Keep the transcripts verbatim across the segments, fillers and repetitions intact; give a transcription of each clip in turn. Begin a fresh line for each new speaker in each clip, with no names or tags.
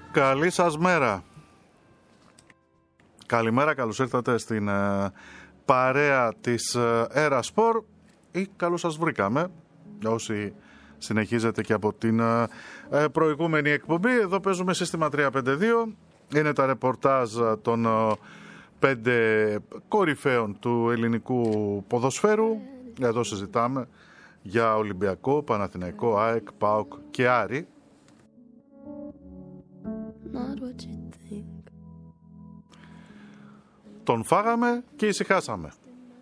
Καλή σας μέρα. Καλημέρα, καλώς ήρθατε στην ε, παρέα της ε, Ερασπορ ή καλώς σας βρήκαμε όσοι συνεχίζετε και από την ε, προηγούμενη εκπομπή. Εδώ παίζουμε σύστημα τρία πέντε δύο. Είναι τα ρεπορτάζ των ε, πέντε κορυφαίων του ελληνικού ποδοσφαίρου. Εδώ συζητάμε για Ολυμπιακό, Παναθηναϊκό, ΑΕΚ, ΠΑΟΚ και Άρη. Τον φάγαμε και ησυχάσαμε.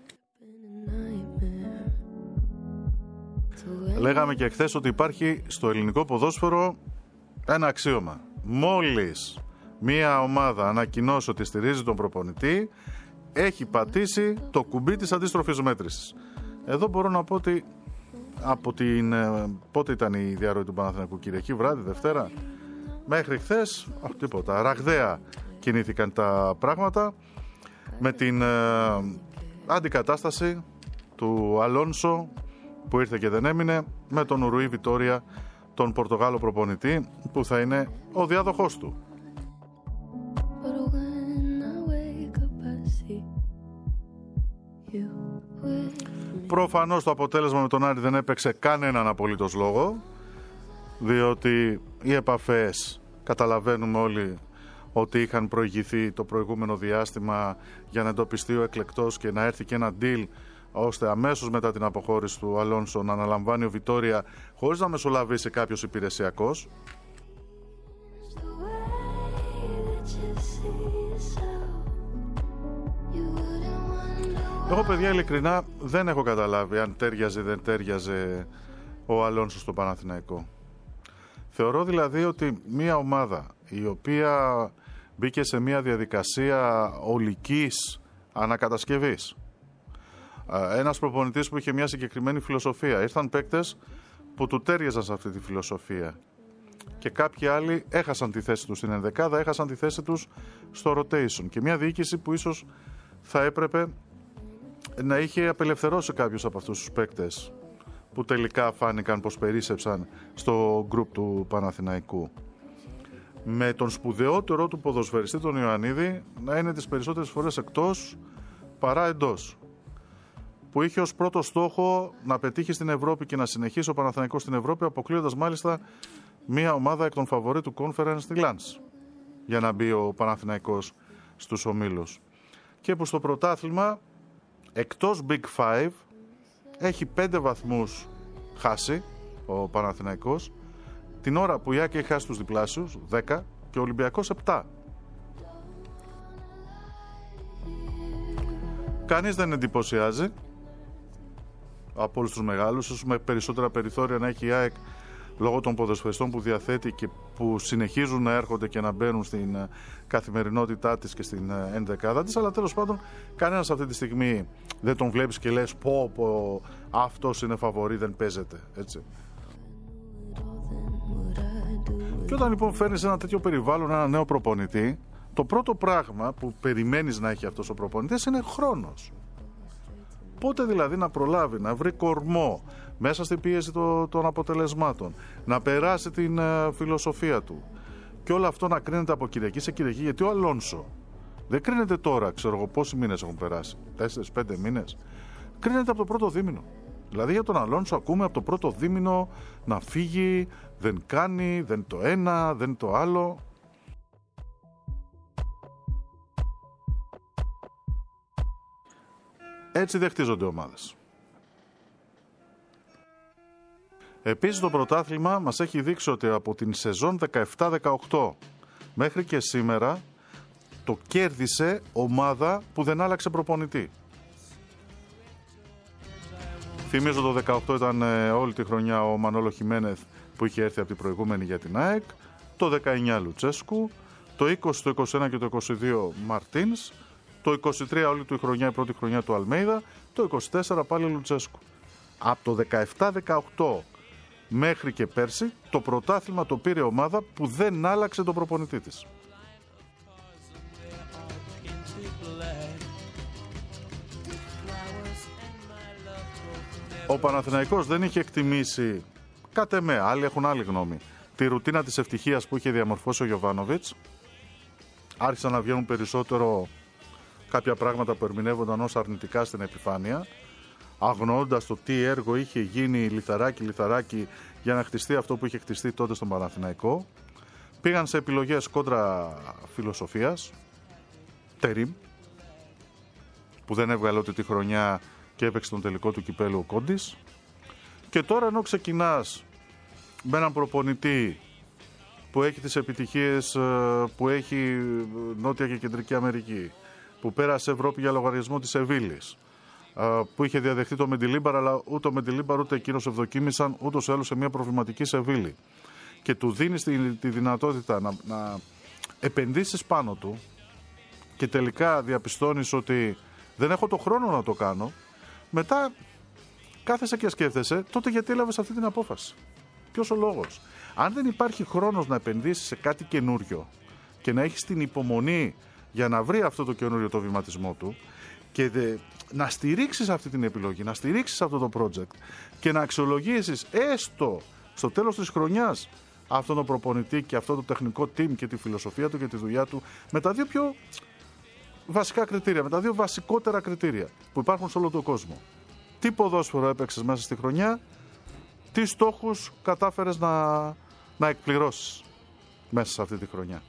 Λέγαμε και χθες ότι υπάρχει στο ελληνικό ποδόσφαιρο ένα αξίωμα. Μόλις μία ομάδα ανακοινώσει ότι στηρίζει τον προπονητή, έχει πατήσει το κουμπί της αντίστροφης μέτρησης. Εδώ μπορώ να πω ότι από την... πότε ήταν η διαρροή του Παναθηναϊκού, Κυριακή βράδυ, Δευτέρα, μέχρι χθες, αχ, τίποτα, ραγδαία κινήθηκαν τα πράγματα με την ε, αντικατάσταση του Αλόνσο που ήρθε και δεν έμεινε, με τον Ρουί Βιτόρια, τον Πορτογάλο προπονητή, που θα είναι ο διάδοχός του. Προφανώς το αποτέλεσμα με τον Άρη δεν έπαιξε κανέναν απολύτως λόγο, διότι οι επαφές, καταλαβαίνουμε όλοι ότι είχαν προηγηθεί το προηγούμενο διάστημα για να εντοπιστεί ο εκλεκτός και να έρθει και ένα deal ώστε αμέσως μετά την αποχώρηση του Αλόνσο να αναλαμβάνει ο Βιτόρια χωρίς να μεσολαβήσει κάποιος υπηρεσιακός. Εγώ, παιδιά, ειλικρινά δεν έχω καταλάβει αν τέριαζε ή δεν τέριαζε ο Αλόνσο στο Παναθηναϊκό. Θεωρώ δηλαδή ότι μια ομάδα η οποία μπήκε σε μια διαδικασία ολικής ανακατασκευής, ένας προπονητής που είχε μια συγκεκριμένη φιλοσοφία, ήρθαν παίκτες που του τέριαζαν σε αυτή τη φιλοσοφία και κάποιοι άλλοι έχασαν τη θέση τους στην ενδεκάδα, έχασαν τη θέση τους στο rotation, και μια διοίκηση που ίσως θα έπρεπε να είχε απελευθερώσει κάποιους από αυτούς τους παίκτες που τελικά φάνηκαν πως περίσσεψαν στο γκρουπ του Παναθηναϊκού, με τον σπουδαιότερο του ποδοσφαιριστή, τον Ιωαννίδη, να είναι τις περισσότερες φορές εκτός παρά εντός, που είχε ως πρώτο στόχο να πετύχει στην Ευρώπη και να συνεχίσει ο Παναθηναϊκός στην Ευρώπη, αποκλείοντας μάλιστα μία ομάδα εκ των φαβορί του Conference, στη Λάνς, για να μπει ο Παναθηναϊκός στους ομίλους, και που στο πρωτάθλημα εκτός Big Five έχει πέντε βαθμούς χάσει ο Παναθηναϊκός, την ώρα που η ΑΕΚ έχει χάσει τους διπλάσιους, δέκα, και ο Ολυμπιακός επτά. Κανείς δεν εντυπωσιάζει από όλους τους μεγάλους, ίσως με περισσότερα περιθώρια να έχει η ΑΕΚ λόγω των ποδοσφαιριστών που διαθέτει και που συνεχίζουν να έρχονται και να μπαίνουν στην καθημερινότητά της και στην ενδεκάδα της, αλλά τέλος πάντων κανένας αυτή τη στιγμή δεν τον βλέπεις και λες πω πω αυτός είναι φαβορί, δεν παίζεται, έτσι. Και όταν λοιπόν φέρνεις ένα τέτοιο περιβάλλον, ένα νέο προπονητή, το πρώτο πράγμα που περιμένεις να έχει αυτός ο προπονητής είναι χρόνος. Πότε δηλαδή να προλάβει να βρει κορμό μέσα στην πίεση των αποτελεσμάτων, να περάσει την uh, φιλοσοφία του, και όλο αυτό να κρίνεται από Κυριακή σε Κυριακή, γιατί ο Αλόνσο δεν κρίνεται τώρα, ξέρω εγώ πόσοι μήνες έχουν περάσει, τέσσερις πέντε μήνες, κρίνεται από το πρώτο δίμηνο. Δηλαδή για τον Αλόνσο ακούμε από το πρώτο δίμηνο να φύγει, δεν κάνει, δεν το ένα, δεν το άλλο. Έτσι δεν χτίζονται ομάδες. Επίσης το πρωτάθλημα μας έχει δείξει ότι από την σεζόν δεκαεπτά δεκαοκτώ μέχρι και σήμερα το κέρδισε ομάδα που δεν άλλαξε προπονητή. Θυμίζω το δεκαοκτώ ήταν ε, όλη τη χρονιά ο Μανόλο Χιμένεθ που είχε έρθει από την προηγούμενη για την ΑΕΚ, το δεκαεννιά Λουτσέσκου, το είκοσι, το είκοσι ένα και το είκοσι δύο Μαρτίνς, το είκοσι τρία όλη του χρονιά, η πρώτη χρονιά του Αλμέιδα, το είκοσι τέσσερα πάλι Λουτσέσκου. Από το δεκαεπτά δεκαοκτώ μέχρι και πέρσι το πρωτάθλημα το πήρε ομάδα που δεν άλλαξε τον προπονητή της. Ο Παναθηναϊκός δεν είχε εκτιμήσει, κατ' εμέ, άλλοι έχουν άλλη γνώμη, τη ρουτίνα της ευτυχίας που είχε διαμορφώσει ο Γιοβάνοβιτς. Άρχισαν να βγαίνουν περισσότερο κάποια πράγματα που ερμηνεύονταν ως αρνητικά στην επιφάνεια, αγνοώντας το τι έργο είχε γίνει λιθαράκι λιθαράκι για να χτιστεί αυτό που είχε χτιστεί τότε στον Παναθηναϊκό. Πήγαν σε επιλογές κόντρα φιλοσοφίας, Τερίμ, που δεν έβγαλε ό,τι τη χρονιά και έπαιξε τον τελικό του κυπέλου ο Κόντις. Και τώρα ενώ ξεκινάς με έναν προπονητή που έχει τις επιτυχίες που έχει Νότια και Κεντρική Αμερική, που πέρασε Ευρώπη για λογαριασμό της Σεβίλης, που είχε διαδεχτεί το Μεντιλίμπαρ, αλλά ούτε ο Μεντιλίμπαρ ούτε εκείνος ευδοκίμησαν ούτως ή άλλως σε μια προβληματική Σεβίλη, και του δίνεις τη, τη δυνατότητα να, να επενδύσεις πάνω του και τελικά διαπιστώνεις ότι δεν έχω το χρόνο να το κάνω, μετά κάθεσαι και σκέφτεσαι, τότε γιατί έλαβες αυτή την απόφαση? Ποιος ο λόγος? Αν δεν υπάρχει χρόνος να επενδύσεις σε κάτι καινούριο και να έχεις την υπομονή για να βρει αυτό το καινούριο το βηματισμό του και δε, να στηρίξεις αυτή την επιλογή, να στηρίξεις αυτό το project και να αξιολογήσεις έστω στο τέλος της χρονιάς αυτόν τον προπονητή και αυτό το τεχνικό team και τη φιλοσοφία του και τη δουλειά του με τα δύο πιο βασικά κριτήρια, με τα δύο βασικότερα κριτήρια που υπάρχουν σε όλο τον κόσμο. Τι ποδόσφαιρο έπαιξες μέσα στη χρονιά, τι στόχους κατάφερες να, να εκπληρώσεις μέσα σε αυτή τη χρονιά.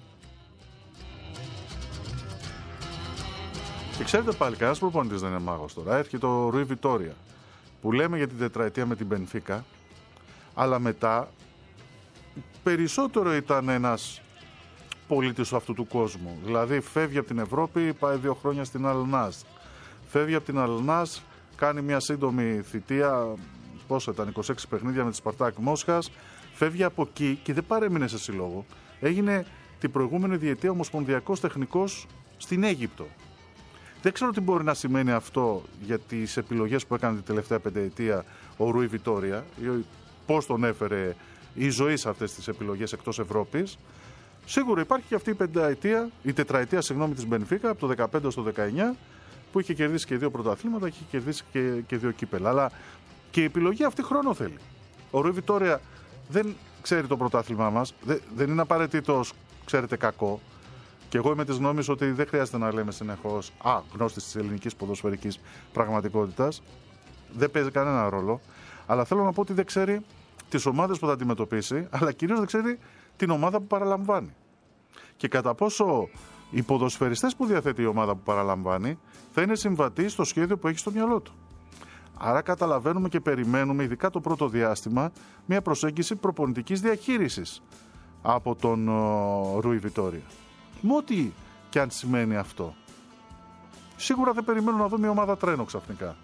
Και ξέρετε πάλι, κανένας προπονητής δεν είναι μάγος τώρα. Έρχεται ο Ρουί Βιτόρια, που λέμε για την τετραετία με την Μπενφίκα, αλλά μετά περισσότερο ήταν ένας πολίτης αυτού του κόσμου. Δηλαδή φεύγει από την Ευρώπη, πάει δύο χρόνια στην Αλ Νασρ. Φεύγει από την Αλ Νασρ, κάνει μια σύντομη θητεία, πόσο ήταν, είκοσι έξι παιχνίδια με τη Σπαρτάκ Μόσχας, φεύγει από εκεί και δεν παρέμεινε σε σύλλογο. Έγινε την προηγούμενη διετία ομοσπονδιακός τεχνικός στην Αίγυπτο. Δεν ξέρω τι μπορεί να σημαίνει αυτό για τις επιλογές που έκανε την τελευταία πενταετία ο Ρουί Βιτόρια, πώς τον έφερε η ζωή σε αυτές τις επιλογές εκτός Ευρώπης. Σίγουρα υπάρχει και αυτή η πενταετία, η τετραετία συγγνώμη, της Μπενφίκα από το δεκαπέντε στο δεκαεννιά, που είχε κερδίσει και δύο πρωταθλήματα, είχε κερδίσει και, και δύο κύπελα. Αλλά και η επιλογή αυτή χρόνο θέλει. Ο Ρουί Βιτόρια δεν ξέρει το πρωτάθλημά μας, δεν, δεν είναι απαραίτητο, ξέρετε, κακό. Και εγώ είμαι της γνώμης ότι δεν χρειάζεται να λέμε συνεχώς «Α, γνώστης της ελληνικής ποδοσφαιρικής πραγματικότητας». Δεν παίζει κανένα ρόλο. Αλλά θέλω να πω ότι δεν ξέρει τις ομάδες που θα αντιμετωπίσει, αλλά κυρίως δεν ξέρει την ομάδα που παραλαμβάνει. Και κατά πόσο οι ποδοσφαιριστές που διαθέτει η ομάδα που παραλαμβάνει θα είναι συμβατοί στο σχέδιο που έχει στο μυαλό του. Άρα καταλαβαίνουμε και περιμένουμε, ειδικά το πρώτο διάστημα, μια προσέγγιση προπονητικής διαχείρισης από τον uh, Ρουί Βιτόρια. Με ό,τι και αν σημαίνει αυτό. Σίγουρα δεν περιμένω να δω μια ομάδα τρένο ξαφνικά.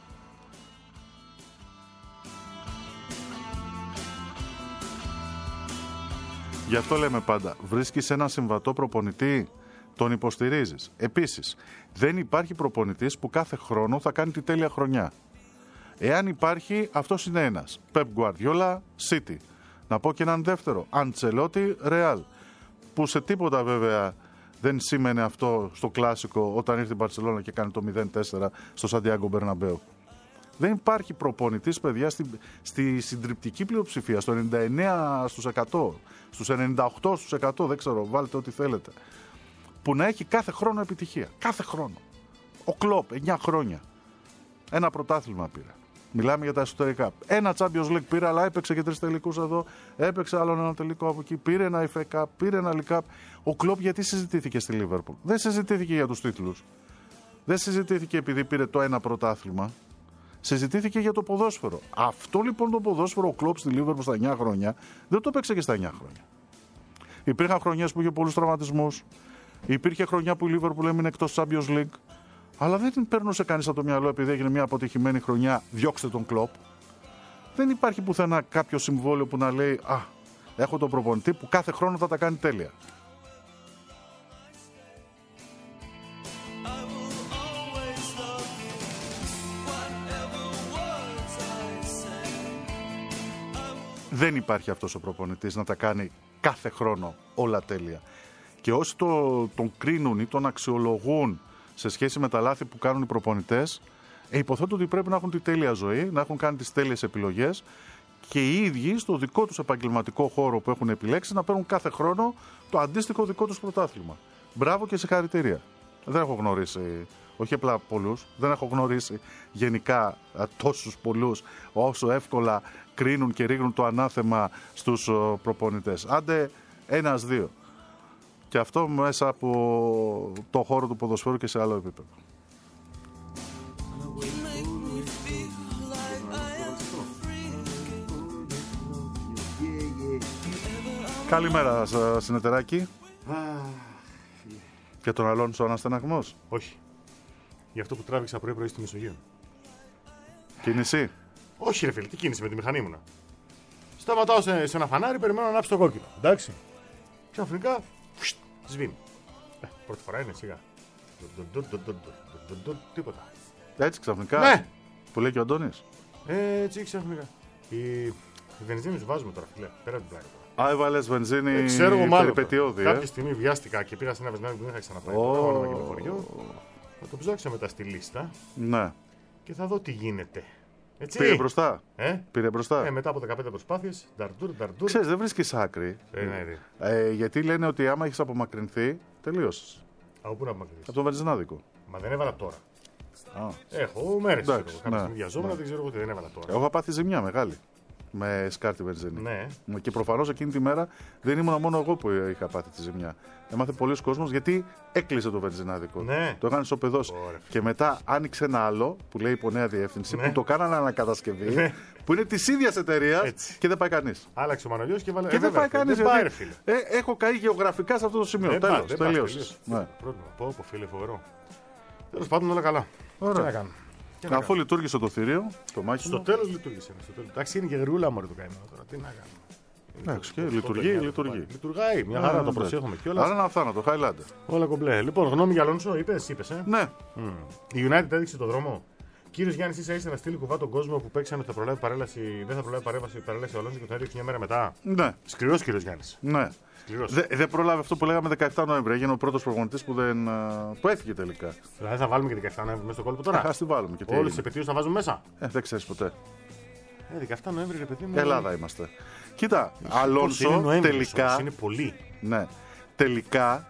Γι' αυτό λέμε πάντα, βρίσκεις έναν συμβατό προπονητή, τον υποστηρίζεις. Επίσης, δεν υπάρχει προπονητής που κάθε χρόνο θα κάνει τη τέλεια χρονιά. Εάν υπάρχει, αυτός είναι ένας. Pep Guardiola, City. Να πω και έναν δεύτερο, Ancelotti, Real. Που σε τίποτα βέβαια δεν σήμαινε αυτό στο κλάσικο όταν ήρθε η Μπαρσελόνα και κάνει το μηδέν τέσσερα στο Σαντιάγκο Μπερναμπέου. Δεν υπάρχει προπονητής, παιδιά, στη, στη συντριπτική πλειοψηφία, στο ενενήντα εννέα στους εκατό, στους ενενήντα οκτώ στους εκατό, δεν ξέρω, βάλτε ό,τι θέλετε, που να έχει κάθε χρόνο επιτυχία. Κάθε χρόνο. Ο Κλοπ, εννιά χρόνια. Ένα πρωτάθλημα πήρε. Μιλάμε για τα εσωτερικά. Ένα Champions League πήρε, αλλά έπαιξε και τρεις τελικούς εδώ. Έπαιξε άλλο ένα τελικό από εκεί. Πήρε ένα εφ έι Cup, πήρε ένα League Cup. Ο Κλοπ γιατί συζητήθηκε στη Liverpool? Δεν συζητήθηκε για τους τίτλους. Δεν συζητήθηκε επειδή πήρε το ένα πρωτάθλημα. Συζητήθηκε για το ποδόσφαιρο. Αυτό λοιπόν το ποδόσφαιρο ο Κλοπ στη Liverpool στα εννιά χρόνια δεν το παίξε και στα εννιά χρόνια. Υπήρχαν χρονιές που είχε πολλούς τραυματισμούς. Υπήρχε χρονιά που η Liverpool έμεινε εκτός Champions League. Αλλά δεν παίρνωσε κανείς από το μυαλό επειδή έγινε μια αποτυχημένη χρονιά, διώξτε τον Κλοπ. Δεν υπάρχει πουθενά κάποιο συμβόλαιο που να λέει «Α, έχω τον προπονητή που κάθε χρόνο θα τα κάνει τέλεια». Δεν υπάρχει αυτός ο προπονητής να τα κάνει κάθε χρόνο όλα τέλεια. Και όσοι το, τον κρίνουν ή τον αξιολογούν σε σχέση με τα λάθη που κάνουν οι προπονητές, ε, υποθέτω ότι πρέπει να έχουν τη τέλεια ζωή, να έχουν κάνει τις τέλειες επιλογές και οι ίδιοι στο δικό τους επαγγελματικό χώρο που έχουν επιλέξει να παίρνουν κάθε χρόνο το αντίστοιχο δικό τους πρωτάθλημα. Μπράβο και συγχαρητήρια. Δεν έχω γνωρίσει, όχι απλά πολλούς, δεν έχω γνωρίσει γενικά τόσους πολλούς όσο εύκολα κρίνουν και ρίχνουν το ανάθεμα στους προπονητές. Άντε ένας-δύο. Και αυτό μέσα από το χώρο του ποδοσφαίρου και σε άλλο επίπεδο. Καλημέρα, συνεταιράκι. Και τον Αλόνσο αναστεναγμός.
Όχι. Για αυτό που τράβηξα πρωί-πρωί στη Μεσογείο.
Κίνηση.
Όχι, ρε φίλε, τι κίνηση με τη μηχανή μου. Σταματάω σε, σε ένα φανάρι, περιμένω να ανάψει το κόκκινο. Εντάξει. Ξαφνικά σβήνει. Ε, πρώτη φορά είναι, σιγά. Τίποτα.
Έτσι ξαφνικά.
Ναι.
Που λέει και ο Αντώνης.
Έτσι ξαφνικά. Η, η βενζίνη σου βάζουμε τώρα, φίλε. Πέρα την πλάκα.
Α, έβαλες βενζίνη
περιπετειώδη. Κάποια στιγμή βιάστηκα και πήγα σε ένα βενζίνη που δεν είχα ξαναπάει. Τώρα με κυκλοφοριό. Θα το ψάξω μετά στη λίστα.
Ναι.
Και θα δω τι γίνεται. Έτσι.
Πήρε μπροστά.
Ε?
Πήρε μπροστά.
Ε, μετά από δεκαπέντε προσπάθειες, νταρντούρ, νταρντούρ.
Ξέρεις, δεν βρίσκεις άκρη.
Ε, ναι, ναι.
Ε, γιατί λένε ότι άμα έχεις απομακρυνθεί, τελείωσες.
Από πού να απομακρυνθείς?
Από τον βενζινάδικο.
Μα δεν έβαλα τώρα.
Α.
Έχω μέρες. Κάποια
ναι,
στιγμή βιαζόμουν,
ναι.
δεν ξέρω ότι δεν έβαλα τώρα.
Εγώ είχα πάθει ζημιά μεγάλη. Με σκάρτη βενζίνη.
Ναι.
Και προφανώς εκείνη τη μέρα δεν ήμουν μόνο εγώ που είχα πάθει τη ζημιά. Έμαθε πολλοί κόσμος γιατί έκλεισε το βενζινάδικο.
Ναι.
Το έκανε ισοπεδώσει. Και μετά άνοιξε ένα άλλο που λέει υπό νέα διεύθυνση
ναι.
που το κάνανε ανακατασκευή.
Ναι.
Που είναι τη ίδια εταιρεία και δεν πάει κανείς.
Άλλαξε ο Μανολιός και βάλε.
Και ε, δεν πάει κανείς.
Δεν πάει, φίλε.
Ε, έχω καεί γεωγραφικά σε αυτό το σημείο. Τέλος. Τελείωσε.
Ναι. Πρόβλημα. Πω, πω, φίλε, φοβερό. Τέλος πάντων όλα καλά.
Ωραία.
Τι να κάνω.
Αφού λειτουργήσε το θηρίο, το μάχημο.
Στο τέλος λειτουργήσε. Εντάξει, είναι και γρούλα μωρή το καημένο τώρα. Τι να κάνω.
Εντάξει, και λειτουργεί, λειτουργεί.
Λειτουργάει, μια χαρά το προσέχουμε κιόλας.
Άρα ένα θάνατο, Highlander.
Όλα κομπλέ. Λοιπόν, γνώμη για Αλόνσο, είπες, είπες, ε.
Ναι.
Η United έδειξε το δρόμο. Κύριος Γιάννης, ίσα ίσα να στείλει κουβά τον κόσμο που παίξανε ότι θα προλάβει παρέλαση, δεν θα προλάβει παρέλαση, παρέλαση ο Αλόνσο και τον έδειξε μια μέρα μετά.
Ναι.
Σκληρός κύριος Γιάννης.
Ναι. Δεν δε προλάβει αυτό που λέγαμε δεκαεπτά Νοέμβρη. Έγινε ο πρώτος προπονητής που, δεν, που έφυγε τελικά.
Δηλαδή θα βάλουμε και δεκαεπτά Νοέμβρη μέσα στο κόλπο τώρα.
Α τη βάλουμε και τι.
Όλες τις επαιτίους θα βάζουμε μέσα.
Ε, δεν ξέρεις ποτέ.
Ε, δεκαεπτά Νοέμβρη, ρε παιδί μου.
Ελλάδα είμαστε. Κοίτα, Αλόνσο τελικά.
Όμως, είναι πολύ.
Ναι. Τελικά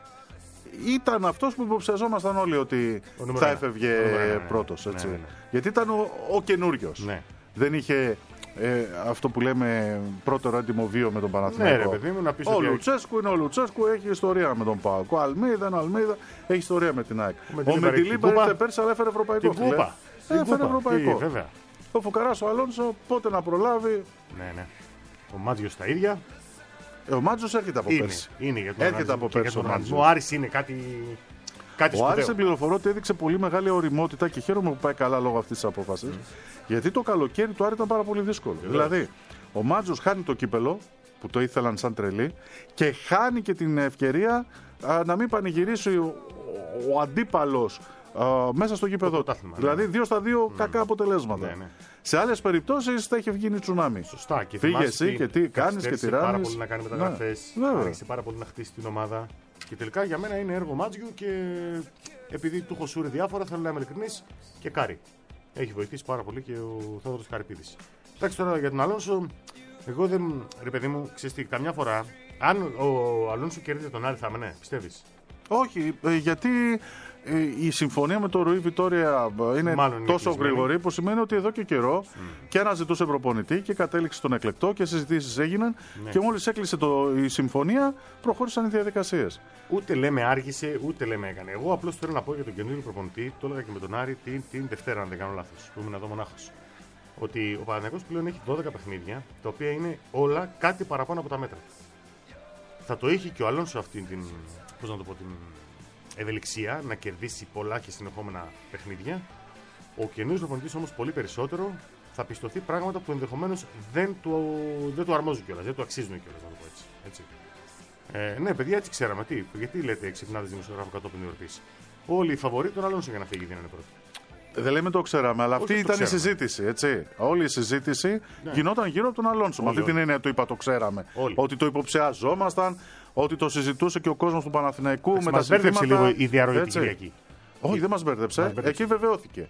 ήταν αυτός που υποψιαζόμασταν όλοι ότι θα έφευγε πρώτος. Ναι, ναι, ναι. Γιατί ήταν ο, ο καινούριος.
Ναι.
Δεν είχε. Ε, αυτό που λέμε πρώτο έντιμο βίο με τον Παναθηναϊκό.
Ναι, ρε παιδί μου, να πεις
ο
ότι
Λουτσέσκου είναι ο Λουτσέσκου, έχει ιστορία με τον ΠΑΟΚ. Ο Αλμίδα είναι ο Αλμίδα, έχει ιστορία με την ΑΕΚ.
Ο Μεντιλίμπα
ήρθε πέρσι, αλλά έφερε ευρωπαϊκό.
Την κούπα.
Έφερε ευρωπαϊκό.
Τι, βέβαια.
Ο Φουκαράς ο Αλόνσο, πότε να προλάβει.
Ναι, ναι. Ο Μάτζιος τα ίδια.
Ε, ο Μάτζιος έρχεται από
είναι,
πέρσι.
Είναι για τον
έρχεται από πέρσι.
Ο, ο Άρης είναι κάτι. Κάτι
ο Άρης, σε πληροφορώ ότι έδειξε πολύ μεγάλη ωριμότητα και χαίρομαι που πάει καλά λόγω αυτής της απόφασης. Mm. Γιατί το καλοκαίρι του Άρη ήταν πάρα πολύ δύσκολο. Mm. Δηλαδή, ο Μάτζος χάνει το κύπελο που το ήθελαν σαν τρελή και χάνει και την ευκαιρία α, να μην πανηγυρίσει ο, ο αντίπαλος α, μέσα στο γήπεδο. Δηλαδή, δύο στα δύο mm. κακά αποτελέσματα. Ναι, ναι. Σε άλλες περιπτώσεις θα είχε βγει η τσουνάμι.
Σωστά. Και
φύγε εσύ και τι κάνεις και τι ράνεις.
Πάρα πολύ να κάνει μεταγραφές. Ναι, άρχισε πάρα πολύ να χτίσει την ομάδα. Και τελικά για μένα είναι έργο Μάτζιου και επειδή του έχω σούρει διάφορα, θέλω να είμαι ειλικρινής και Κάρι. Έχει βοηθήσει πάρα πολύ και ο Θόδωρος Καρυπίδης. Εντάξει τώρα για τον Αλόνσο, εγώ δεν. Ρε παιδί μου, ξέρεις τι, καμιά φορά, αν ο Αλόνσο κερδίζει τον Άρη, θα με ναι, πιστεύεις?
Όχι, γιατί η συμφωνία με τον Ρουί Βιτόρια είναι Μάλλον τόσο είναι γρήγορη που σημαίνει ότι εδώ και καιρό mm. και αναζητούσε προπονητή και κατέληξε τον εκλεκτό και συζητήσεις έγιναν ναι. και μόλις έκλεισε το, η συμφωνία προχώρησαν οι διαδικασίες.
Ούτε λέμε άργησε, ούτε λέμε έκανε. Εγώ απλώς θέλω να πω για τον καινούριο προπονητή, το έλεγα και με τον Άρη την, την Δευτέρα, αν δεν κάνω λάθος, που ήμουν εδώ μονάχος. Ότι ο Παναθηναϊκός πλέον έχει δώδεκα παιχνίδια, τα οποία είναι όλα κάτι παραπάνω από τα μέτρα. Θα το είχε και ο Αλόνσο αυτή την, πώς να το πω, την ευελιξία να κερδίσει πολλά και συνεχόμενα παιχνίδια. Ο καινούριο προπονητής όμως πολύ περισσότερο θα πιστωθεί πράγματα που ενδεχομένως δεν του, δεν του αρμόζουν κιόλας, δεν του αξίζουν κιόλας, να το πω έτσι. έτσι. Ε, ναι, παιδιά, έτσι ξέραμε. Τι, γιατί λέτε ξυπνάδες δημοσιογράφου κατόπιν εορτής? Όλοι οι φαβοροί των Αλόνσο για να φύγει δίνανε πρώτοι.
Δεν λέμε το ξέραμε, αλλά αυτή ήταν η συζήτηση. Έτσι. Όλη η συζήτηση ναι. γινόταν γύρω από τον Αλόνσο. Με αυτή την έννοια το είπα, το ξέραμε. Όλοι. Ότι το υποψιαζόμασταν, ότι το συζητούσε και ο κόσμος του Παναθηναϊκού.
Μας μπέρδεψε λίγο η διαρροή την Κυριακή.
Όχι, δεν μας μπέρδεψε. Εκεί βεβαιώθηκε.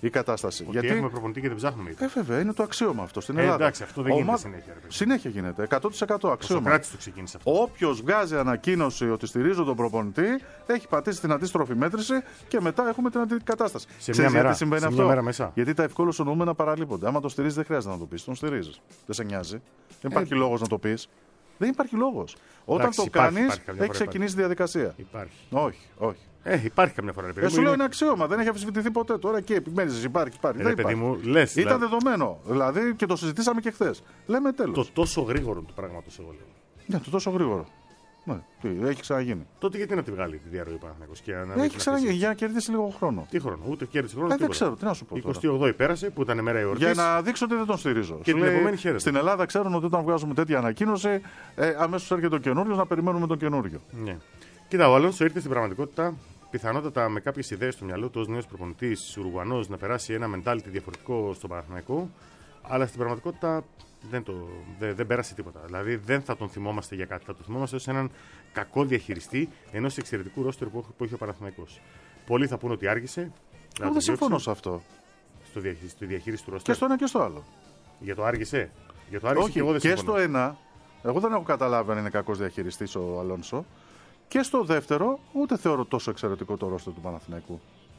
η κατάσταση.
Ότι
Γιατί
έχουμε προπονητή και δεν ψάχνουμε.
Ε, βέβαια, είναι το αξίωμα αυτό στην
Ε,
Ελλάδα.
εντάξει, αυτό δεν
Ομα...
γίνεται συνέχεια. Ρε,
συνέχεια γίνεται. εκατό τοις εκατό
ο
αξίωμα.
Σοκράτης το ξεκίνησε αυτό.
Όποιος βγάζει ανακοίνωση ότι στηρίζω τον προπονητή, έχει πατήσει την αντίστροφη μέτρηση και μετά έχουμε την αντικατάσταση.
Σε
Ξέρεις
μια μέρα,
γιατί συμβαίνει
σε
αυτό?
μια μέρα μέσα.
Γιατί τα ευκολοσονοούμενα παραλείπονται. Άμα το στηρίζει, δεν χρειάζεται να το πει. Τον στηρίζει. Δεν σε νοιάζει. Δεν υπάρχει
Ε,
λόγος να το πει. Δεν υπάρχει λόγος. Όταν
εντάξει,
το
υπάρχει,
κάνει,
υπάρχει,
έχει ξεκινήσει η διαδικασία.
Υπάρχει.
Όχι, όχι.
Ε, υπάρχει καμιά φορά. Ρε, παιδί
Ε,
μου,
σου λέω
είναι-
είναι αξίωμα, δεν έχει αμφισβητηθεί ποτέ. Τώρα και επιμένει, υπάρχει, υπάρχει.
Ε,
δεν
ρε, παιδί
υπάρχει.
μου, λες,
Ήταν
δηλαδή,
δεδομένο. Δηλαδή και το συζητήσαμε και χθες. Λέμε τέλος.
το τόσο γρήγορο του πράγματο, εγώ λέω.
Ναι, το τόσο γρήγορο. Ναι, τι, έχει ξαναγίνει.
Τότε γιατί να τη βγάλει τη διαρροή Παναθηναϊκός και να
Έχει
ρίξει να
ξαναγίνει
αφήσει.
για να κερδίσει λίγο χρόνο.
Τι χρόνο, ούτε κέρδισε χρόνο.
Ε, δεν
τίποτα.
ξέρω, τι να σου πω. Τώρα.
εικοστή όγδοη πέρασε που ήταν μέρα εορτής.
Για να δείξω ότι δεν τον στηρίζω.
Και
Σου
την
λέει,
επομένη χαίρεται.
στην Ελλάδα ξέρουν ότι όταν βγάζουμε τέτοια ανακοίνωση, ε, αμέσως έρχεται ο καινούριο να περιμένουμε τον καινούριο.
Ναι. Κοίτα, ο Αλόνσο ήρθε στην πραγματικότητα πιθανότατα με κάποιες ιδέες στο μυαλό του ως νέος προπονητής Ουρουγουανός να περάσει ένα mentality διαφορετικό στον Παναθηναϊκό, αλλά στην πραγματικότητα δεν, το, δεν, δεν πέρασε τίποτα. Δηλαδή δεν θα τον θυμόμαστε για κάτι. Θα τον θυμόμαστε ως έναν κακό διαχειριστή ενός εξαιρετικού ρόστερ που, που έχει ο Παναθηναϊκός. Πολλοί θα πούνε ότι άργησε. να
Εγώ
τον
δεν
διώξει
συμφωνώ σε αυτό.
Στο διαχείριση, στη διαχείριση του
Και
ρόστερ.
στο ένα και στο άλλο.
Για το άργησε. Για το άργησε
Όχι,
και εγώ δεν
και
συμφωνώ.
στο ένα, εγώ δεν έχω καταλάβει αν είναι κακός διαχειριστής ο Αλόνσο. Και στο δεύτερο, ούτε θεωρώ τόσο εξαιρετικό το ρόστερ του Παναθηναϊκού.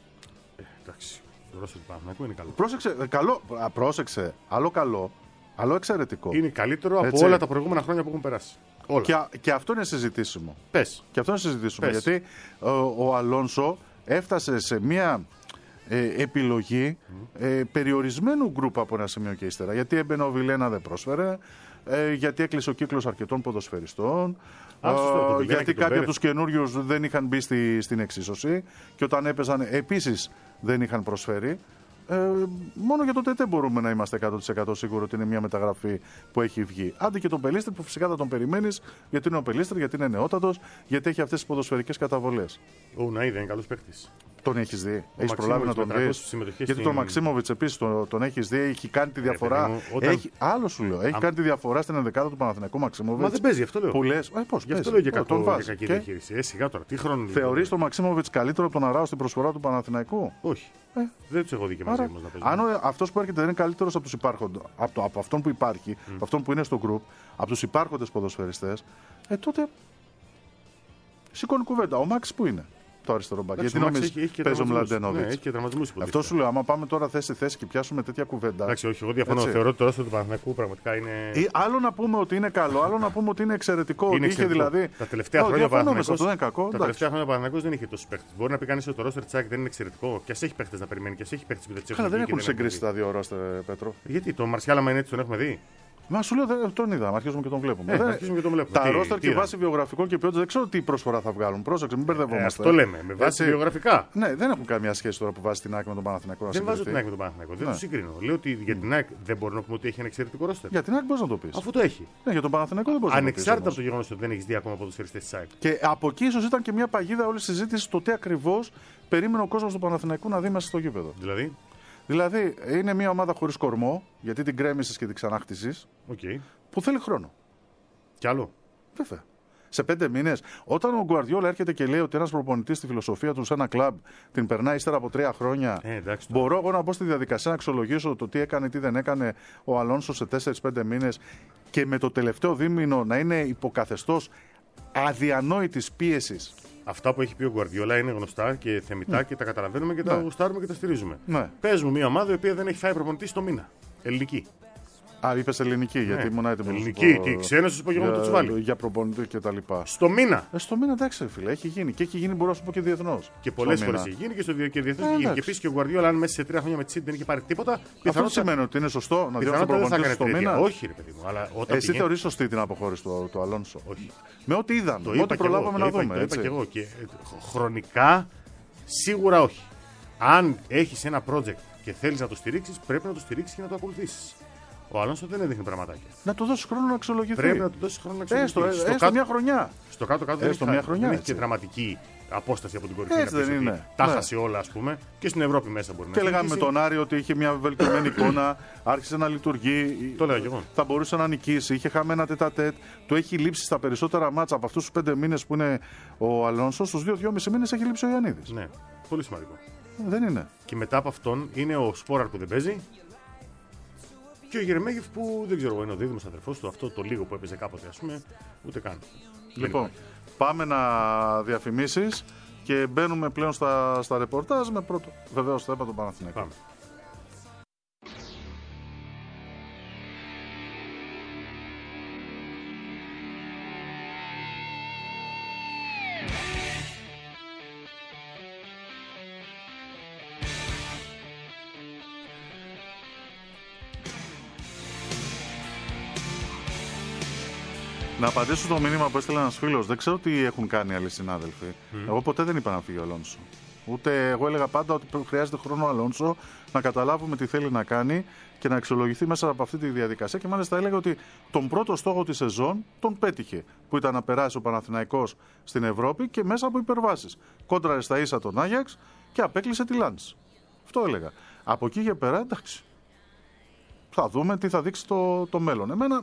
Ε, εντάξει. Το ρόστερ του Παναθηναϊκού είναι καλό.
Πρόσεξε, ε, καλό, α, πρόσεξε, άλλο καλό, άλλο εξαιρετικό.
Είναι καλύτερο από
Έτσι.
όλα τα προηγούμενα χρόνια που έχουν περάσει. Όλα.
Και, α- και αυτό είναι συζητήσιμο.
Πες.
Και αυτό είναι συζητήσουμε.
Πες.
Γιατί ο, ο Αλόνσο έφτασε σε μια ε, επιλογή ε, περιορισμένου γκρουπ από ένα σημείο και ύστερα. Γιατί έμπαινε ο Βιλένα, δεν πρόσφερε. Ε, γιατί έκλεισε ο κύκλος αρκετών ποδοσφαιριστών.
Α, σωστό, το
ε,
Βιλένα
γιατί
και τον
κάποιοι από
Πέρεθ.
τους καινούριους δεν είχαν μπει στη, στην εξίσωση. Και όταν έπαιζαν επίσης δεν είχαν προσφέρει. Ε, μόνο για το ΤΕΤΕ μπορούμε να είμαστε εκατό τοις εκατό σίγουροι ότι είναι μια μεταγραφή που έχει βγει. Άντε και τον Πελίστρη που φυσικά θα τον περιμένει, γιατί είναι ο Πελίστρη, γιατί είναι νεότατος, γιατί έχει αυτές τις ποδοσφαιρικές καταβολές.
Ο Ουναίδη είναι καλό παίκτη.
Τον έχει δει, έχει προλάβει να τον δει. Γιατί
στην...
τον Μαξίμοβιτ επίση τον, τον έχει δει, έχει κάνει τη διαφορά.
παιδί μου, όταν-
έχει, άλλο σου λέω, έχει
Αν-
κάνει τη διαφορά στην ενδεκάδα του Παναθηναϊκού Μαξίμοβιτ.
Μα δεν παίζει, γι' αυτό λέω.
Που λε, ε, πώ
Γι' αυτό λέω και κακό,
τον
για
βάζει.
κακή
Και
διαχείριση. Ε, σιγά τώρα, τι χρόνο.
θεωρεί τον Μαξίμοβιτ καλύτερο από τον Αράο στην προσφορά του Παναθηναϊκού.
Όχι.
Ε,
Δεν του έχω δει και μαζί
Άρα,
μα να παίζουν.
αν αυτό που έρχεται δεν είναι καλύτερο από, τους υπάρχοντες- από, το- από αυτόν που υπάρχει, από αυτόν που είναι στο group, από του υπάρχοντε ποδοσφαιριστές, ε, τότε σηκώνει κουβέντα. Ο Μάξ που είναι το αριστερό μπακ.
Εντάξει,
Γιατί
ο Μάξ
νομίζει
έχει- έχει και
παίζει ο
τραυματισμούς.
Μλαντένοβιτ.
Ναι, έχει και τραυματισμούς, υποτίθεται.
Αυτό σου λέω. Άμα πάμε τώρα θέση-θέση και πιάσουμε τέτοια κουβέντα.
Εντάξει, όχι, εγώ διαφωνώ.
Έτσι.
Θεωρώ ότι το ρόστερ του Παναθηναϊκού πραγματικά είναι.
Ή άλλο να πούμε ότι είναι καλό, άλλο να πούμε ότι είναι εξαιρετικό.
Είναι
ότι είχε
εξαιρετικό.
δηλαδή.
Τα τελευταία
Όχι,
χρόνια ο
διαφωνούμε
Παναθηναϊκός-
σε αυτό, δεν είναι κακό.
Τα
εντάξει.
τελευταία χρόνια ο Παναθηναϊκός δεν είχε τόσου παίχτε. Μπορεί να πει κανεί ότι το ρόστερ Τσάκ δεν είναι εξαιρετικό και α έχει παίχτε να περιμένει και α έχει παίχτε που δεν του
Καλά, δεν έχουν
βγει και
συγκρίσει
έχουν
τα δύο ρόστερ, Πέτρο.
βγει. Γιατί το Μαρσιάλα Μαϊνέτη τον έχουμε δει.
Μα σου λέω, δεν- τον είδαμε, αρχίζουμε και τον βλέπουμε.
Ε,
Δεν-
αρχίζουμε και τον βλέπουμε.
Τα
Τι-
ρόστερ
τι
και
είδαμε.
βάση βιογραφικών και ποιότητα δεν ξέρω τι προσφορά θα βγάλουν. Πρόσεξε, μην
Ε,
μπερδευόμαστε.
αυτό λέμε. Με βάση
Έτσι.
βιογραφικά.
Ναι, δεν έχουν καμία σχέση τώρα που βάζει την άκρη με τον Παναθηναϊκό. να
Δεν βάζω
συγκριθεί.
την ΑΕΚ με τον Παναθηναϊκό. Δεν
Ναι.
το συγκρίνω. Λέω ότι για την ΑΕΚ δεν μπορούμε να πούμε ότι έχει ένα εξαιρετικό ρόστερ.
Για την άκρη μπορεί να το πει.
Αφού το έχει.
Ναι, για τον Παναθηναϊκό δεν μπορεί να το πει.
Ανεξάρτητα από το γεγονό ότι δεν έχει δει ακόμα ποδοσφαιριστέ τη ΑΕΚ.
Και από εκεί ίσω ήταν και μια παγίδα όλη η συζήτηση το τι ακριβώ περίμενε ο κόσμο του Παναθηναϊκού να δει μέσα στο γήπεδο.
Δηλαδή,
Δηλαδή, είναι μια ομάδα χωρί κορμό, γιατί την κρέμισε και την ξανάχτισε,
οκ.
που θέλει χρόνο.
Κι άλλο.
Βέβαια. Σε πέντε μήνες, όταν ο Γκουαρδιόλα έρχεται και λέει ότι ένας προπονητής στη φιλοσοφία του σε ένα κλαμπ την περνάει ύστερα από τρία χρόνια,
Ε, εντάξει, τώρα.
μπορώ εγώ να μπω στη διαδικασία να αξιολογήσω το τι έκανε, τι δεν έκανε ο Αλόνσο σε τέσσερις πέντε μήνες και με το τελευταίο δίμηνο να είναι υποκαθεστώς αδιανόητης πίεσης.
Αυτά που έχει πει ο Γκουαρδιόλα είναι γνωστά και θεμητά και τα καταλαβαίνουμε και τα
Ναι.
γουστάρουμε και τα στηρίζουμε.
Ναι.
Παίζουμε μια ομάδα η οποία δεν έχει φάει προπονητή στο μήνα. Ελληνική.
Α, είπες ελληνική, γιατί
Ναι.
ήμουν έτοιμο να σου
Ελληνική,
πω
τι ξένος σου πω και εγώ να το
για,
τσουβάλι.
για προπονητή και τα λοιπά.
Στο μήνα.
Ε, στο μήνα εντάξει, φίλε, έχει γίνει. Και έχει γίνει, μπορώ να σου πω και διεθνώς.
Και πολλέ
Στο
φορέ
μήνα.
έχει γίνει και στο δι- και διεθνέ
Ε,
έχει γίνει. Και
εντάξει.
επίση και ο Γκουαρδιόλα, αν μέσα σε τρία χρόνια με τη City δεν είχε πάρει τίποτα,
Αυτό δεν
πιθανότατα
σημαίνει ότι είναι σωστό να διώξει τον
πιθανότατα δεν θα
προπονητή
έκανε
στο
τριετία.
μήνα.
Όχι, ρε παιδί μου. Αλλά όταν
Εσύ
πηγαίνει-
θεωρείς σωστή την αποχώρηση του, του Αλόνσο.
Όχι.
Με ό,τι είδαμε,
Το
με
είπα
ό,τι
και εγώ,
προλάβαμε
το
να
είπα,
δούμε.
το είπα
έτσι.
και εγώ. Και ε, χρονικά σίγουρα όχι. Αν έχει ένα project και θέλει να το στηρίξει, πρέπει να το στηρίξει και να το ακολουθήσει. Ο Αλόνσο δεν έδειχνε πραγματάκια.
Να του δώσει χρόνο να αξιολογηθεί.
Πρέπει να του δώσει χρόνο να
Έστω,
αξιολογηθεί.
έστω
κάτω-
μια χρονιά.
Στο κάτω-κάτω δεν
Έστω
έχει,
μια
χα-
χρονιά,
δεν έχει
έτσι.
και δραματική απόσταση από την κορυφή.
Έτσι
να πεις
δεν
ότι
είναι.
Τα
Ναι.
χάσει όλα, α πούμε. Και στην Ευρώπη μέσα μπορεί
Και
να
λέγαμε με
συνεχίσει.
τον Άρη ότι είχε μια βελτιωμένη εικόνα, άρχισε να λειτουργεί.
Το λέω κι εγώ.
Θα μπορούσε να νικήσει, είχε χαμένα τετατέτ. Του έχει λείψει στα περισσότερα μάτσα από αυτού του πέντε μήνε που είναι ο Αλόνσο. Στου δύο-δυόμισι μήνε έχει λείψει ο Ιωαννίδη.
Ναι, πολύ σημαντικό.
Δεν είναι.
Και μετά από αυτόν είναι ο Σπόραρ που δεν παίζει. Και ο Γερεμέγεφ που δεν ξέρω, είναι ο δίδυμος αδερφός του. Αυτό το λίγο που έπαιζε κάποτε, ας πούμε, ούτε καν.
Λοιπόν, πάμε να διαφημίσεις και μπαίνουμε πλέον στα, στα ρεπορτάζ με πρώτο βεβαίως θέμα του Παναθηναϊκού.
Πάμε.
Να απαντήσω στο μήνυμα που έστειλε ένας φίλος. Δεν ξέρω τι έχουν κάνει άλλοι συνάδελφοι. Mm. Εγώ ποτέ δεν είπα να φύγει ο Αλόνσο. Ούτε εγώ έλεγα πάντα ότι χρειάζεται χρόνο ο Αλόνσο να καταλάβουμε τι θέλει να κάνει και να αξιολογηθεί μέσα από αυτή τη διαδικασία. Και μάλιστα έλεγα ότι τον πρώτο στόχο της σεζόν τον πέτυχε. Που ήταν να περάσει ο Παναθηναϊκός στην Ευρώπη και μέσα από υπερβάσεις. Κόντραρε στα ίσα τον Άγιαξ και απέκλεισε τη Λάντς. Αυτό έλεγα. Από εκεί και πέρα, εντάξει. Θα δούμε τι θα δείξει το, το μέλλον. Εμένα.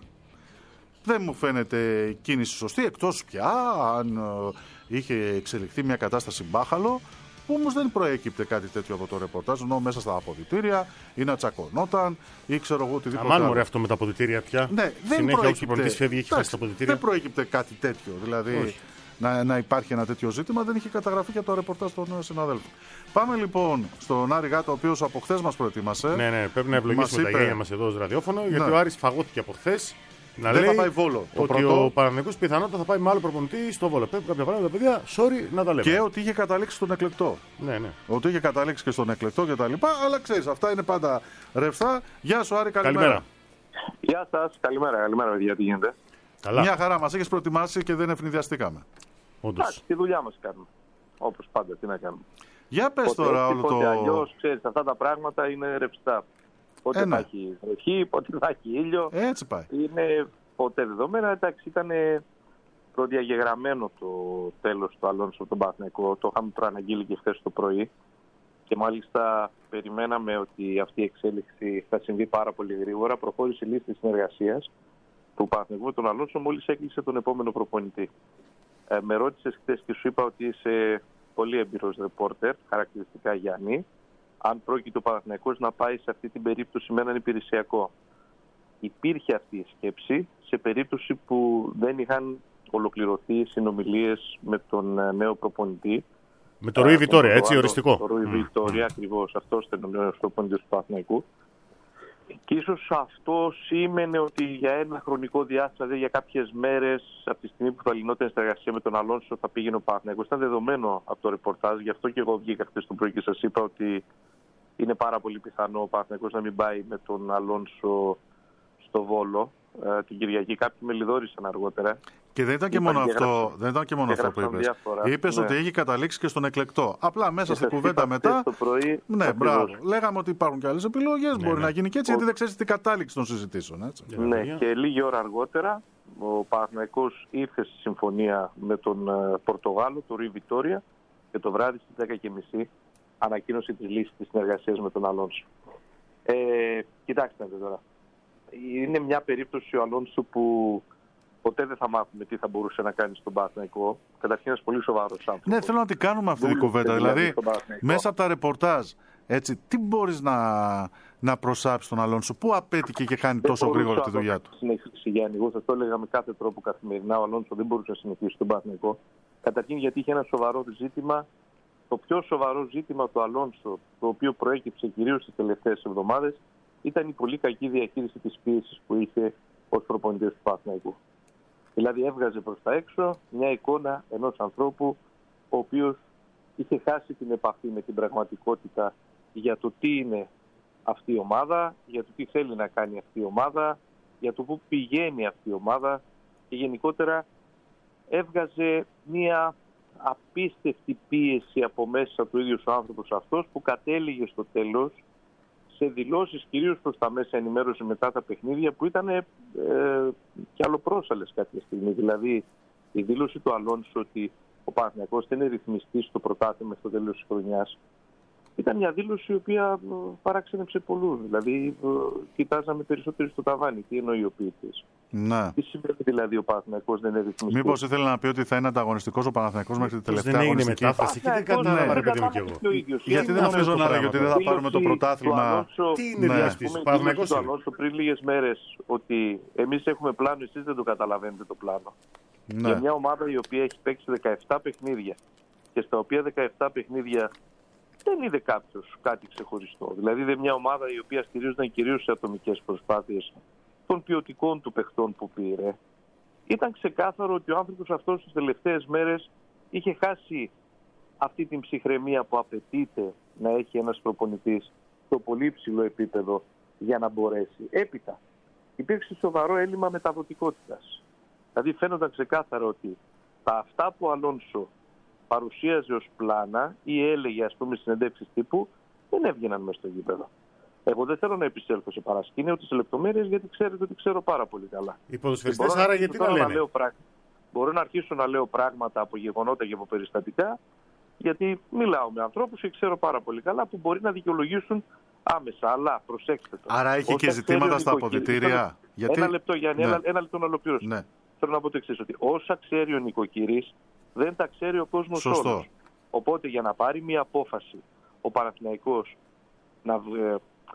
Δεν μου φαίνεται κίνηση σωστή, εκτός πια αν ε, είχε εξελιχθεί μια κατάσταση μπάχαλο, που όμως δεν προέκυπτε κάτι τέτοιο από το ρεπορτάζ, ενώ μέσα στα αποδυτήρια ή να τσακωνόταν ή ξέρω εγώ οτιδήποτε.
Αμάν μωρέ αυτό με τα αποδυτήρια πια.
Ναι, δεν
συνέχεια
προέκυπτε.
Ο προπονητής φεύγει, έχει χάσει τα αποδυτήρια.
Δεν προέκυπτε κάτι τέτοιο. Δηλαδή να, να υπάρχει ένα τέτοιο ζήτημα, δεν είχε καταγραφεί και από το ρεπορτάζ των συναδέλφων. Πάμε λοιπόν στον Άρη Γάτα, ο οποίος από χθες μας προετοίμασε.
Ναι, ναι, πρέπει να ευλογήσουμε είπε... τα γένια μας εδώ ως ραδιόφωνο, γιατί ναι. Ο Άρης φαγώθηκε από χθες. Να
δεν
λέει
θα πάει Βόλο.
Το ότι πρώτο... ο Παναθηναϊκός πιθανότατα θα πάει με άλλο προπονητή στο Βόλο. Πρέπει κάποια πράγματα, παιδιά, sorry να τα λέμε.
Και ότι είχε καταλήξει στον εκλεκτό.
Ναι, ναι.
Ότι είχε καταλήξει και στον εκλεκτό και τα λοιπά. Αλλά ξέρεις, αυτά είναι πάντα ρευστά. Γεια σου, Άρη, καλημέρα.
Καλημέρα.
Γεια σας, καλημέρα, καλημέρα, παιδιά, τι γίνεται.
Καλά.
Μια χαρά, μας έχεις προετοιμάσει και δεν ευνηδιαστήκαμε.
Όντως.
Τη δουλειά μας κάνουμε. Όπως πάντα, τι να κάνουμε.
Για πες
ποτέ,
τώρα όλο το.
Αλλιώς, ξέρεις, αυτά τα πράγματα είναι ρευστά. Πότε
Ένα.
θα έχει βροχή, πότε θα έχει ήλιο.
Έτσι πάει.
Είναι ποτέ δεδομένα. Εντάξει, ήταν προδιαγεγραμμένο το τέλος του Αλόνσο από τον Παναθηναϊκό. Το είχαμε προαναγγείλει και χθες το πρωί. Και μάλιστα περιμέναμε ότι αυτή η εξέλιξη θα συμβεί πάρα πολύ γρήγορα. Προχώρησε η λίστα συνεργασίας του Παναθηναϊκού με τον Αλόνσο μόλις έκλεισε τον επόμενο προπονητή. Ε, με ρώτησες χθες και σου είπα ότι είσαι πολύ έμπειρος ρεπόρτερ, χαρακτηριστικά Γιάννη, αν πρόκειται ο Παναθηναϊκός να πάει σε αυτή την περίπτωση με έναν υπηρεσιακό. Υπήρχε αυτή η σκέψη σε περίπτωση που δεν είχαν ολοκληρωθεί συνομιλίες με τον νέο προπονητή.
Με τον Ρουί Βιτόρια, έτσι, οριστικό.
Το Ρουί Βιτόρια, ακριβώς. Αυτός ήταν ο νέος προπονητής του Παναθηναϊκού. Και ίσως αυτό σήμαινε ότι για ένα χρονικό διάστημα, δηλαδή για κάποιες μέρες, από τη στιγμή που θα λυνόταν η συνεργασία με τον Αλόνσο, θα πήγαινε ο Παναθηναϊκός. Ήταν δεδομένο από το ρεπορτάζ, γι' αυτό και εγώ βγήκα χθες το πρωί και σας είπα ότι είναι πάρα πολύ πιθανό ο Παναθηναϊκός να μην πάει με τον Αλόνσο στο Βόλο ε, την Κυριακή. Κάποιοι με λιδόρισαν αργότερα.
Και δεν ήταν και μόνο αυτό, δεν ήταν και μόνο αυτό που είπες. Είπες ναι. ότι έχει καταλήξει και στον εκλεκτό. Απλά μέσα στην κουβέντα μετά.
Πρωί,
ναι, μπράβο. Λέγαμε ότι υπάρχουν και άλλες επιλογές. Ναι, μπορεί ναι. να γίνει και έτσι, ο... γιατί δεν ξέρεις την κατάληξη των συζητήσεων. Έτσι.
Ναι, yeah. και λίγη ώρα αργότερα ο Παναθηναϊκός ήρθε στη συμφωνία με τον uh, Πορτογάλο, τον Ρουί Βιτόρια, και το βράδυ στις δέκα και μισή ανακοίνωσε τη λύση της συνεργασίας με τον Αλόνσο. Ε, κοιτάξτε τώρα. Είναι μια περίπτωση ο Αλόνσο που ποτέ δεν θα μάθουμε τι θα μπορούσε να κάνει στον Παναθηναϊκό. Καταρχήν ένας πολύ σοβαρός άνθρωπος.
Ναι, θέλω να την κάνουμε αυτή την κουβέντα. Δηλαδή, μέσα από τα ρεπορτάζ, έτσι, τι μπορείς να, να προσάψεις τον Αλόνσο, πού απέτυχε και κάνει τόσο γρήγορα τη δουλειά του.
Συνεχίσει, Γιάννη, εγώ σας το έλεγα με κάθε τρόπο καθημερινά. Ο Αλόνσο δεν μπορούσε να συνεχίσει στον Παναθηναϊκό. Καταρχήν γιατί είχε ένα σοβαρό ζήτημα. Το πιο σοβαρό ζήτημα του Αλόνσο, το οποίο προέκυψε κυρίως τις τελευταίες εβδομάδες, ήταν η πολύ κακή διαχείριση της πίεσης που είχε ως προπονητής του Παναθηναϊκού. Δηλαδή έβγαζε προς τα έξω μια εικόνα ενός ανθρώπου ο οποίος είχε χάσει την επαφή με την πραγματικότητα για το τι είναι αυτή η ομάδα, για το τι θέλει να κάνει αυτή η ομάδα, για το πού πηγαίνει αυτή η ομάδα και γενικότερα έβγαζε μια απίστευτη πίεση από μέσα του ίδιου ο άνθρωπος αυτός που κατέληγε στο τέλος σε δηλώσεις κυρίως προς τα μέσα ενημέρωση μετά τα παιχνίδια που ήταν ε, και αλλοπρόσαλες κάποια στιγμή. Δηλαδή η δήλωση του Αλόνσο ότι ο Παναθηναϊκός δεν είναι ρυθμιστής στο πρωτάθλημα στο τέλος της χρονιάς ήταν μια δήλωση η οποία παράξενεψε πολλούς. Δηλαδή ε, κοιτάζαμε περισσότερο στο ταβάνι. Τι εννοεί ο ποιητής.
Ναι.
Τι σημαίνει δηλαδή ο Παναθηναϊκός δεν είναι ρυθμιστής?
Μήπως ήθελε να πει ότι θα είναι ανταγωνιστικός ο Παναθηναϊκός μέχρι τη τελευταία
δεν έγινε
αγωνιστική?
μετάφραση και δεν κατάλαβα, ρε παιδί μου κι εγώ.
Γιατί δεν νομίζω να λέγει ότι δεν θα πάρουμε το πρωτάθλημα?
Τι είναι διαστής, ο Παναθηναϊκός
είναι. Πριν λίγες μέρες ότι εμείς έχουμε πλάνο, εσείς δεν το καταλαβαίνετε το πλάνο.
Ναι.
Για μια ομάδα η οποία έχει παίξει δεκαεπτά παιχνίδια και στα οποία δεκαεπτά παιχνίδια δεν είδε κάποιος κάτι ξεχωριστό. Δηλαδή δεν μια ομάδα η οποία στηρίζονταν κυρίως σε ατομικές προσπάθειες των ποιοτικών του παιχτών που πήρε. Ήταν ξεκάθαρο ότι ο άνθρωπος αυτός τις τελευταίες μέρες είχε χάσει αυτή την ψυχραιμία που απαιτείται να έχει ένας προπονητής στο πολύ υψηλό επίπεδο για να μπορέσει. Έπειτα υπήρξε σοβαρό έλλειμμα μεταδοτικότητας. Δηλαδή φαίνονταν ξεκάθαρο ότι τα αυτά που ο Αλόνσο παρουσίαζε ως πλάνα ή έλεγε, ας πούμε, συνεντεύξεις τύπου, δεν έβγαιναν μέσα στο γήπεδο. Εγώ δεν θέλω να επισέλθω σε παρασκήνιο ούτε σε λεπτομέρειες, γιατί ξέρετε ότι ξέρω πάρα πολύ καλά.
Οι ποδοσφαιριστές άρα γιατί να λένε?
Να πράγ... Μπορώ να αρχίσω να λέω πράγματα από γεγονότα και από περιστατικά, γιατί μιλάω με ανθρώπους και ξέρω πάρα πολύ καλά που μπορεί να δικαιολογήσουν άμεσα. Αλλά προσέξτε το.
Άρα έχει και ζητήματα στα αποδυτήρια.
Γιατί... Ένα λεπτό, Γιάννη, ναι. ένα, ένα λεπτό να ολοκληρώσω. Ναι. Θέλω να πω το εξής, ότι όσα ξέρει ο νοικοκυρής δεν τα ξέρει ο κόσμος όλος. Οπότε για να πάρει μια απόφαση ο Παναθηναϊκός να ε,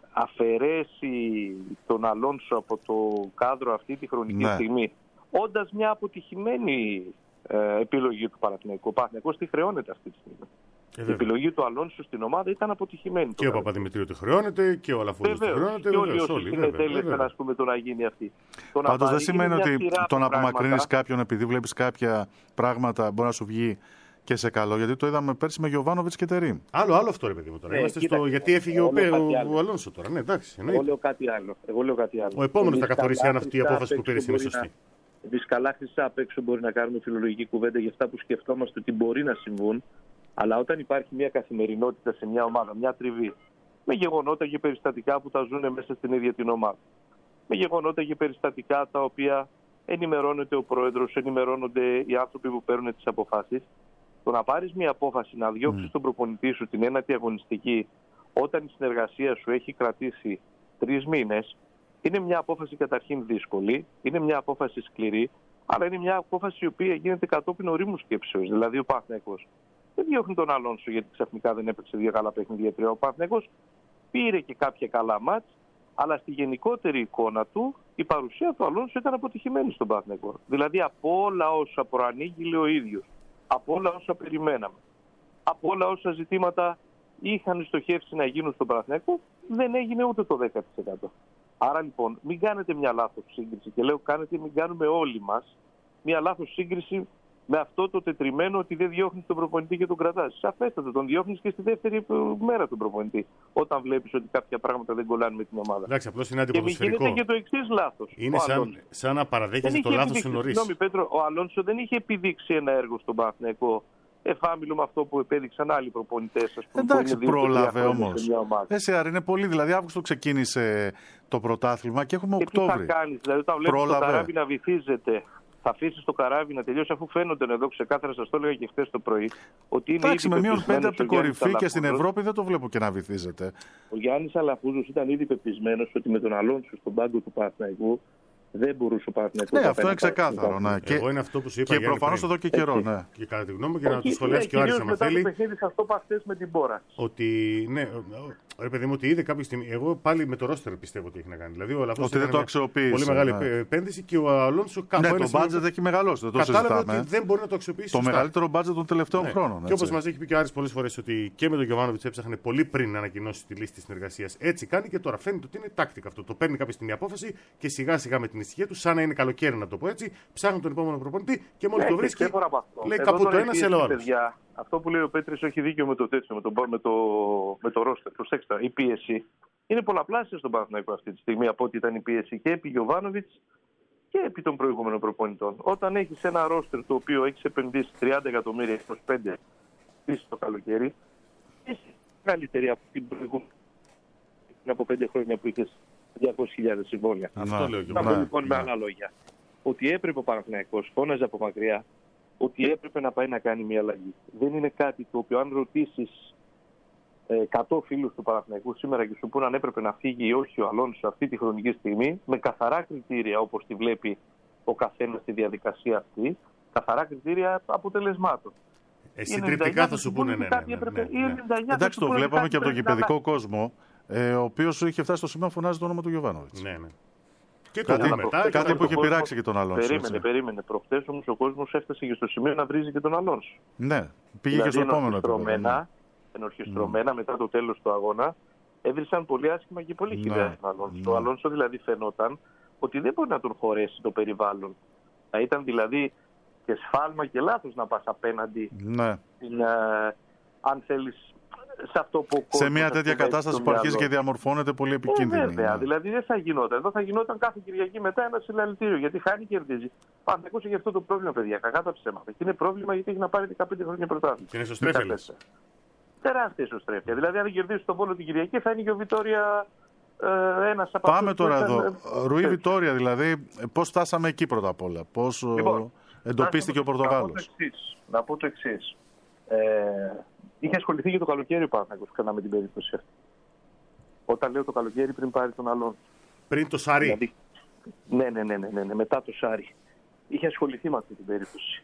αφαιρέσει τον Αλόνσο από το κάδρο αυτή τη χρονική ναι. στιγμή, όντας μια αποτυχημένη ε, επιλογή του Παναθηναϊκού. Ο Παναθηναϊκός τι χρεώνεται αυτή τη στιγμή. Ε, η επιλογή του Αλόνσο στην ομάδα ήταν αποτυχημένη.
Και ο Παπαδημητρίου τη χρεώνεται και ο Λαφούδης τη χρεώνεται.
Και όλοι όσοι συνετέλεσαν, ας πούμε, το να γίνει αυτή.
Πάντως δεν σημαίνει ότι το να απομακρύνεις κάποιον επειδή βλέπεις κάποια πράγματα μπορεί να σου βγει και σε καλό. Γιατί το είδαμε πέρσι με Γιοβάνοβιτς και Τερίμ.
Άλλο, άλλο αυτό, ρε παιδί μου τώρα. Ε, Είμαστε κοίτα, στο... Γιατί έφυγε ο, ο, ο Αλόνσο τώρα. Ναι, εντάξει.
Εγώ λέω κάτι άλλο. Εγώ λέω κάτι άλλο.
Ο επόμενος θα καθορίσει αν αυτή η απόφαση που πήρε είναι σωστή.
Εμείς καλά χρυσά απ' έξω μπορεί να κάνουμε φιλολογική κουβέντα για αυτά που σκεφτόμαστε ότι μπορεί να συμβούν. Αλλά όταν υπάρχει μια καθημερινότητα σε μια ομάδα, μια τριβή, με γεγονότα και περιστατικά που τα ζουν μέσα στην ίδια την ομάδα, με γεγονότα και περιστατικά τα οποία ενημερώνεται ο πρόεδρος, ενημερώνονται οι άνθρωποι που παίρνουν τις αποφάσεις, το να πάρεις μια απόφαση να διώξεις mm. τον προπονητή σου την ένατη αγωνιστική όταν η συνεργασία σου έχει κρατήσει τρεις μήνες, είναι μια απόφαση καταρχήν δύσκολη, είναι μια απόφαση σκληρή, αλλά είναι μια απόφαση η οποία γίνεται κατόπιν ορίμου σκέψεως. Δηλαδή ο Παναθηναϊκός δεν διώχνει τον Αλόνσο γιατί ξαφνικά δεν έπαιξε δύο καλά παιχνίδια τρία. Ο Παναθηναϊκός πήρε και κάποια καλά μάτς, αλλά στη γενικότερη εικόνα του η παρουσία του Αλόνσο ήταν αποτυχημένη στον Παναθηναϊκό. Δηλαδή από όλα όσα προανήγγειλε ο ίδιος, από όλα όσα περιμέναμε, από όλα όσα ζητήματα είχαν στοχεύσει να γίνουν στον Παναθηναϊκό, δεν έγινε ούτε το δέκα τοις εκατό. Άρα λοιπόν μην κάνετε μια λάθος σύγκριση, και λέω κάνετε, μην κάνουμε όλοι μας μια λάθος σύγκριση με αυτό το τετριμένο ότι δεν διώχνεις τον προπονητή και τον κρατάς. Σαφέστατα, τον διώχνεις και στη δεύτερη μέρα τον προπονητή, όταν βλέπεις ότι κάποια πράγματα δεν κολλάνε με την ομάδα.
Εντάξει, απλώς είναι αντιποδοσφαιρικό.
Και μην γίνεται και το εξής λάθος.
Είναι σαν, σαν να παραδέχεσαι το λάθος σου νωρίς.
Συγγνώμη, Πέτρο, ο Αλόνσο δεν είχε επιδείξει ένα έργο στον Παναθηναϊκό εφάμιλο με αυτό που επέδειξαν άλλοι προπονητές.
Εντάξει, πρόλαβε όμως. Εσύ, άρα είναι πολύ. Δηλαδή, Αύγουστο ξεκίνησε το πρωτάθλημα και έχουμε Οκτώβρη.
Τι θα κάνεις, δηλαδή, όταν βλέπεις το καράβι να βυθίζεται, θα αφήσεις το καράβι να τελειώσει, αφού φαίνονται εδώ ξεκάθαρα, σας το έλεγα και χθες το πρωί, ότι είναι.
Εντάξει, με μείον πέντε από την κορυφή και στην Ευρώπη δεν το βλέπω και να βυθίζεται.
Ο Γιάννης Αλαφούζος ήταν ήδη πεπισμένος ότι με τον Αλόνσο στον πάγκο του Παναθηναϊκού δεν μπορούσε ο Παναθηναϊκός.
Ναι, αυτό είναι ξεκάθαρο. Ναι.
Και, εγώ είναι αυτό που σου είπα,
και προφανώς εδώ και καιρό. Ναι.
Και κατά τη γνώμη μου, και να το σχολιάσει και ο Άρης, άμα θέλει.
Αυτό που χθες με την Μπόρα.
Ότι, ναι, ρε παιδί μου, ότι είδε κάποια στιγμή. Εγώ πάλι με το ρόστερ πιστεύω ότι έχει να κάνει. Δηλαδή, ο Αλαφούζος
ότι δεν το αξιοποίησε.
Πολύ μεγάλη ναι. επένδυση και ο Αλόνσο κάπου.
Ναι, το μπάτζετ έχει μεγαλώσει. Δεν το
κατάλαβε
συζητάμε.
Ότι δεν μπορεί να το αξιοποιήσει.
Το μεγαλύτερο μπάτζετ των τελευταίων
ναι.
χρόνων.
Και όπως μας έχει πει και ο Άρης πολλές φορές ότι και με τον Γιοβάνοβιτς έψαχνε πολύ πριν να ανακοινώσει τη λίστη συνεργασίας. Έτσι κάνει και τώρα φαίνεται ότι είναι τάκτικα αυτό. Το παίρνει κάποια στιγμή απόφαση και σιγά σιγά με την ησυχία του, σαν να είναι καλοκαίρι, να το πω έτσι, ψάχνουν τον επόμενο προπονητή και μόλις ναι, το βρίσκει, λέει κάπου το ένα, σε λέω άλλο.
Αυτό που λέει ο Πέτρης έχει δίκιο με το τέτοιο, με το, με το, με το ρόστερ. Προσέξτε, η πίεση είναι πολλαπλάσια στον Παναθηναϊκό αυτή τη στιγμή από ό,τι ήταν η πίεση και επί Γιοβάνοβιτς και επί των προηγούμενων προπονητών. Όταν έχεις ένα ρόστερ το οποίο έχεις επενδύσει τριάντα εκατομμύρια είκοσι πέντε το καλοκαίρι, είσαι καλύτερη από την προηγούμενη από πέντε χρόνια που είχες διακόσιες χιλιάδες συμβόλαια.
Αυτό λέω και
εγώ. Να πω λοιπόν με άλλα λόγια. Ότι έπρεπε ο Παναθηναϊκός, φώναζε από μακριά, ότι έπρεπε να πάει να κάνει μια αλλαγή. Δεν είναι κάτι το οποίο αν ρωτήσεις εκατό φίλους του Παναθηναϊκού σήμερα και σου πούνε αν έπρεπε να φύγει ή όχι ο Αλόνσο αυτή τη χρονική στιγμή, με καθαρά κριτήρια όπως τη βλέπει ο καθένας στη διαδικασία αυτή, καθαρά κριτήρια αποτελεσμάτων.
Εσύ τριπτικά θα σου πούνε ναι. ναι, ναι, ναι, ναι.
Εντάξει, το βλέπαμε και από τον γηπαιδικό κόσμο, ε, ο οποίος είχε φτάσει στο σημείο να φωνάζει το όνομα του Γιοβάνοβιτς.
Ναι, ναι. Και
κάτι
μετά,
κάτι που είχε πειράξει και τον Αλόνσο.
Περίμενε, έτσι. περίμενε. Προχτές όμως ο κόσμος έφτασε και στο σημείο να βρίζει και τον Αλόνσο.
Ναι, πήγε δηλαδή, και στο επόμενο επίπεδο.
Ενορχιστρωμένα mm. μετά το τέλος του αγώνα, έβρισαν πολύ άσχημα και πολύ χειρότερα ναι. τον Αλόνσο. Ναι. Ο Αλόνσο δηλαδή φαινόταν ότι δεν μπορεί να τον χωρέσει το περιβάλλον. Θα ήταν δηλαδή και σφάλμα και λάθος να πας απέναντι.
Ναι.
Στην, uh, αν θέλεις, σε αυτό που
σε μια τέτοια κατάσταση που αρχίζει και διαμορφώνεται πολύ επικίνδυνη.
Ε, βέβαια,
ναι.
δηλαδή δεν θα γινόταν. Εδώ θα γινόταν κάθε Κυριακή μετά ένα συλλαλητήριο. Γιατί χάνει και κερδίζει. Παναθηναϊκός έχει αυτό το πρόβλημα, παιδιά. Κακά τα ψέματα. Και είναι πρόβλημα γιατί έχει να πάρει δεκαπέντε χρόνια πρωτάθλημα.
Και είναι ισοστρέφεια.
Τεράστια ισοστρέφεια. Δηλαδή, αν κερδίσει τον Βόλο την Κυριακή, θα είναι και ο Βιτόρια ε, ένας από
Πάμε τώρα εδώ. Ε, Ρουί Βιτόρια, δηλαδή, πώς φτάσαμε εκεί πρώτα απ' όλα. Πώς λοιπόν, εντοπίστηκε ο Πορτογάλος.
Να πω το εξής. Ε, είχε ασχοληθεί και το καλοκαίρι ο Παναθηναϊκός ξανά με την περίπτωση αυτή. Όταν λέω το καλοκαίρι πριν πάρει τον άλλον.
Πριν το Σάρι.
Δηλαδή, ναι, ναι, ναι, ναι, ναι, ναι, μετά το Σάρι. Είχε ασχοληθεί με αυτή την περίπτωση.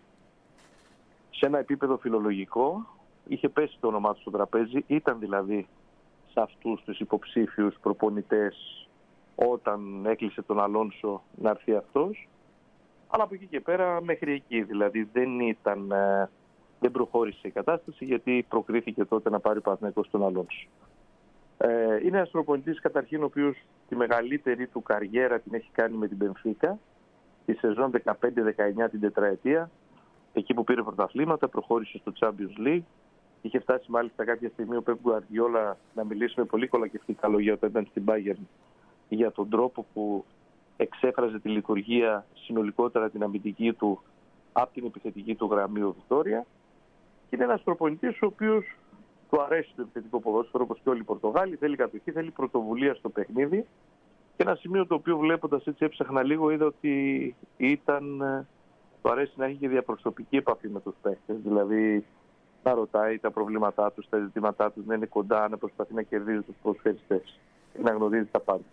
Σε ένα επίπεδο φιλολογικό, είχε πέσει το όνομά του στο τραπέζι, ήταν δηλαδή σε αυτούς τους υποψήφιους προπονητές όταν έκλεισε τον Αλόνσο να έρθει αυτός. Αλλά από εκεί και πέρα μέχρι εκεί, δηλαδή δεν ήταν... Δεν προχώρησε η κατάσταση γιατί προκρίθηκε τότε να πάρει ο Παναθηναϊκός τον Αλόνσο. Ε, είναι ένας προπονητής καταρχήν ο οποίος τη μεγαλύτερη του καριέρα την έχει κάνει με την Μπενφίκα, τη σεζόν δεκαπέντε δεκαεννιά την τετραετία, εκεί που πήρε πρωταθλήματα, προχώρησε στο Champions League. Είχε φτάσει μάλιστα κάποια στιγμή ο Πεπ Γκουαρδιόλα να μιλήσει με πολύ κολακευτικά λόγια όταν ήταν στην Bayern για τον τρόπο που εξέφραζε τη λειτουργία συνολικότερα την αμυντική του από την επιθετική του γραμμή ο Βιτόρια. Και είναι ένας προπονητής ο οποίος του αρέσει το επιθετικό ποδόσφαιρο όπως και όλοι οι Πορτογάλοι. Θέλει κατοχή, θέλει πρωτοβουλία στο παιχνίδι. Και ένα σημείο το οποίο βλέποντας έτσι έψαχνα λίγο είδα ότι ήταν, του αρέσει να έχει και διαπροσωπική επαφή με τους παίχτες. Δηλαδή να ρωτάει τα προβλήματά τους, τα ζητήματά τους, να είναι κοντά, να προσπαθεί να κερδίζει τους ποδοσφαιριστές και να γνωρίζει τα πάντα.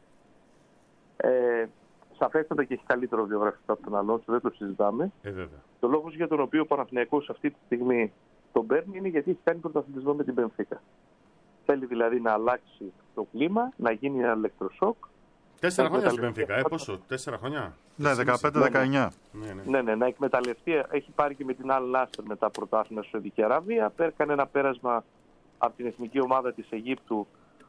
Ε, Σαφέστατα και έχει καλύτερο βιογραφικό από τον Αλόνσο, δεν το συζητάμε.
Ε,
το λόγος για τον οποίο ο Παναθηναϊκός αυτή τη στιγμή τον παίρνει είναι γιατί έχει κάνει πρωταθλητισμό με την Μπενφίκα. Θέλει δηλαδή να αλλάξει το κλίμα, να γίνει ένα ηλεκτροσόκ.
Τέσσερα χρόνια στην Μπενφίκα, ε, πόσο, τέσσερα χρόνια.
Ναι, δεκαπέντε δεκαεννιά.
Ναι, ναι. ναι, ναι, να εκμεταλλευτεί. Έχει πάρει και με την Αλ Νάσερ μετά πρωτάθλημα στη Σαουδική Αραβία. Έκανε ένα πέρασμα από την εθνική ομάδα της Αιγύπτου,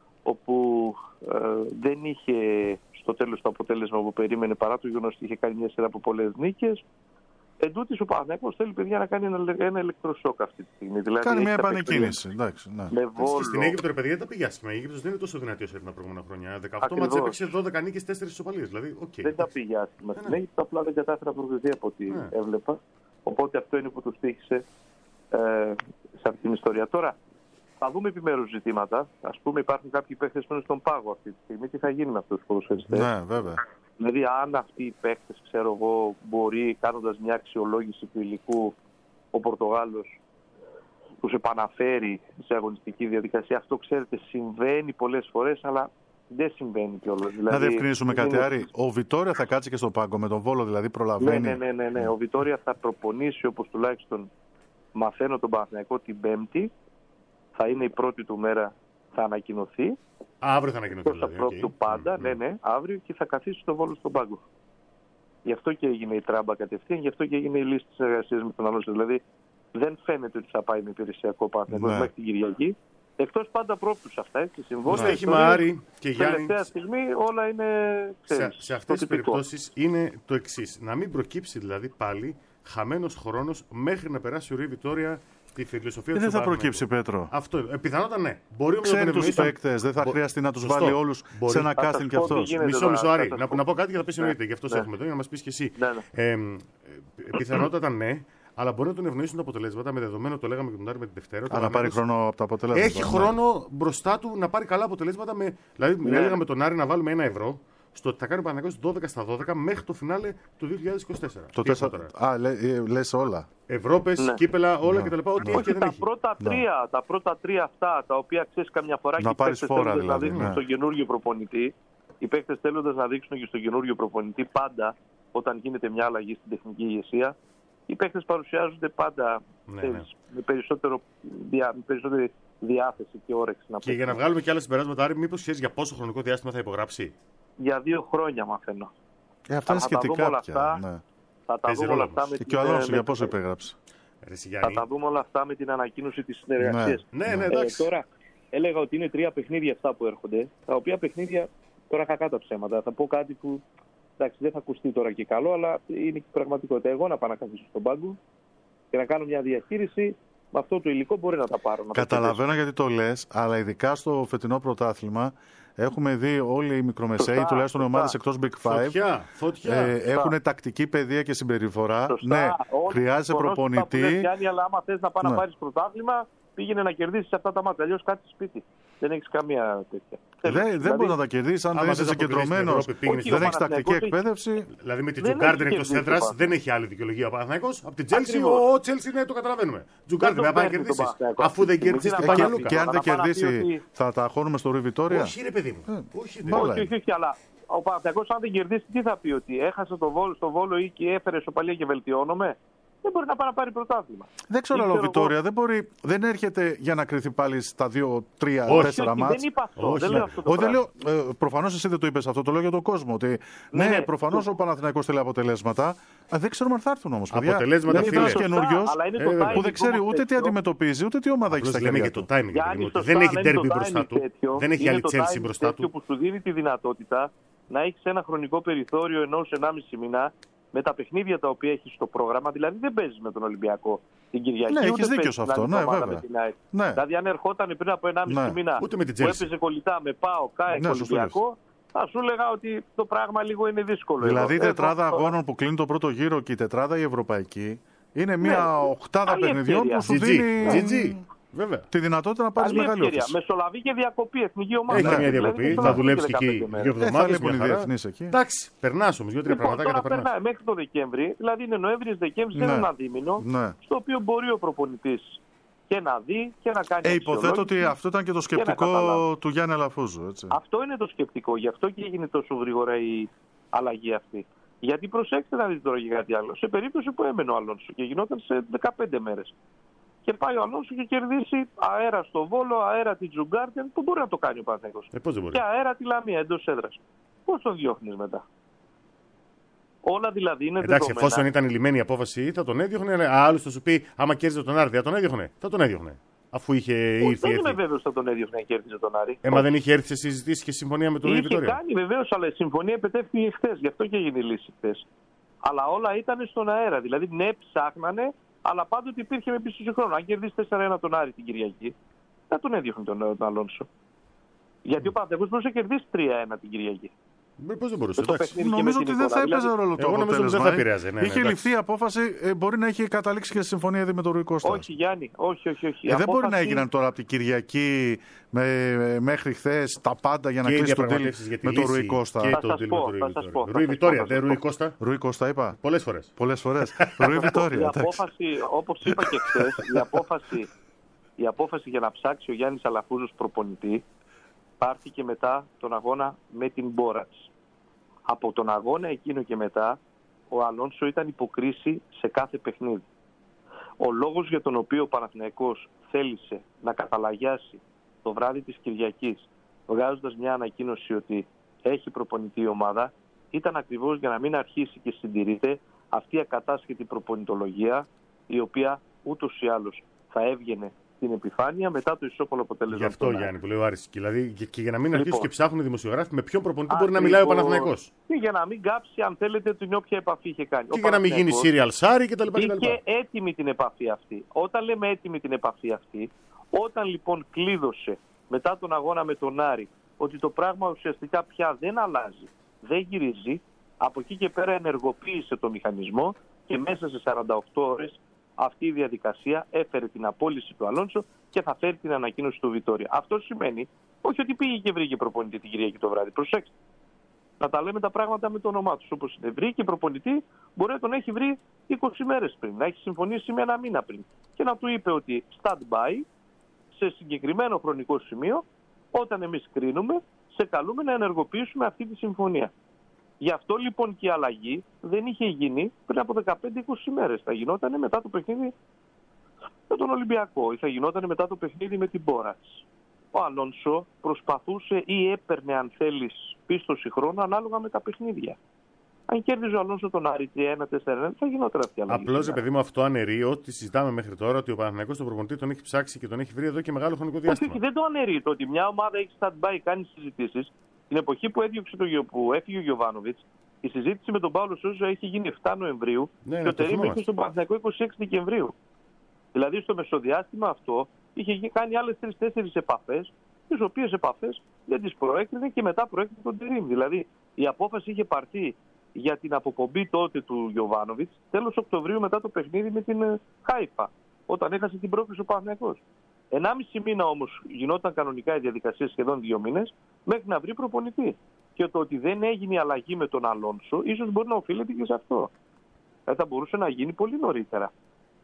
όπου ε, δεν είχε στο τέλος το αποτέλεσμα που περίμενε παρά το γεγονός ότι είχε κάνει μια σειρά από πολλές νίκες. Εν τούτης ο Παναθηναϊκός θέλει, παιδιά, να κάνει ένα, ένα ηλεκτροσόκ αυτή τη στιγμή. Δηλαδή,
κάνει μια επανεκκίνηση. Εντάξει, ναι.
Με Βόλο.
Στην Αίγυπτο, ρε παιδιά, δεν τα πήγε άσχημα. Η Αίγυπτος δεν είναι τόσο δυνατή όσο ήταν τα προηγούμενα χρόνια. δεκαοκτώ μάτς έπαιξε, δώδεκα νίκες, τέσσερις ισοπαλίες. Δηλαδή, okay.
Δεν τα πήγε άσχημα. Στην Αίγυπτο απλά δεν κατάφερε να προκριθεί από ό,τι ναι. έβλεπα. Οπότε αυτό είναι που του τύχησε ε, σε αυτή την ιστορία. Τώρα, θα δούμε επιμέρους ζητήματα. Ας πούμε, υπάρχουν κάποιοι παίχτες που είναι στον πάγο αυτή τη στιγμή. Τι θα γίνει με αυτούς τους ποδοσφαιριστές.
Ναι, βέβαια.
Δηλαδή, αν αυτοί οι παίχτες, ξέρω εγώ, μπορεί κάνοντας μια αξιολόγηση του υλικού, ο Πορτογάλος τους επαναφέρει σε αγωνιστική διαδικασία. Αυτό, ξέρετε, συμβαίνει πολλές φορές, αλλά δεν συμβαίνει κιόλας. Δηλαδή,
να διευκρινίσουμε κάτι, είναι... Άρη. Ο Βιτόρια θα κάτσει και στον πάγκο με τον Βόλο, δηλαδή προλαβαίνει.
Ναι, ναι, ναι, ναι. Ο Βιτόρια θα προπονήσει, όπως τουλάχιστον μαθαίνω τον Παναθηναϊκό, την Πέμπτη. Θα είναι η πρώτη του μέρα, θα ανακοινωθεί.
Αύριο θα ανακοινωθεί.
Δηλαδή, πρώτη του πάντα, mm, ναι, ναι, αύριο και θα καθίσει στον Βόλο στον πάγκο. Γι' αυτό και έγινε η τράμπα κατευθείαν, γι' αυτό και έγινε η λύση της εργασίας με τον Αλόνσο. Δηλαδή δεν φαίνεται ότι θα πάει με υπηρεσιακό Παναθηναϊκό ναι. μέχρι την Κυριακή. Εκτός πάντα πρόπτους αυτά, έτσι, συμβόλαια.
Έχει Μάρη και Γιάννη.
Τελευταία στιγμή όλα είναι, ξέρεις,
σε, σε αυτές τις περιπτώσεις είναι το εξής. Να μην προκύψει δηλαδή πάλι χαμένος χρόνος μέχρι να περάσει ο Ρουί Βιτόρια τη φιλοσοφία του.
Δεν θα προκύψει, Πέτρο.
Αυτό. Ε, πιθανότατα ναι. Μπορεί
ξέρει τους παίκτες, δεν θα μπορεί. Χρειαστεί να τους
Σωστό.
βάλει όλους σε ένα casting κι αυτός.
Μισό, μισό, Άρη. Να, να πω κάτι και θα πεις εννοείται. Γι' αυτό σε έχουμε εδώ για να μας πεις κι εσύ.
Ναι, ναι.
Ε, πιθανότατα ναι. Αλλά μπορεί να τον ευνοήσουν τα αποτελέσματα με δεδομένο, το λέγαμε και τον Άρη με την Δευτέρα.
Α, να πάρει χρόνο από τα αποτελέσματα.
Έχει χρόνο μπροστά του να πάρει καλά αποτελέσματα. Με, δηλαδή, ναι. έλεγα με τον Άρη να βάλουμε ένα ευρώ στο ότι θα κάνει ο Παναθηναϊκός δώδεκα στα δώδεκα μέχρι το φινάλε του δύο χιλιάδες είκοσι τέσσερα.
Το τέσσερα. Α, λέ, λες όλα.
Ευρώπες,
ναι.
κύπελα, όλα
ναι.
κτλ. Ό,τι
Όχι,
έχει και δεν
τα
έχει.
πρώτα, τρία, ναι. τα πρώτα τρία αυτά, τα οποία ξέρεις καμιά φορά
να
και
πάρεις φόρα δηλαδή.
Να δείξουν
Ναι.
στον καινούριο προπονητή. Οι παίκτες θέλοντας να δείξουν και στον καινούριο προπονητή πάντα, όταν γίνεται μια αλλαγή στην τεχνική ηγεσία, οι παίκτες παρουσιάζονται πάντα
Ναι,
ξέρεις,
ναι.
με, περισσότερο, διά, με περισσότερη διάθεση και όρεξη να
Και
παίξουν.
για να βγάλουμε και άλλα συμπεράσματα, Άρη, μήπως ξέρεις για πόσο χρονικό διάστημα θα υπογράψει.
Για δύο χρόνια μαθαίνω.
Ε, αυτά είναι
θα τα δούμε
σχετικά
όλα
πια.
αυτά.
Ναι.
Θα τα
Παίζει
δούμε όλα
ρόλο
αυτά
όμως.
με
Και
την,
ο Αλόνσο
με-
για πόσο υπέγραψε.
Ρε
Θα
Γιάννη.
τα δούμε όλα αυτά με την ανακοίνωση της συνεργασίας.
Ναι, ναι,
Ε,
εντάξει.
τώρα, έλεγα ότι είναι τρία παιχνίδια αυτά που έρχονται, τα οποία παιχνίδια τώρα κακά τα ψέματα. Θα πω κάτι που εντάξει, δεν θα ακουστεί τώρα και καλό, αλλά είναι και πραγματικότητα. Εγώ να πάω να καθίσω στον πάγκο και να κάνω μια διαχείριση, με αυτό το υλικό μπορεί να τα πάρω. Να
Καταλαβαίνω γιατί το λες, αλλά ειδικά στο φετινό πρωτάθλημα έχουμε δει όλοι οι μικρομεσαίοι,
Σωστά,
τουλάχιστον οι
σωστά.
ομάδες εκτός Big Five,
Φωτιά, φωτιά.
ε, έχουν τακτική παιδεία και συμπεριφορά.
Σωστά.
Ναι,
Όχι,
χρειάζεται
συμφωνώ σε αυτά που
προπονητή.
λες, Γιάννη, αλλά άμα θες να πάει
Ναι.
να πάρεις πρωτάθλημα, πήγαινε να κερδίσεις αυτά τα μάτια. Αλλιώς κάτσε σπίτι. Δεν έχεις καμία τέτοια.
Δεν, δεν
Δηλαδή,
μπορεί να τα κερδίσει αν
άμα
δεν είσαι
δεν αποκλείσει την
συγκεντρωμένο,
Ευρώπη, πήγαινε
Όχι,
δεν
ο
έχει τακτική
Παναθηναϊκός
εκπαίδευση.
Δηλαδή με την
δεν
Τζουγκάρντιν
έχει
εκτός
κερδίσει
έδρας
το
δεν έχει άλλη δικαιολογία ο Παναθηναϊκός. Από την Τζέλσι
Ακριβώς.
ο Τσέλσι είναι, το καταλαβαίνουμε. Τζουγκάρντιν
τον
δεν πάει να
παίρνει τον
κερδίσει.
Παναθηναϊκό.
Αφού δεν
Μην
κέρδισε
την
την
απάνει
Παγιαλούκα.
Και αν δεν
να πάει να πει
κερδίσει,
ότι-
θα τα χώνουμε στο Ρουι Βιτόρια.
Όχι, ρε παιδί μου.
Ε,
Όχι,
μπάλα.
δεν
Όχι, όχι, όχι, αλλά ο Παναθηναϊκός αν δεν κερδίσει, τι θα πει, ότι έχασε το Βόλο, στο Βόλο ή και έφερε σοπαλία και βελτιώνομαι. Δεν μπορεί να πάει να πάρει πρωτάθλημα.
Δεν ξέρω,
Ή
αλλά ο
ξέρω
Βιτόρια
εγώ.
δεν, μπορεί, δεν έρχεται για να κρυθεί πάλι στα δύο, τρία,
Όχι,
τέσσερα
Όχι,
μάτς.
δεν είπα αυτό.
Όχι,
δεν
ναι.
λέω αυτό το
Όχι, δεν
πράγμα.
λέω. Ε, προφανώς εσύ δεν το είπες αυτό, το λέω για τον κόσμο. Ότι, ναι,
Ναι, ναι.
προφανώς ο Παναθηναϊκός θέλει αποτελέσματα. Α, δεν ξέρουμε αν θα έρθουν όμως. παιδιά.
Αποτελέσματα,
Είναι
φίλε.
ένας
Σωστά,
καινούριος
αλλά είναι
ε,
το
βέβαια.
timing
που δεν ξέρει
όμως
ούτε τι
τέτοιο.
αντιμετωπίζει, ούτε τι ομάδα έχει
Απλώς
στα
λέμε
χέρια
για το
του.
timing.
Γιάννη,
παιδί μου, ότι
σωστά,
δεν έχει
αλλά είναι
ντέρμπι
το
μπροστά
timing
του.
τέτοιο.
Δεν έχει
Είναι
άλλη
το
Τσέλσι
timing
μπροστά
τέτοιο
του.
που σου δίνει τη δυνατότητα να έχει ένα χρονικό περιθώριο ενός ενάμιση μήνα με τα παιχνίδια τα οποία έχει στο πρόγραμμα. Δηλαδή δεν παίζει με τον Ολυμπιακό την Κυριακή.
Ναι,
ούτε
έχεις δίκιο
παίζεις
σε αυτό,
την άλλη
ναι,
εβδομάδα
βέβαια.
με την ΑΕΚ.
Ναι.
Δηλαδή αν ερχόταν πριν από ενάμιση
Ναι.
μήνα
Ούτε με την
που
Chelsea.
έπαιζε κολλητά με ΠΑΟ, ΚΑΕΚ,
Ναι, σωστό
Ολυμπιακό, θα σου έλεγα ότι το πράγμα λίγο είναι δύσκολο.
Δηλαδή η
εδώ.
τετράδα
Εδώ,
αγώνων που κλείνει το πρώτο γύρο και η τετράδα η ευρωπαϊκή είναι μια
Ναι.
οχτάδα
Καλή
παιχνιδιών
ευκαιρία.
που σου
τζι τζι.
δίνει
τζι τζι. Βέβαια.
τη δυνατότητα να πάρει
Καλή
μεγάλη
ευκαιρία.
όφηση.
Μεσολαβή και διακοπή, εθνική ομάδα.
Έχει
ναι.
μια
Δηλαδή,
διακοπή,
μεσολαβή
θα δουλέψει
και
εκεί
δεκαπέντε μέρες.
δύο
Ε, θα
εβδομάδες.
λείπουν οι
μια χαρά.
διεθνείς εκεί.
Εντάξει, περνάς όμως δύο-τρία
Λοιπόν,
πραγματάκια
τώρα
τα περνάς.
περνάει μέχρι το Δεκέμβρη, δηλαδή είναι Νοέμβρη-Δεκέμβρη,
Ναι.
είναι ένα δίμηνο,
Ναι.
στο οποίο μπορεί ο προπονητής και να δει και να κάνει
Ε, υποθέτω ότι
αξιολόγηση.
αυτό ήταν και το
να
σκεπτικό
καταλάβει.
του Γιάννη Αλαφούζου. Έτσι.
Αυτό είναι το σκεπτικό, γι' αυτό και έγινε τόσο γρήγορα η αλλαγή αυτή. Γιατί προσέξτε να δείτε τώρα και κάτι άλλο. Σε περίπτωση που έμενε ο Αλόνσο και γινόταν σε δεκαπέντε μέρες. Και πάει ο Αλόνσο και κερδίσει αέρα στο Βόλο, αέρα τη Τζουγκάρντεν, που μπορεί να το κάνει ο Παναθηναϊκός.
Ε, πώς δεν μπορεί.
Και αέρα τη Λαμία εντός έδρας. Πώς τον διώχνεις μετά. Όλα δηλαδή είναι
Εντάξει,
δεδομένα.
εφόσον ήταν η λιμένη η απόφαση, θα τον έδιωχνε. Αλλά άλλο θα σου πει, άμα κέρδιζε τον Άρη, θα τον έδιωχνε. Θα τον έδιωχνε. Αφού είχε
Όχι,
ήρθει.
δεν είμαι
έρθει.
βέβαιος ότι τον έδιωχνε να κέρδιζε τον Άρη.
Ε, μα δεν είχε έρθει σε συζητήσει και συμφωνία με τον Ρουι
Είχε
Βιτόρια.
κάνει βεβαίως, αλλά η συμφωνία επετέφθη χθες. Γι' αυτό και έγινε η λύση χθες. Αλλά όλα ήταν στον αέρα. Δηλαδή, ναι, ψάχνανε, αλλά πάντοτε υπήρχε με πίσω χρόνο. Αν κερδίσει τέσσερα ένα τον Άρη την Κυριακή, θα τον έδιωχνε τον, τον Αλόνσο. Γιατί ο Παναθηναϊκός μπορούσε να κερδίσει τρία ένα την Κυριακή.
Πώ δεν μπορούσε,
Με το
εντάξει.
παιχνίδι και
Νομίζω
με
ότι
την
δεν
εικόνα.
θα έπαιζε
Δηλαδή,
ρόλο το
εγώ νομίζω ότι δεν
αποτέλεσμα.
θα επηρέαζε, ναι, ναι,
Είχε
εντάξει.
ληφθεί η απόφαση, ε, μπορεί να έχει καταλήξει και στη συμφωνία ήδη με τον Ρουί Κώστα.
όχι, Γιάννη, όχι, όχι. όχι.
Ε, δεν μπορεί να
Απόφαση-
έγιναν τώρα από την Κυριακή με, μέχρι χθε τα πάντα για να
Και οι
κλείσει τον deal
διαπραγματεύσεις για τη
με τον
λύση
Ρουί Κώστα.
και
Θα
το
σας
deal
πω,
με
θα
τον
σας
Ρουι
πω,
Βιτόρια.
θα
Ρουι
σας
Βιτόρια,
πω, θα
δεν
σας
Ρουι
πω.
Κώστα.
Ρουί Κώστα είπα.
Πολλέ φορέ.
Πολλέ φορέ. Ρουί Βιτόρια.
Η
εντάξει.
απόφαση, όπως είπα και χθες, η απόφαση, η απόφαση για να ψάξει ο Γιάννης Αλαφούζος προπονητή πάρθηκε μετά τον αγώνα με την Μπόρατς. Από τον αγώνα εκείνο και μετά ο Αλόνσο ήταν υποκρίση σε κάθε παιχνίδι. Ο λόγος για τον οποίο ο Παναθηναϊκός θέλησε να καταλαγιάσει το βράδυ της Κυριακής βγάζοντας μια ανακοίνωση ότι έχει προπονητή η ομάδα ήταν ακριβώς για να μην αρχίσει και συντηρείται αυτή η ακατάσχετη προπονητολογία η οποία ούτως ή άλλως θα έβγαινε στην επιφάνεια μετά το ισόπαλο αποτέλεσμα.
Γι' αυτό,
των
Γιάννη, που λέει ο Άρης. Δηλαδή, και, και για να μην αρχίσουν
Λοιπόν.
και ψάχνουν οι δημοσιογράφοι με ποιον προπονητή
Ακριβώς.
μπορεί να μιλάει ο Παναθηναϊκός.
Και για να μην κάψει, αν θέλετε, την όποια επαφή είχε κάνει.
Και
Ο
για να μην γίνει
Παναθηναϊκός
serial Sarri κτλ.
είχε έτοιμη την επαφή αυτή. Όταν λέμε έτοιμη την επαφή αυτή, όταν λοιπόν κλείδωσε μετά τον αγώνα με τον Άρη ότι το πράγμα ουσιαστικά πια δεν αλλάζει, δεν γυρίζει, από εκεί και πέρα ενεργοποίησε το μηχανισμό και μέσα σε σαράντα οκτώ ώρες αυτή η διαδικασία έφερε την απόλυση του Αλόνσο και θα φέρει την ανακοίνωση του Βιτόρια. Αυτό σημαίνει όχι ότι πήγε και βρήκε προπονητή την Κυριακή το βράδυ. Προσέξτε. Να τα λέμε τα πράγματα με το όνομά τους. Όπως είναι. Βρήκε προπονητή, μπορεί να τον έχει βρει είκοσι μέρες πριν, να έχει συμφωνήσει με ένα μήνα πριν. Και να του είπε ότι stand by, σε συγκεκριμένο χρονικό σημείο, όταν εμείς κρίνουμε, σε καλούμε να ενεργοποιήσουμε αυτή τη συμφωνία. Γι' αυτό λοιπόν και η αλλαγή δεν είχε γίνει πριν από δεκαπέντε είκοσι μέρες. Θα γινόταν μετά το παιχνίδι με τον Ολυμπιακό ή θα γινόταν μετά το παιχνίδι με την Μπόρας. Ο Αλόνσο προσπαθούσε ή έπαιρνε, αν θέλεις, πίστοση χρόνου ανάλογα με τα παιχνίδια. Αν κέρδιζε ο Αλόνσο τον Άρη ένα τέσσερα ένα, θα γινόταν αυτή η αλλαγή.
Απλώς, παιδί μου, αυτό αναιρεί ότι συζητάμε μέχρι τώρα ότι ο Παναθηναϊκός τον προπονητή τον έχει ψάξει και τον έχει βρει εδώ και μεγάλο χρονικό διάστημα.
Όχι, δεν το αναιρεί. Το ότι μια ομάδα έχει stand-by, κάνει συζητήσεις. Την εποχή που, έδιωξε το, που έφυγε ο Γιοβάνοβιτς, η συζήτηση με τον Πάολο Σόζα είχε γίνει εφτά Νοεμβρίου
ναι,
και ο Τερίμ ήρθε στον Παναθηναϊκό είκοσι έξι Δεκεμβρίου. Δηλαδή στο μεσοδιάστημα αυτό είχε κάνει άλλες τρεις τέσσερις επαφές, τις οποίες επαφές δεν τις προέκρινε και μετά προέκρινε τον Τερίμ. Δηλαδή η απόφαση είχε πάρθει για την αποπομπή τότε του Γιοβάνοβιτς τέλος Οκτωβρίου μετά το παιχνίδι με την Χάιφα, όταν έχασε την πρόκριση ο Παναθηναϊκός. Ενάμιση μήνα όμως γινόταν κανονικά η διαδικασία, σχεδόν δύο μήνες, μέχρι να βρει προπονητή. Και το ότι δεν έγινε η αλλαγή με τον Αλόνσο, ίσως μπορεί να οφείλεται και σε αυτό. Ε, θα μπορούσε να γίνει πολύ νωρίτερα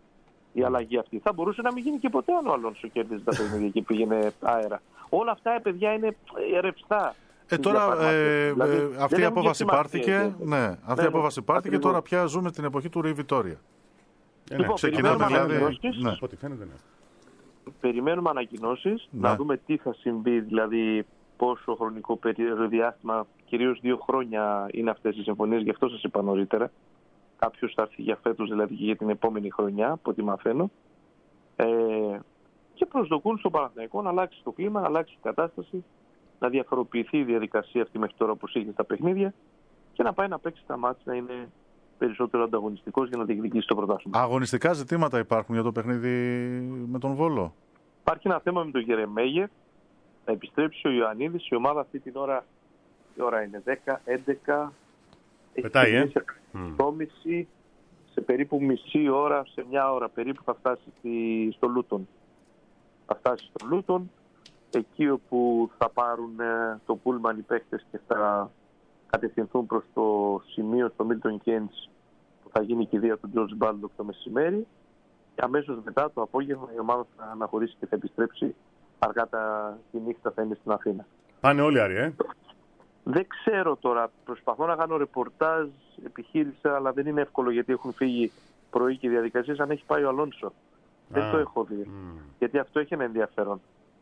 η αλλαγή αυτή. Θα μπορούσε να μην γίνει και ποτέ αν ο Αλόνσο κέρδιζε τα παιχνίδια και πήγαινε αέρα. Όλα αυτά, ε, παιδιά, είναι ρευστά.
Ε, τώρα ε, δηλαδή, ε, αυτή η απόφαση πάρθηκε. Ναι, αυτή η ναι, απόφαση πάρθηκε και τώρα πια ζούμε την εποχή του Ρουί Βιτόρια.
Ε, ναι. Λοιπόν, ξεκινάμε δηλαδή.
Ναι. Από ό,τι φαίνεται, ναι.
Περιμένουμε ανακοινώσεις, ναι. Να δούμε τι θα συμβεί, δηλαδή πόσο χρονικό διάστημα, κυρίως δύο χρόνια είναι αυτές οι συμφωνίες, γι' αυτό σας είπα νωρίτερα. Κάποιος θα έρθει για φέτος, δηλαδή και για την επόμενη χρονιά, από ό,τι μαθαίνω. Ε, και προσδοκούν στον Παναθηναϊκό να αλλάξει το κλίμα, να αλλάξει η κατάσταση, να διαφοροποιηθεί η διαδικασία αυτή μέχρι τώρα όπως είχε στα παιχνίδια και να πάει να παίξει τα μάτς, να είναι περισσότερο ανταγωνιστικός για να διεκδικήσει το πρωτάθλημα.
Αγωνιστικά ζητήματα υπάρχουν για το παιχνίδι με τον Βόλο.
Υπάρχει ένα θέμα με τον Γερεμέγεφ. Θα επιστρέψει ο Ιωαννίδης. Η ομάδα αυτή την ώρα, η ώρα είναι δέκα, έντεκα.
Πετάει, ε.
οκτώ, σε περίπου μισή ώρα, σε μια ώρα περίπου θα φτάσει στη, στο Λούτον. Θα φτάσει στο Λούτον, εκεί όπου θα πάρουν το πούλμαν οι παίκτες και θα κατευθυνθούν προς το σημείο στο Μίλτον Κέιντς που θα γίνει η κηδεία του Τζορτζ Μπάλντοκ το μεσημέρι. Και αμέσως μετά το απόγευμα η ομάδα θα αναχωρήσει και θα επιστρέψει αργά τα, τη νύχτα, θα είναι στην Αθήνα.
Πάνε όλοι, Άρη, ε?
Δεν ξέρω τώρα. Προσπαθώ να κάνω ρεπορτάζ, επιχείρησα, αλλά δεν είναι εύκολο γιατί έχουν φύγει πρωί και διαδικασίες. Αν έχει πάει ο Αλόνσο. Δεν το έχω δει. Mm. Γιατί αυτό έχει ένα ενδιαφέρον.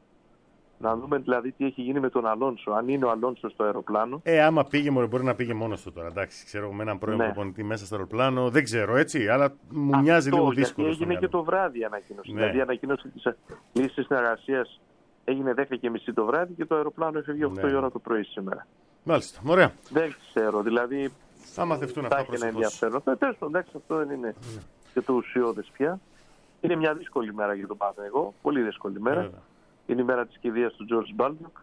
Να δούμε δηλαδή τι έχει γίνει με τον Αλόνσο. Αν είναι ο Αλόνσο στο αεροπλάνο.
Ε, άμα πήγε, μπορεί να πήγε μόνος του τώρα. Εντάξει, ξέρω με έναν πρώην προπονητή ναι. μέσα στο αεροπλάνο. Δεν ξέρω έτσι, αλλά μου αυτό, μοιάζει λίγο δύσκολο.
Γιατί έγινε και το βράδυ η ανακοίνωση. Ναι. Δηλαδή η ανακοίνωση τη λύση συνεργασία έγινε δέκα και μισή το βράδυ και το αεροπλάνο έφευγε οκτώ ναι. η ώρα το πρωί σήμερα.
Μάλιστα, ωραία.
Δεν ξέρω, δηλαδή.
Θα μαθευτούν αυτά
προσεχώς. Θα έχει ένα ενδιαφέρον. Τέλος πάντων, εντάξει, αυτό δεν είναι ναι. και το ουσιώδες πια. Είναι μια δύσκολη μέρα για τον Παναθηναϊκό. Πολύ δύσκολη μέρα. Βέβαια. Είναι η μέρα της κηδείας του Τζορτζ Μπάλντοκ.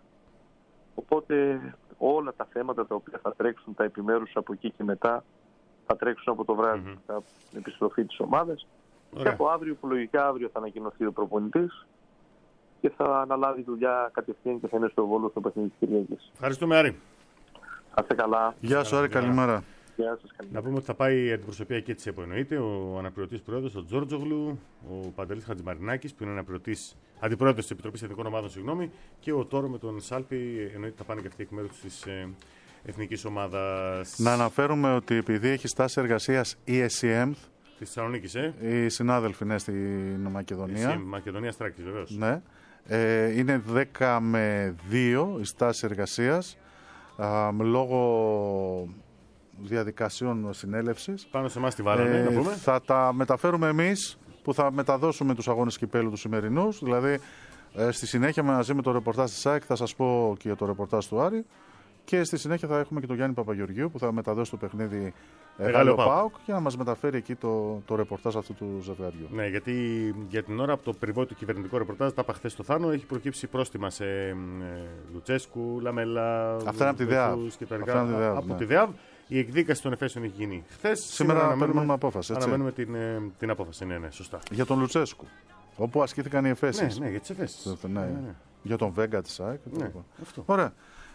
Οπότε όλα τα θέματα τα οποία θα τρέξουν, τα επιμέρους από εκεί και μετά, θα τρέξουν από το βράδυ mm-hmm. τα επιστροφή της ομάδας. Και από αύριο, που λογικά αύριο θα ανακοινωθεί ο προπονητής και θα αναλάβει δουλειά κατευθείαν και θα είναι στο Βόλο στο παιχνίδι της Κυριακής.
Ευχαριστούμε, Άρη.
Να είστε καλά.
Γεια σου, Άρη, καλημέρα.
Γεια σας, καλημέρα.
Να πούμε ότι θα πάει η αντιπροσωπεία και της ΕΠΟ, εννοείται, ο αναπληρωτής πρόεδρος, ο Τζόρτζογλου, ο Παντελής Χατζημαρινάκης, που είναι αναπληρωτής, αντιπρόεδρος της Επιτροπής Εθνικών Ομάδων, συγγνώμη, και ο Τόρο με τον Σάλπη, εννοείται θα πάνε και αυτοί εκ μέρους της ε, εθνικής ομάδας.
Να αναφέρουμε ότι επειδή έχει στάση εργασίας η ι σι εμ,
της Θεσσαλονίκης, ε.
οι συνάδελφοι είναι στην Μακεδονία.
Η Μακεδονία Στράκης, βεβαίως.
Ναι. Ε, είναι δέκα με δύο η στάση εργασίας, α, λόγω διαδικασιών συνέλευσης.
Πάνω σε εμάς τη βάλανε, ε, να πούμε.
Θα τα μεταφέρουμε εμείς, που θα μεταδώσουμε τους αγώνες κυπέλλου του σημερινούς. Δηλαδή, ε, στη συνέχεια μαζί με το ρεπορτάζ της ΑΕΚ θα σας πω και για το ρεπορτάζ του Άρη. Και στη συνέχεια θα έχουμε και τον Γιάννη Παπαγεωργίου που θα μεταδώσει το παιχνίδι Γάλλο ΠΑΟΚ και να μας μεταφέρει εκεί το, το ρεπορτάζ αυτού του ζευγαριού.
Ναι, γιατί για την ώρα από το περιβόητο κυβερνητικό ρεπορτάζ, τα είπα χθες στο Θάνο, έχει προκύψει πρόστιμα σε ε, Λουτσέσκου, Λαμέλα.
Αυτά είναι από τη ΔΕΑΒ.
Από ναι. τη ΔΕΑΒ. Η εκδίκαση των εφέσεων έχει γίνει χθες.
Σήμερα, Σήμερα αναμένουμε απόφαση. Έτσι.
Αναμένουμε την, την απόφαση. Ναι, ναι, σωστά.
Για τον Λουτσέσκου. Όπου ασκήθηκαν οι εφέσεις.
Ναι, ναι, για τις εφέσεις.
Ναι, ναι. Ναι, ναι. Για τον Βέγκα της ΑΕΚ.
Ναι, αυτό.
Ωραία.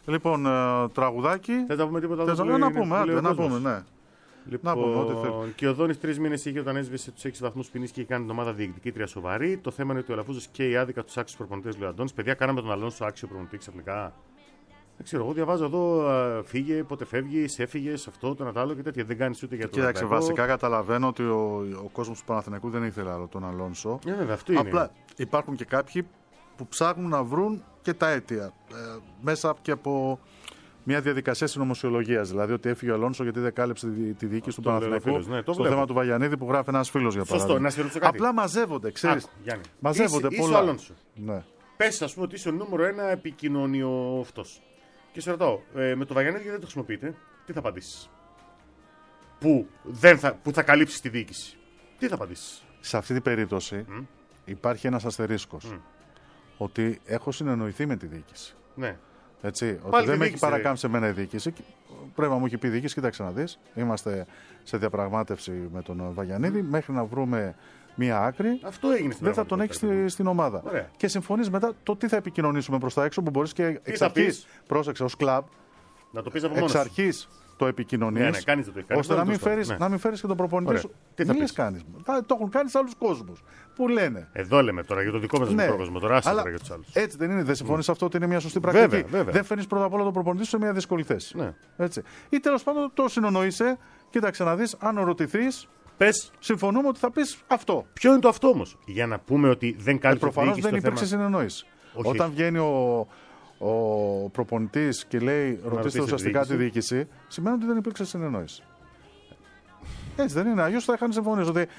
Λοιπόν, ε, τραγουδάκι.
Δεν θα πούμε τίποτα άλλο.
Θες να, να πούμε, άντε, να πούμε, ναι.
Λοιπόν,
να πούμε, ό,τι θέλει.
και ο Δόνης τρεις μήνες είχε όταν έσβησε τους έξι βαθμούς ποινής και είχε κάνει την ομάδα διεκδικήτρια σοβαρή. Το θέμα είναι ότι ο Αλαφούζος και η άδικα τους άξιους προπονητές, λέει ο Αντώνης. Παιδιά, κάναμε τον Αλόνσο άξιο προπονητή ξαφνικά. Δεν ξέρω, εγώ διαβάζω εδώ, α, φύγε, πότε φεύγει, έφυγε, αυτό, το ένα άλλο και τέτοια. Δεν κάνει ούτε για το
Κοίταξε, βασικά καταλαβαίνω ότι ο, ο κόσμος του Παναθηναϊκού δεν ήθελε άλλο τον Αλόνσο.
Ε, βέβαια, αυτό είναι.
Απλά υπάρχουν και κάποιοι που ψάχνουν να βρουν και τα αίτια. Ε, μέσα και από μια διαδικασία συνωμοσιολογίας. Δηλαδή ότι έφυγε ο Αλόνσο γιατί δεν κάλυψε τη, τη διοίκηση του Παναθηναϊκού.
Ναι, το
στο
βλέπω.
θέμα του Βαγιανίδη που γράφει ένας φίλος για παράδειγμα.
Σωστό, να σε ρωτήσω κάτι.
Απλά μαζεύονται, ξέρεις.
Άκου, Γιάννη.
Μαζεύονται
είσαι,
πολλά.
Είσαι ο Αλόνσο.
Ναι.
Πες, ας πούμε, ότι είσαι ο νούμερο ένα επικοινωνιό αυτός. Και σε ρωτάω, ε, με το Βαγιανίδη γιατί δεν το χρησιμοποιείτε, τι θα απαντήσεις? Που, δεν θα, που θα καλύψεις τη διοίκηση. Τι θα απαντήσεις?
Σε αυτή την περίπτωση mm. υπάρχει ένας αστερίσκος. Mm. Ότι έχω συνεννοηθεί με τη διοίκηση.
Ναι.
Έτσι,
πάλι
ότι δεν με έχει
ρε.
παρακάμψει εμένα η διοίκηση. Πρέπει να μου έχει πει η διοίκηση, κοίταξε να δεις. Είμαστε σε διαπραγμάτευση με τον Βαγιανίδη mm. μέχρι να βρούμε μία άκρη.
Αυτό έγινε στην
δεν θα τον έχει στη, στην ομάδα.
Ωραία.
Και συμφωνείς μετά το τι θα επικοινωνήσουμε προς τα έξω που μπορείς και εξ αρχής, πρόσεξε, ως κλαμπ,
να το πεις από μόνος
εξ αρχής το επικοινωνείς,
ναι, ναι, κάνεις το, κάνεις
ώστε
το,
να μην,
το,
φέρεις,
ναι.
να μην φέρεις και τον προπονητή
Ωραία.
σου.
Τι θα
πεις? Κάνεις. Το έχουν κάνει σε άλλους κόσμους που λένε.
Εδώ λέμε τώρα για το δικό μας
ναι.
μικρό κόσμο, τώρα άσε
Αλλά
τώρα για τους άλλους.
Έτσι δεν είναι, δεν συμφωνείς σε αυτό ότι είναι μια σωστή πρακτική?
Βέβαια, βέβαια.
Δεν φέρνεις πρώτα απ' όλα τον προπονητή σου σε μια δύσκολη θέση.
Ναι.
Έτσι. Ή τέλος πάντων το συνονοείσαι, κοίταξε να δεις, αν ρωτηθείς,
πες,
συμφωνούμε ότι θα πεις αυτό.
Ποιο είναι το αυτό όμως? Για να πούμε ότι δεν κάλυψε
ε, προφανώς δεν υπήρξε
θέμα...
συνεννόηση. Όταν βγαίνει ο, ο προπονητής και λέει ρωτήστε ουσιαστικά τη διοίκηση, σημαίνει ότι δεν υπήρξε συνεννόηση. Έτσι δεν είναι? Αλλιώς θα είχαν συμφωνήσει ότι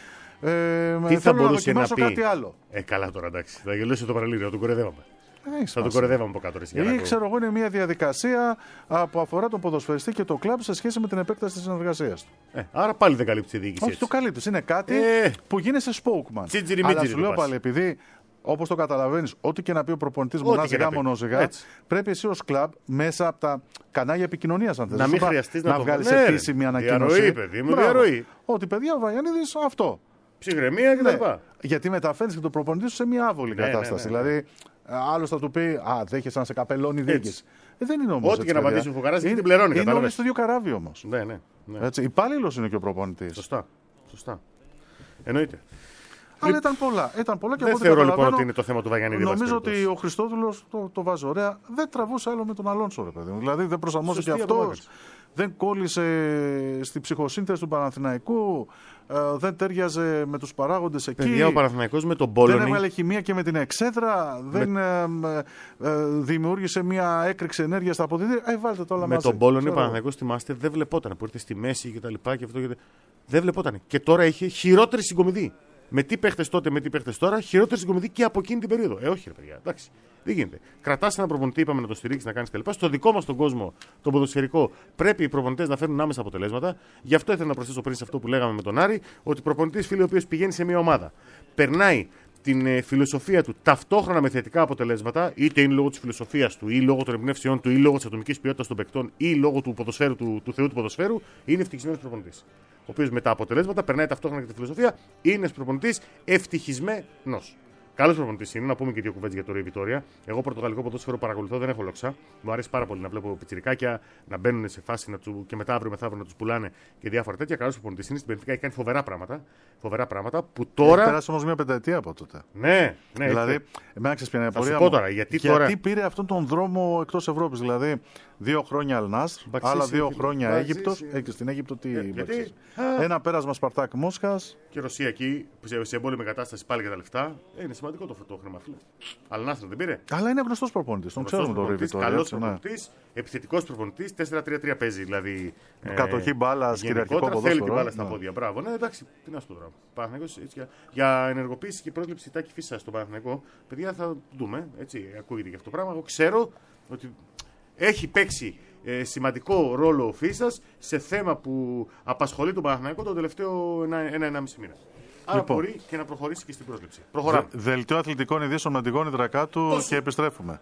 ε,
τι θα μπορούσε
να,
να πει?
κάτι άλλο.
Ε, καλά τώρα, εντάξει. Θα γελούσε το παραλίδιο, θα τον κορεδεύαμε. Ε, θα τον κορεδεύαμε από κάτω.
Ή ξέρω εγώ, είναι μια διαδικασία που αφορά τον ποδοσφαιριστή και το κλαμπ σε σχέση με την επέκταση της συνεργασίας του.
Ε, άρα πάλι δεν καλύπτει η διοίκηση.
Όχι,
έτσι.
το καλύπτει. Είναι κάτι
ε,
που γίνεσαι spokesman.
Τσίτζιρι,
Αλλά
μίτζιρι,
σου λέω πάλι, επειδή όπως το καταλαβαίνεις, ό,τι και να πει ο προπονητής μονάζιγα μονόζιγα, πρέπει εσύ ως κλαμπ μέσα από τα κανάλια επικοινωνίας, αν θες,
να μην χρειαστείς να,
να
το
βγάλεις
ναι,
επίσημη ανακοίνωση.
Διαρροή, παιδί μου, διαρροή.
Ότι παιδιά ο Βαγιανίδης αυτό.
Ψυχραιμία κτλ. Ναι.
Γιατί μεταφέρεις και τον προπονητή σου σε μια άβολη ναι, κατάσταση. Ναι, ναι, ναι. Δηλαδή, άλλος θα του πει Α, δέχεσαι να σε καπελώνει η διοίκηση. Ε, δεν είναι όμως.
Ό,τι και να απαντήσει ο Φουκαράς δεν την πληρώνει.
Είναι όλοι στο ίδιο καράβι όμως.
Ναι, ναι, ναι.
Υπάλληλος είναι και ο προπονητής.
Σωστά. Σωστά. Εννοείται.
Αλλά ήταν πολλά. Ήταν πολλά και
δεν θεωρώ λοιπόν ότι είναι το θέμα του Βαγιανίδη.
Νομίζω ότι ο Χριστόδουλος το, το βάζει ωραία. Δεν τραβούσε άλλο με τον Αλόνσο, ρε παιδί μου. Δηλαδή δεν προσαρμόζεται και αυτός. Δεν κόλλησε στη ψυχοσύνθεση του Παναθηναϊκού. Ε, δεν τέριαζε με τους παράγοντες εκεί.
Παιδιά, ο Παναθηναϊκός με τον Πόλωνη.
Δεν έβαλε χημεία και με την Εξέδρα. Με... Δεν ε, ε, δημιούργησε μια έκρηξη ενέργεια στα αποδυτήρια. Ε, βάλτε το όλα
με
μαζί.
Με τον Πόλωνη ο Παναθηναϊκός, θυμάστε, δεν βλεπόταν. Που ήρθε στη μέση και τα λοιπά και αυτό. Και... Δεν βλεπόταν. Και τώρα είχε χειρότερη συγκομιδή. Με τι παίχτες τότε, με τι παίχτες τώρα, χειρότερη συγκομιδή και από εκείνη την περίοδο. Ε, όχι, ρε παιδιά, εντάξει. Δεν γίνεται. Κρατάς έναν προπονητή, είπαμε να το στηρίξει, να κάνει κτλ. Στο δικό μας τον κόσμο, τον ποδοσφαιρικό, πρέπει οι προπονητές να φέρνουν άμεσα αποτελέσματα. Γι' αυτό ήθελα να προσθέσω πριν σε αυτό που λέγαμε με τον Άρη, ότι προπονητής, φίλοι, ο οποίος πηγαίνει σε μια ομάδα, περνάει την ε, φιλοσοφία του ταυτόχρονα με θετικά αποτελέσματα, είτε είναι λόγω της φιλοσοφίας του, ή λόγω των εμπνεύσεών του, ή λόγω της ατομικής ποιότητας των παικτών, ή λόγω του, ποδοσφαίρου, του, του θεού του ποδοσφαίρου, είναι ευτυχισμένος προπονητής. Ο οποίος με τα αποτελέσματα περνάει ταυτόχρονα και τη φιλοσοφία, είναι ένας προπονητής ευτυχισμένος. Καλός προπονητής είναι, να πούμε και δύο κουβέντες για το Ρέι Βιτόρια. Εγώ πορτογαλικό ποδόσφαιρο παρακολουθώ, δεν έχω λόξα. Μου αρέσει πάρα πολύ να βλέπω πιτσιρικάκια να μπαίνουν σε φάση να του, και μετά αύριο μεθαύριο να τους πουλάνε και διάφορα τέτοια. Καλός προπονητής είναι, στην Πενφύκα έχει κάνει φοβερά πράγματα. Φοβερά πράγματα που τώρα.
Έχει περάσει όμως μια πενταετία από τότε.
Ναι, ναι.
Δηλαδή,
έχει...
εμένα ξέρεις ποια είναι η απορία
μου. Τώρα, γιατί,
γιατί
τώρα...
πήρε αυτόν τον δρόμο εκτός Ευρώπης. Δηλαδή, δύο χρόνια Αλνάς, άλλα δύο χρόνια Αίγυπτος. Ε, στην Αίγυπτο τι
ε, γιατί...
Ένα πέρασμα Σπαρτάκ Μόσχας.
Και Ρωσία εκεί, σε εμπόλεμη κατάσταση πάλι για τα λεφτά. Ε, είναι σημαντικό το, το χρήμα, φίλε. Αλνάστρα δεν πήρε.
Αλλά είναι γνωστός προπονητής. Τον ξέρουμε τον Ρέι Βιτόρια.
Καλός προπονητής, επιθετικός προπονητής, τέσσερα τρία τρία παίζει. Δηλαδή,
κατοχή μπάλα, κυριαρχικό ποδόσφαιρο.
Θέλει την μπάλα στα πόδια. Μπράβο. Ναι, εντάξει, τι να σου πω τώρα. Παναθηναϊκός, έτσι, για ενεργοποίηση και πρόσληψη Τάκη Φίσα στον Παναθηναϊκό, παιδιά θα δούμε. Έτσι, ακούγεται και αυτό το πράγμα. Εγώ ξέρω ότι έχει παίξει ε, σημαντικό ρόλο ο Φίσας σε θέμα που απασχολεί τον Παναθηναϊκό τον τελευταίο ένα-ενάμιση μήνα. Άρα λοιπόν, μπορεί και να προχωρήσει και στην πρόσληψη. Προχωράμε.
Δε, δελτίο αθλητικών ειδήσεων με την Γόνη Δρακάτου και επιστρέφουμε.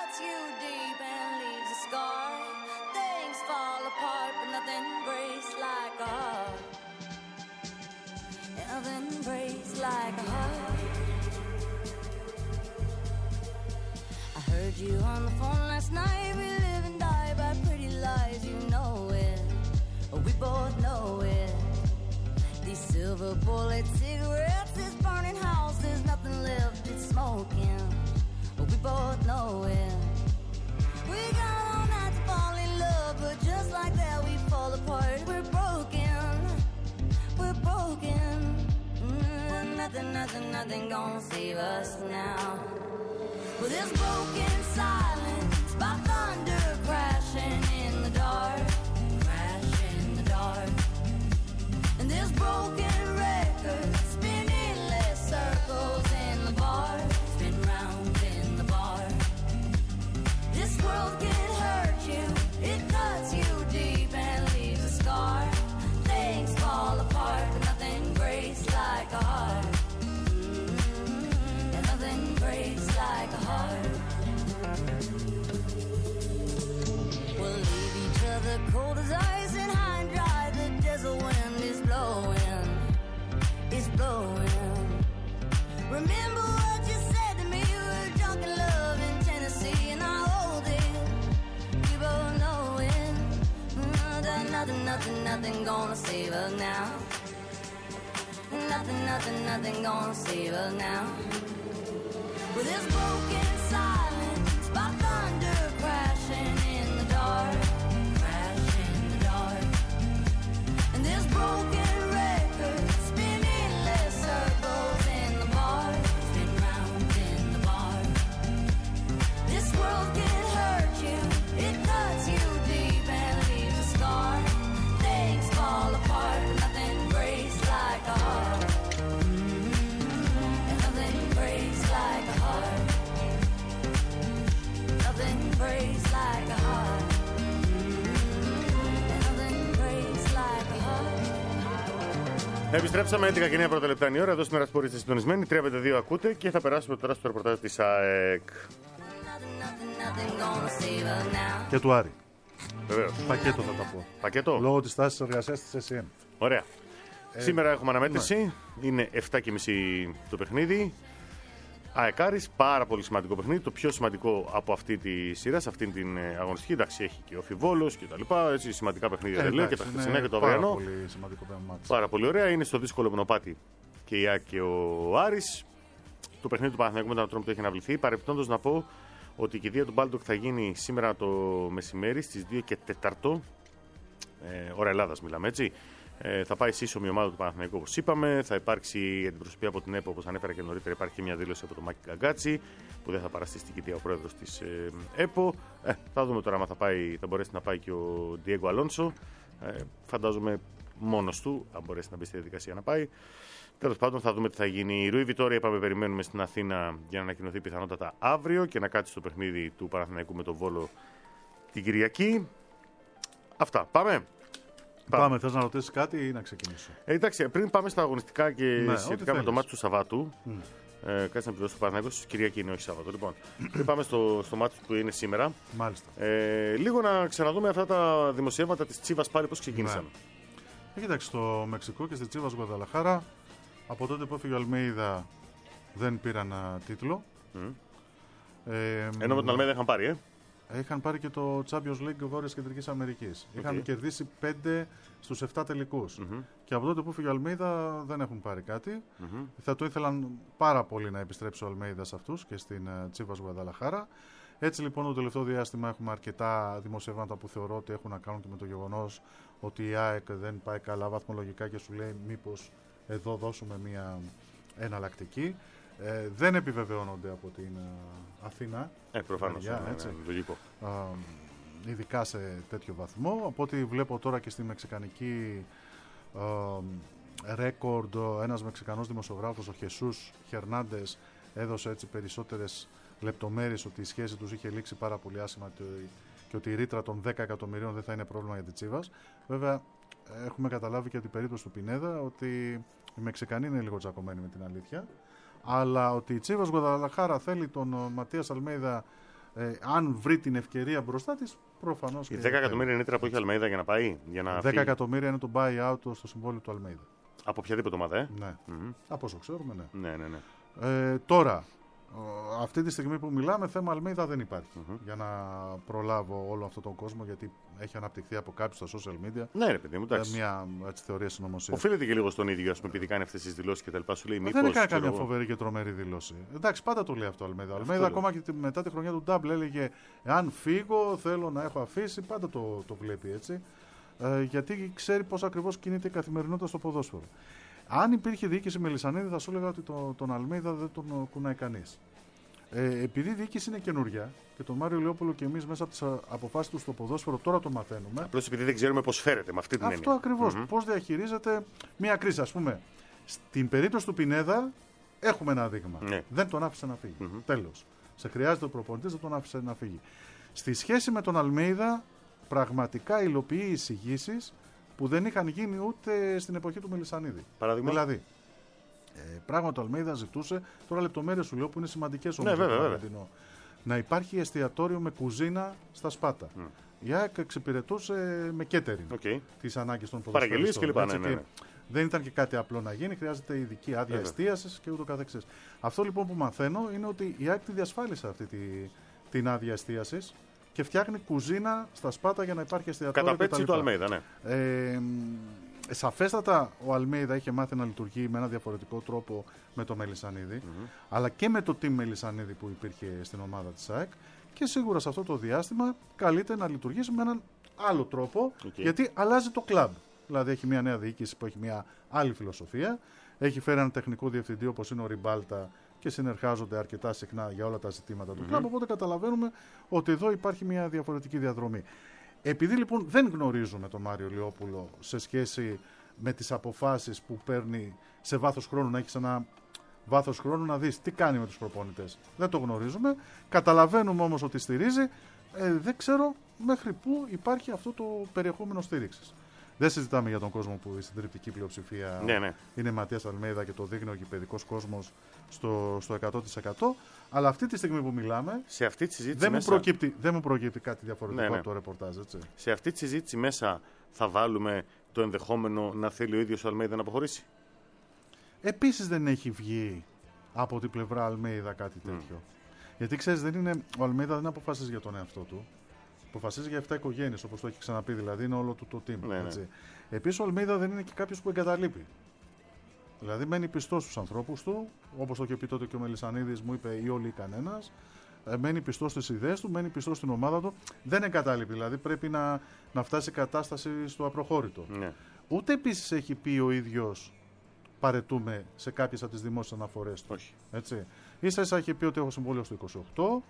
Things fall apart, but nothing breaks like I heard you on the phone last night. We live and die by pretty lies, you know it. We both know it. These silver bullet cigarettes, this burning house, there's nothing left, it's smoking. We both know it. We got all night to fall in love, but just like that we fall apart. We're broken, we're broken. Mm, nothing, nothing, nothing gonna save us now. Well, this broken silence by thunder crashing in the dark, crashing in the dark. And this broken record spinning less circles in the bar, spin round in the bar. This world can hurt you, it cuts you deep and leaves a scar. Things fall apart, but nothing breaks like a heart. Mm-hmm. And nothing breaks like a heart. We'll leave each other cold as ice and high and dry. The desert wind is blowing, it's blowing. Remember what you said to me, we were drunk in love in Tennessee, and I hold it, we both know it. Mm, that nothing, nothing, nothing gonna save us now. Nothing, nothing, nothing gonna save us now. With this broken silence by thunder crashing in the dark, crashing in the dark. And this broken record spinning less circles in the bar, spin round in the bar. This world can hurt you, it cuts you deep and leaves a scar. Things fall apart, but nothing breaks like a heart. Mm-hmm. And nothing breaks like a heart. Nothing breaks like a heart. Mm-hmm. And nothing breaks like a heart.
Επιστρέψαμε έντεκα και εννέα πρώτα λεπτά η ώρα. Εδώ στην Ρασπόρη είστε συντονισμένοι. τρία πέντε δύο ακούτε και θα περάσουμε τώρα στο ρεπορτάζ της ΑΕΚ.
Και του Άρη.
Βεβαίως.
Πακέτο θα τα πω.
Πακέτο.
Λόγω της τάσης εργασίας της ες εμ.
Ωραία.
Ε,
Σήμερα έχουμε αναμέτρηση. Ναι. Είναι εφτά και μισή το παιχνίδι. ΑΕΚ Άρης, πάρα πολύ σημαντικό παιχνίδι. Το πιο σημαντικό από αυτή τη σειρά, σε αυτή την αγωνιστική. Εντάξει, έχει και ο Φιβόλος και τα λοιπά. Έτσι, σημαντικά παιχνίδια
ε,
δεν λέει και τα χθεσινά και το αυριανό.
Πάρα πολύ σημαντικό μάτι.
Πάρα πολύ ωραία. Είναι στο δύσκολο μονοπάτι και η ΑΕΚ και ο Άρης. Το παιχνίδι του Παναθηναϊκού με τον τρόπο που έχει αναβληθεί. Παρεπιπτόντως να πω ότι η κηδεία του Μπάλντοκ θα γίνει σήμερα το μεσημέρι στις δύο και τέσσερα. Ε, ώρα Ελλάδας μιλάμε έτσι. Ε, θα πάει σύσσωμη ομάδα του Παναθηναϊκού όπως είπαμε. Θα υπάρξει αντιπροσωπεία από την ΕΠΟ, όπως ανέφερα και νωρίτερα. Υπάρχει και μια δήλωση από τον Μάκη Γκαγκάτσι που δεν θα παραστεί στην κηδεία ο πρόεδρος της ε, ΕΠΟ. Ε, θα δούμε τώρα αν θα, πάει, θα μπορέσει να πάει και ο Ντιέγκο Αλόνσο. Ε, φαντάζομαι μόνος του, αν μπορέσει να μπει στη διαδικασία να πάει. Τέλος πάντων, θα δούμε τι θα γίνει. Η Ρούι Βιτόρια, είπαμε, περιμένουμε στην Αθήνα για να ανακοινωθεί πιθανότατα αύριο και να κάτσει στο παιχνίδι του Παναθηναϊκού με τον Βόλο την Κυριακή. Αυτά. Πάμε.
Πάμε. Πάμε. Θες να ρωτήσεις κάτι ή να ξεκινήσω?
Ε, εντάξει, πριν πάμε στα αγωνιστικά και
ναι,
σχετικά με το μάτι του Σαββάτου. Mm. Ε, κάτσε να πληρώσω το Παναθηναϊκό. Κυριακή είναι, όχι Σάββατο. Λοιπόν, πριν πάμε στο, στο μάτι που είναι σήμερα.
Μάλιστα.
Ε, λίγο να ξαναδούμε αυτά τα δημοσιεύματα της Τσίβας πάλι πώς ξεκίνησαν.
Ναι. Κοίταξε, στο Μεξικό και στη Τσίβας Γουαδαλαχάρα, από τότε που έφυγε ο Αλμέιδα δεν πήραν τίτλο. Mm.
Ε, Ενώ με τον Αλμέιδα είχαν πάρει, ε.
Είχαν πάρει και το Champions League Βόρειας Κεντρικής Αμερικής. Okay. Είχαν κερδίσει πέντε στους επτά τελικούς. Mm-hmm. Και από τότε που έφυγε ο Αλμέιδα δεν έχουν πάρει κάτι. Mm-hmm. Θα το ήθελαν πάρα πολύ να επιστρέψει ο Αλμέιδα σε αυτούς και στην Τσίβας Γουαδαλαχάρα. Έτσι λοιπόν το τελευταίο διάστημα έχουμε αρκετά δημοσιεύματα που θεωρώ ότι έχουν να κάνουν και με το γεγονός ότι η ΑΕΚ δεν πάει καλά βαθμολογικά και σου λέει μήπως εδώ δώσουμε μια εναλλακτική. Ε, δεν επιβεβαιώνονται από την uh, Αθήνα.
Ε, προφανώς,
για,
ναι, ναι, λογικό.
Uh, ειδικά σε τέτοιο βαθμό. Από ό,τι βλέπω τώρα και στη μεξικανική uh, ρέκορντ, ένας μεξικανός δημοσιογράφος, ο Χεσούς Χερνάντες, έδωσε έτσι περισσότερες λεπτομέρειες ότι η σχέση τους είχε λήξει πάρα πολύ άσχημα και ότι η ρήτρα των δέκα εκατομμυρίων δεν θα είναι πρόβλημα για τη Τσίβας. Βέβαια, έχουμε καταλάβει και την περίπτωση του Πινέδα ότι οι Μεξικανοί είναι λίγο τσακωμένοι με την αλήθεια. Αλλά ότι η Τσίβας Γουαδαλαχάρα θέλει τον Ματίας Αλμέιδα, ε, αν βρει την ευκαιρία μπροστά της, προφανώς.
Οι δέκα εκατομμύρια είναι η ρήτρα που έχει Αλμέιδα για να πάει. Για να
δέκα εκατομμύρια είναι το buy-out στο συμβόλαιο του Αλμέιδα.
Από οποιαδήποτε ομάδα, ε?
Ναι. Mm-hmm. Από όσο ξέρουμε, ναι.
ναι, ναι, ναι.
Ε, τώρα, Αυτή τη στιγμή που μιλάμε, θέμα Αλμέιδα δεν υπάρχει. Mm-hmm. Για να προλάβω όλο αυτόν τον κόσμο, γιατί έχει αναπτυχθεί από κάποιους στα social media.
Ναι, ρε παιδί μου, εντάξει.
Μια έτσι, θεωρία συνωμοσία.
Οφείλεται και λίγο στον ίδιο, ας πούμε, επειδή κάνει αυτές τις δηλώσεις και τα λοιπά. Σου λέει, μήπως,
δεν έκανε καμιά
εγώ...
φοβερή και τρομερή δήλωση. Εντάξει, πάντα το λέει αυτό ο Αλμέιδα. Ο Αλμέιδα, ακόμα και μετά τη χρονιά του Ντάμπλ, έλεγε: αν φύγω, θέλω να έχω αφήσει. Πάντα το, το βλέπει έτσι. Ε, γιατί ξέρει πώς ακριβώς κινείται η καθημερινότητα στο ποδόσφαιρο. Αν υπήρχε διοίκηση Μελισσανίδη, θα σου έλεγα ότι το, τον Αλμέιδα δεν τον κουνάει κανείς. Ε, επειδή η διοίκηση είναι καινούρια και τον Μάριο Λιόπουλο και εμείς μέσα από τις αποφάσεις του στο ποδόσφαιρο τώρα το μαθαίνουμε.
Απλώς επειδή δεν ξέρουμε πώς φέρεται με αυτή την
έννοια. Αυτό ακριβώς. Mm-hmm. Πώς διαχειρίζεται μια κρίση. Ας πούμε, στην περίπτωση του Πινέδα έχουμε ένα δείγμα. Mm-hmm. Δεν τον άφησε να φύγει. Mm-hmm. Τέλος. Σε χρειάζεται ο προπονητής, δεν τον άφησε να φύγει. Στη σχέση με τον Αλμέιδα, πραγματικά υλοποιεί εισηγήσεις που δεν είχαν γίνει ούτε στην εποχή του Μελισσανίδη.
Παράδειγμα.
Δηλαδή, ε, πράγμα το Αλμέιδα ζητούσε, τώρα λεπτομέρειες σου λέω που είναι σημαντικές όμως.
Ναι, βέβαια, βέβαια.
Να υπάρχει εστιατόριο με κουζίνα στα Σπάτα. Mm. Η ΑΕΚ εξυπηρετούσε με catering okay. τις ανάγκες των ποδοσφαιριστών.
Παραγγελίες και λοιπά. Ναι, ναι.
Δεν ήταν και κάτι απλό να γίνει, χρειάζεται ειδική άδεια εστίασης και ούτω καθεξής. Αυτό λοιπόν που μαθαίνω είναι ότι η ΑΕΚ τη διασφάλισε αυτή τη, την άδεια εστίασης και φτιάχνει κουζίνα στα Σπάτα για να υπάρχει εστιατόριο.
Κατά πέτση του Αλμέιδα, ναι.
Ε, σαφέστατα ο Αλμέιδα είχε μάθει να λειτουργεί με ένα διαφορετικό τρόπο με το Μελισσανίδη, mm-hmm. αλλά και με το team Μελισσανίδη που υπήρχε στην ομάδα της ΑΕΚ και σίγουρα σε αυτό το διάστημα καλείται να λειτουργήσει με έναν άλλο τρόπο okay. γιατί αλλάζει το κλαμπ. Δηλαδή έχει μια νέα διοίκηση που έχει μια άλλη φιλοσοφία, έχει φέρει έναν τεχνικό διευθυντή όπως είναι ο Ριμπάλτα και συνεργάζονται αρκετά συχνά για όλα τα ζητήματα του mm-hmm. κλαμπ, οπότε καταλαβαίνουμε ότι εδώ υπάρχει μια διαφορετική διαδρομή. Επειδή λοιπόν δεν γνωρίζουμε τον Μάριο Λιόπουλο σε σχέση με τις αποφάσεις που παίρνει σε βάθος χρόνου, να έχεις ένα βάθος χρόνου να δεις τι κάνει με τους προπονητές. Δεν το γνωρίζουμε. Καταλαβαίνουμε όμως ότι στηρίζει. Ε, δεν ξέρω μέχρι πού υπάρχει αυτό το περιεχόμενο στήριξης. Δεν συζητάμε για τον κόσμο που η συντριπτική πλειοψηφία
ναι, ναι.
είναι Ματίας Αλμέιδα και το δείχνει ο γηπαιδικός κόσμος στο, στο εκατό τοις εκατό. Αλλά αυτή τη στιγμή που μιλάμε,
σε αυτή τη συζήτηση
δεν,
μέσα...
μου προκύπτει, δεν μου προκύπτει κάτι διαφορετικό ναι, ναι. από το ρεπορτάζ. Έτσι.
Σε αυτή τη συζήτηση μέσα θα βάλουμε το ενδεχόμενο να θέλει ο ίδιος ο Αλμέιδα να αποχωρήσει.
Επίσης δεν έχει βγει από την πλευρά Αλμέιδα κάτι τέτοιο. Mm. Γιατί ξέρεις, δεν είναι, ο Αλμέιδα δεν αποφασίζει για τον εαυτό του. Αποφασίζει για επτά οικογένειες, όπως το έχει ξαναπεί, δηλαδή είναι όλο του το team. Ναι, ναι. Επίσης ο Αλμέιδα δεν είναι και κάποιος που εγκαταλείπει. Δηλαδή μένει πιστός στους ανθρώπους του, όπως το είχε πει τότε και ο Μελισσανίδης, μου είπε ή όλοι ή κανένας. Μένει πιστός στις ιδέες του, μένει πιστός στην ομάδα του. Δεν εγκαταλείπει, δηλαδή πρέπει να, να φτάσει η κατάσταση στο απροχώρητο. Ναι. Ούτε επίσης έχει πει ο ίδιος παρετούμε σε κάποιες από τις δημόσιες αναφορές του.
Όχι.
Έτσι. Ίσα ίσα έχει πει ότι έχω συμβόλαιο στο είκοσι οκτώ.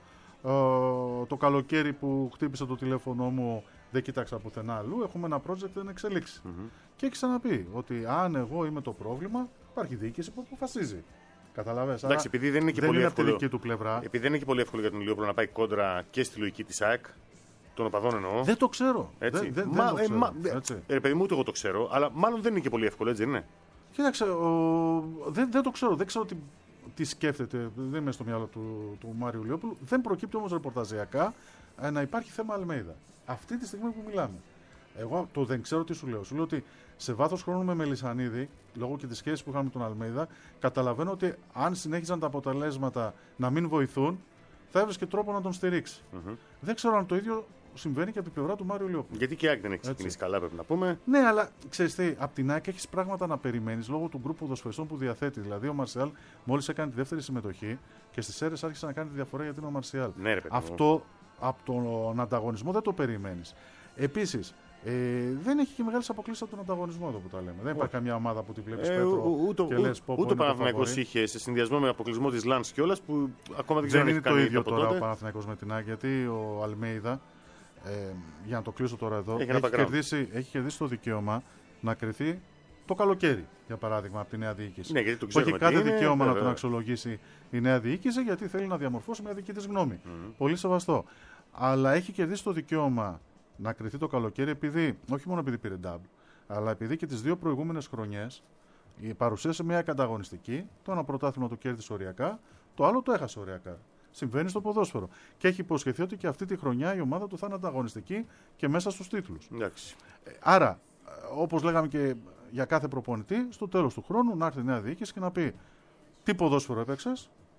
Ε, το καλοκαίρι που χτύπησε το τηλέφωνο μου δεν κοίταξα πουθενά αλλού. Έχουμε ένα project εν εξελίξη. Mm-hmm. Και έχει ξαναπεί ότι αν εγώ είμαι το πρόβλημα, υπάρχει διοίκηση που αποφασίζει. Καταλαβαίνεις.
Εντάξει, επειδή δεν είναι και
δεν
πολύ
είναι
εύκολο.
Του πλευρά.
Επειδή δεν είναι και πολύ εύκολο για τον Λιόπουλο να πάει κόντρα και στη λογική της ΑΕΚ. Των οπαδών εννοώ.
Δεν το ξέρω.
Έτσι.
Δεν, δεν,
μα,
δεν το ξέρω.
Ε, μα, έτσι. Ε, παιδί μου, ούτε εγώ το ξέρω, αλλά μάλλον δεν είναι και πολύ εύκολο, έτσι δεν είναι.
Κοίταξε, ο, δεν, δεν το ξέρω. Δεν ξέρω τι, τι σκέφτεται. Δεν είμαι στο μυαλό του, του Μάριου Λιόπουλου. Δεν προκύπτει όμως ρεπορταζιακά ε, να υπάρχει θέμα Αλμέιδα. Αυτή τη στιγμή που μιλάμε. Εγώ το δεν ξέρω τι σου λέω. Σου λέω ότι σε βάθος χρόνου με Μελισσανίδη, λόγω και τη σχέση που είχαμε με τον Αλμέιδα, καταλαβαίνω ότι αν συνέχιζαν τα αποτελέσματα να μην βοηθούν, θα έβρισκε τρόπο να τον στηρίξει. Mm-hmm. Δεν ξέρω αν το ίδιο συμβαίνει και από την πλευρά του Μάριου Λιόπουλου.
Γιατί και η ΑΕΚ δεν έχει ξεκινήσει καλά, πρέπει να πούμε.
Ναι, αλλά ξέρεις τι, από την ΑΕΚ έχει πράγματα να περιμένει λόγω του γκρουπ ποδοσφαιριστών που διαθέτει. Δηλαδή, ο Μαρσιάλ μόλις έκανε τη δεύτερη συμμετοχή και στις αίρες άρχισε να κάνει τη διαφορά γιατί είναι ο Μαρσιάλ.
Ναι, ρε,
αυτό από τον ανταγωνισμό δεν το περιμένει. Επίσης, ε, δεν έχει και μεγάλες αποκλήσεις από τον ανταγωνισμό εδώ που τα λέμε. Δεν υπάρχει καμιά ομάδα που τη βλέπει ε, πέτρο
ούτω,
και λες πω.
Ούτε ο Παναθηναϊκός είχε σε συνδυασμό με αποκλεισμό της Λανς κιόλας που ακόμα δεν ξέρω
αν
έχει
κάνει. Δεν είναι το ίδιο τώρα ο Παναθηναϊκός με την ΑΕΚ γιατί ο Αλμέιδα, ε, για να το κλείσω τώρα εδώ, έχει, έχει, κερδίσει, έχει κερδίσει το δικαίωμα να κριθεί το καλοκαίρι, για παράδειγμα, από τη νέα διοίκηση.
Ναι, γιατί το
που έχει κάθε
είναι,
δικαίωμα
βέβαια.
να τον αξιολογήσει η νέα διοίκηση γιατί θέλει να διαμορφώσει μια δική της γνώμη. Mm-hmm. Πολύ σεβαστό. Αλλά έχει κερδίσει το δικαίωμα να κριθεί το καλοκαίρι επειδή, όχι μόνο επειδή πήρε double, αλλά επειδή και τις δύο προηγούμενες χρονιές παρουσίασε μια καταγωνιστική, το ένα πρωτάθλημα το κέρδισε οριακά, το άλλο το έχασε οριακά. Συμβαίνει στο ποδόσφαιρο. Και έχει υποσχεθεί ότι και αυτή τη χρονιά η ομάδα του θα είναι ανταγωνιστική και μέσα στους τίτλους.
Εντάξει.
Άρα, όπως λέγαμε και για κάθε προπονητή, στο τέλος του χρόνου να έρθει η νέα διοίκηση και να πει τι ποδόσφαιρο έπαιξες,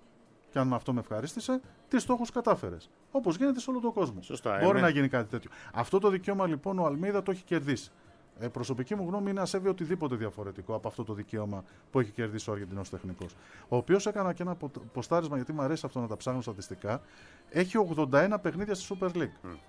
και αν με αυτό με ευχαρίστησε, τι στόχους κατάφερες. Όπως γίνεται σε όλο τον κόσμο.
Σωστά,
Μπορεί
ε,
να
ναι.
γίνει κάτι τέτοιο. Αυτό το δικαίωμα λοιπόν ο Αλμέιδα το έχει κερδίσει. Ε, προσωπική μου γνώμη είναι να σέβει οτιδήποτε διαφορετικό από αυτό το δικαίωμα που έχει κερδίσει ο Αργεντινός τεχνικός. Ο οποίος έκανα και ένα ποστάρισμα, γιατί μου αρέσει αυτό να τα ψάχνω στατιστικά. Έχει ογδόντα ένα παιχνίδια στη Super League. Mm.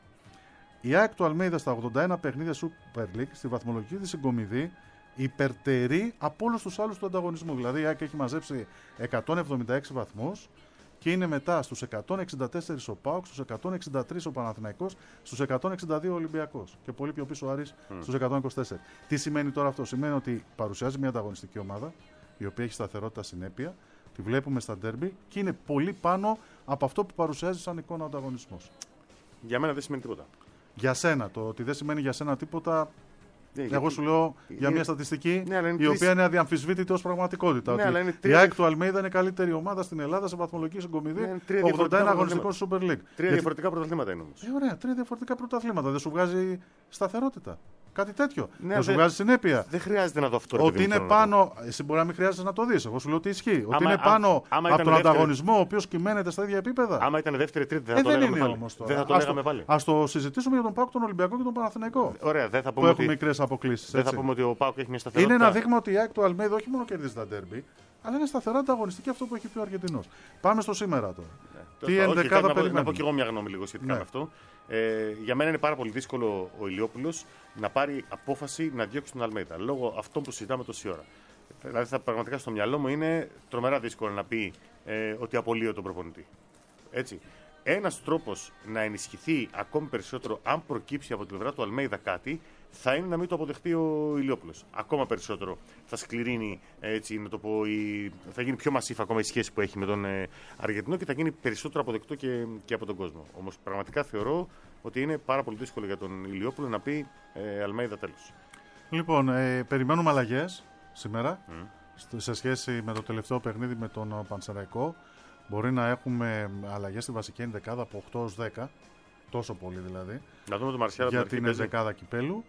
Η ΑΕΚ του Αλμέιδα στα ογδόντα ένα παιχνίδια Super League, στη βαθμολογική της συγκομιδή, υπερτερεί από όλους τους άλλους του ανταγωνισμού. Δηλαδή η ΑΕΚ έχει μαζέψει εκατόν εβδομήντα έξι βαθμούς και είναι μετά στους εκατόν εξήντα τέσσερα ο ΠΑΟΚ, στους εκατόν εξήντα τρία ο Παναθηναϊκός, στους εκατόν εξήντα δύο ο Ολυμπιακός και πολύ πιο πίσω ο Άρης mm. στους εκατόν είκοσι τέσσερα. Τι σημαίνει τώρα αυτό? Σημαίνει ότι παρουσιάζει μια ανταγωνιστική ομάδα η οποία έχει σταθερότητα, συνέπεια, τη βλέπουμε στα ντέρμπι και είναι πολύ πάνω από αυτό που παρουσιάζει σαν εικόνα ο ανταγωνισμός.
Για μένα δεν σημαίνει τίποτα.
Για σένα, το ότι δεν σημαίνει για σένα τίποτα.
Yeah,
Εγώ
γιατί...
σου λέω για
είναι...
μια στατιστική
ναι, η
τρεις... οποία είναι αδιαμφισβήτητη ως πραγματικότητα.
Ναι,
ότι
είναι
η ΑΕΚ του Αλμέιδα είναι η καλύτερη ομάδα στην Ελλάδα σε βαθμολογική συγκομιδή.
Ναι,
ογδόντα ένα αγωνιστικό Super League.
Τρία
Γιατί...
διαφορετικά πρωταθλήματα είναι όμως.
Ε, ωραία, τρία διαφορετικά πρωταθλήματα. Δεν σου βγάζει σταθερότητα. Κάτι τέτοιο.
Ναι,
δεν σου βγάζει συνέπεια.
Δεν χρειάζεται να το αυτό.
Ότι είναι πάνω. Εσύ μπορεί να μην χρειάζεται να το δει. Εγώ σου λέω ότι ισχύει. Ότι
άμα,
είναι πάνω
άμα, άμα
από τον
δεύτερη...
ανταγωνισμό ο οποίο κυμαίνεται στα ίδια επίπεδα.
Άμα ήταν δεύτερη, τρίτη, δεν
ε,
θα το
δεν
λέγαμε
είναι
πάλι.
Όμως τώρα.
Δεν θα το
ας
λέγαμε
το,
πάλι.
Ας το συζητήσουμε για τον ΠΑΟΚ, τον Ολυμπιακό και τον Παναθηναϊκό.
Ωραία, δεν θα πούμε
που
ότι...
έχουν μικρές αποκλήσεις.
Δεν θα πούμε ότι ο ΠΑΟΚ έχει μια σταθερότητα.
Είναι ένα δείγμα ότι η ΑΕΚ του Αλμέιδα όχι μόνο κερδίζει τα ντέρμπι, αλλά είναι σταθερά ανταγωνιστική αυτό που έχει πει ο Αργεντινός. Πάμε στο σήμερα τώρα.
Ναι.
Τι ενδεκάδα περιμένουμε.
Να πω και εγώ μια γνώμη λίγο σχετικά
ναι.
με αυτό. Ε, για μένα είναι πάρα πολύ δύσκολο ο Ηλιόπουλος να πάρει απόφαση να διώξει τον Αλμέιδα. Λόγω αυτών που συζητάμε τόση ώρα. Δηλαδή, θα, πραγματικά στο μυαλό μου είναι τρομερά δύσκολο να πει ε, ότι απολύω τον προπονητή. Έτσι. Ένας τρόπος να ενισχυθεί ακόμη περισσότερο, αν προκύψει από την πλευρά του Αλμέιδα κάτι, θα είναι να μην το αποδεχτεί ο Ηλιόπουλος. Ακόμα περισσότερο θα σκληρύνει, έτσι να το πω, η... θα γίνει πιο μασίφ ακόμα η σχέση που έχει με τον ε, Αργεντινό και θα γίνει περισσότερο αποδεκτό και, και από τον κόσμο. Όμως πραγματικά θεωρώ ότι είναι πάρα πολύ δύσκολο για τον Ηλιόπουλο να πει ε, Αλμέιδα τέλος.
Λοιπόν, ε, περιμένουμε αλλαγές σήμερα
Mm.
σε σχέση με το τελευταίο παιχνίδι με τον Πανσεραϊκό. Μπορεί να έχουμε αλλαγές στη βασική ενδεκάδα από οκτώ έως δέκα, τόσο πολύ δηλαδή.
Να δούμε τον Μαρσιάλ
για την ενδεκάδα κυπέλου.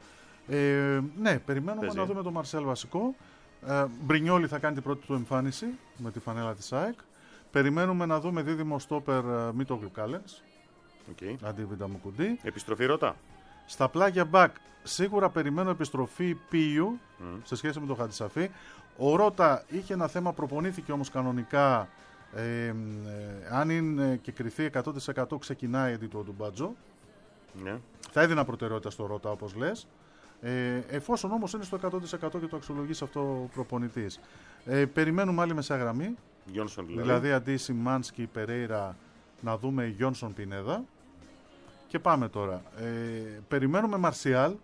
Ε, ναι, περιμένουμε
παίζει.
να δούμε τον Μαρσιάλ βασικό. Ε, Μπρινιόλι θα κάνει την πρώτη του εμφάνιση με τη φανέλα της ΑΕΚ. Περιμένουμε να δούμε δίδυμο στόπερ Μίτογλου Κάλενς.
Okay.
Αντί Βίντα Μουκουντή.
Επιστροφή ρώτα. Στα
πλάγια μπακ σίγουρα περιμένω επιστροφή Πίιου mm. σε σχέση με τον Χατζησαφή. Ο Ρώτα είχε ένα θέμα, προπονήθηκε όμως κανονικά. Ε, ε, αν είναι και κρυθεί εκατό τοις εκατό ξεκινάει αντί του Οντουμπάτζο.
Ναι.
Θα έδινα προτεραιότητα στο Ρώτα όπως λες. Ε, εφόσον όμως είναι στο εκατό τοις εκατό και το αξιολογήσει αυτό ο προπονητής. Ε, περιμένουμε άλλη μεσαία γραμμή.
Γιόνσον, δηλαδή.
δηλαδή αντί Σιμάνσκι Περέιρα να δούμε Γιόνσον Πινέδα. Και πάμε τώρα. Ε, περιμένουμε Μαρσιάλ.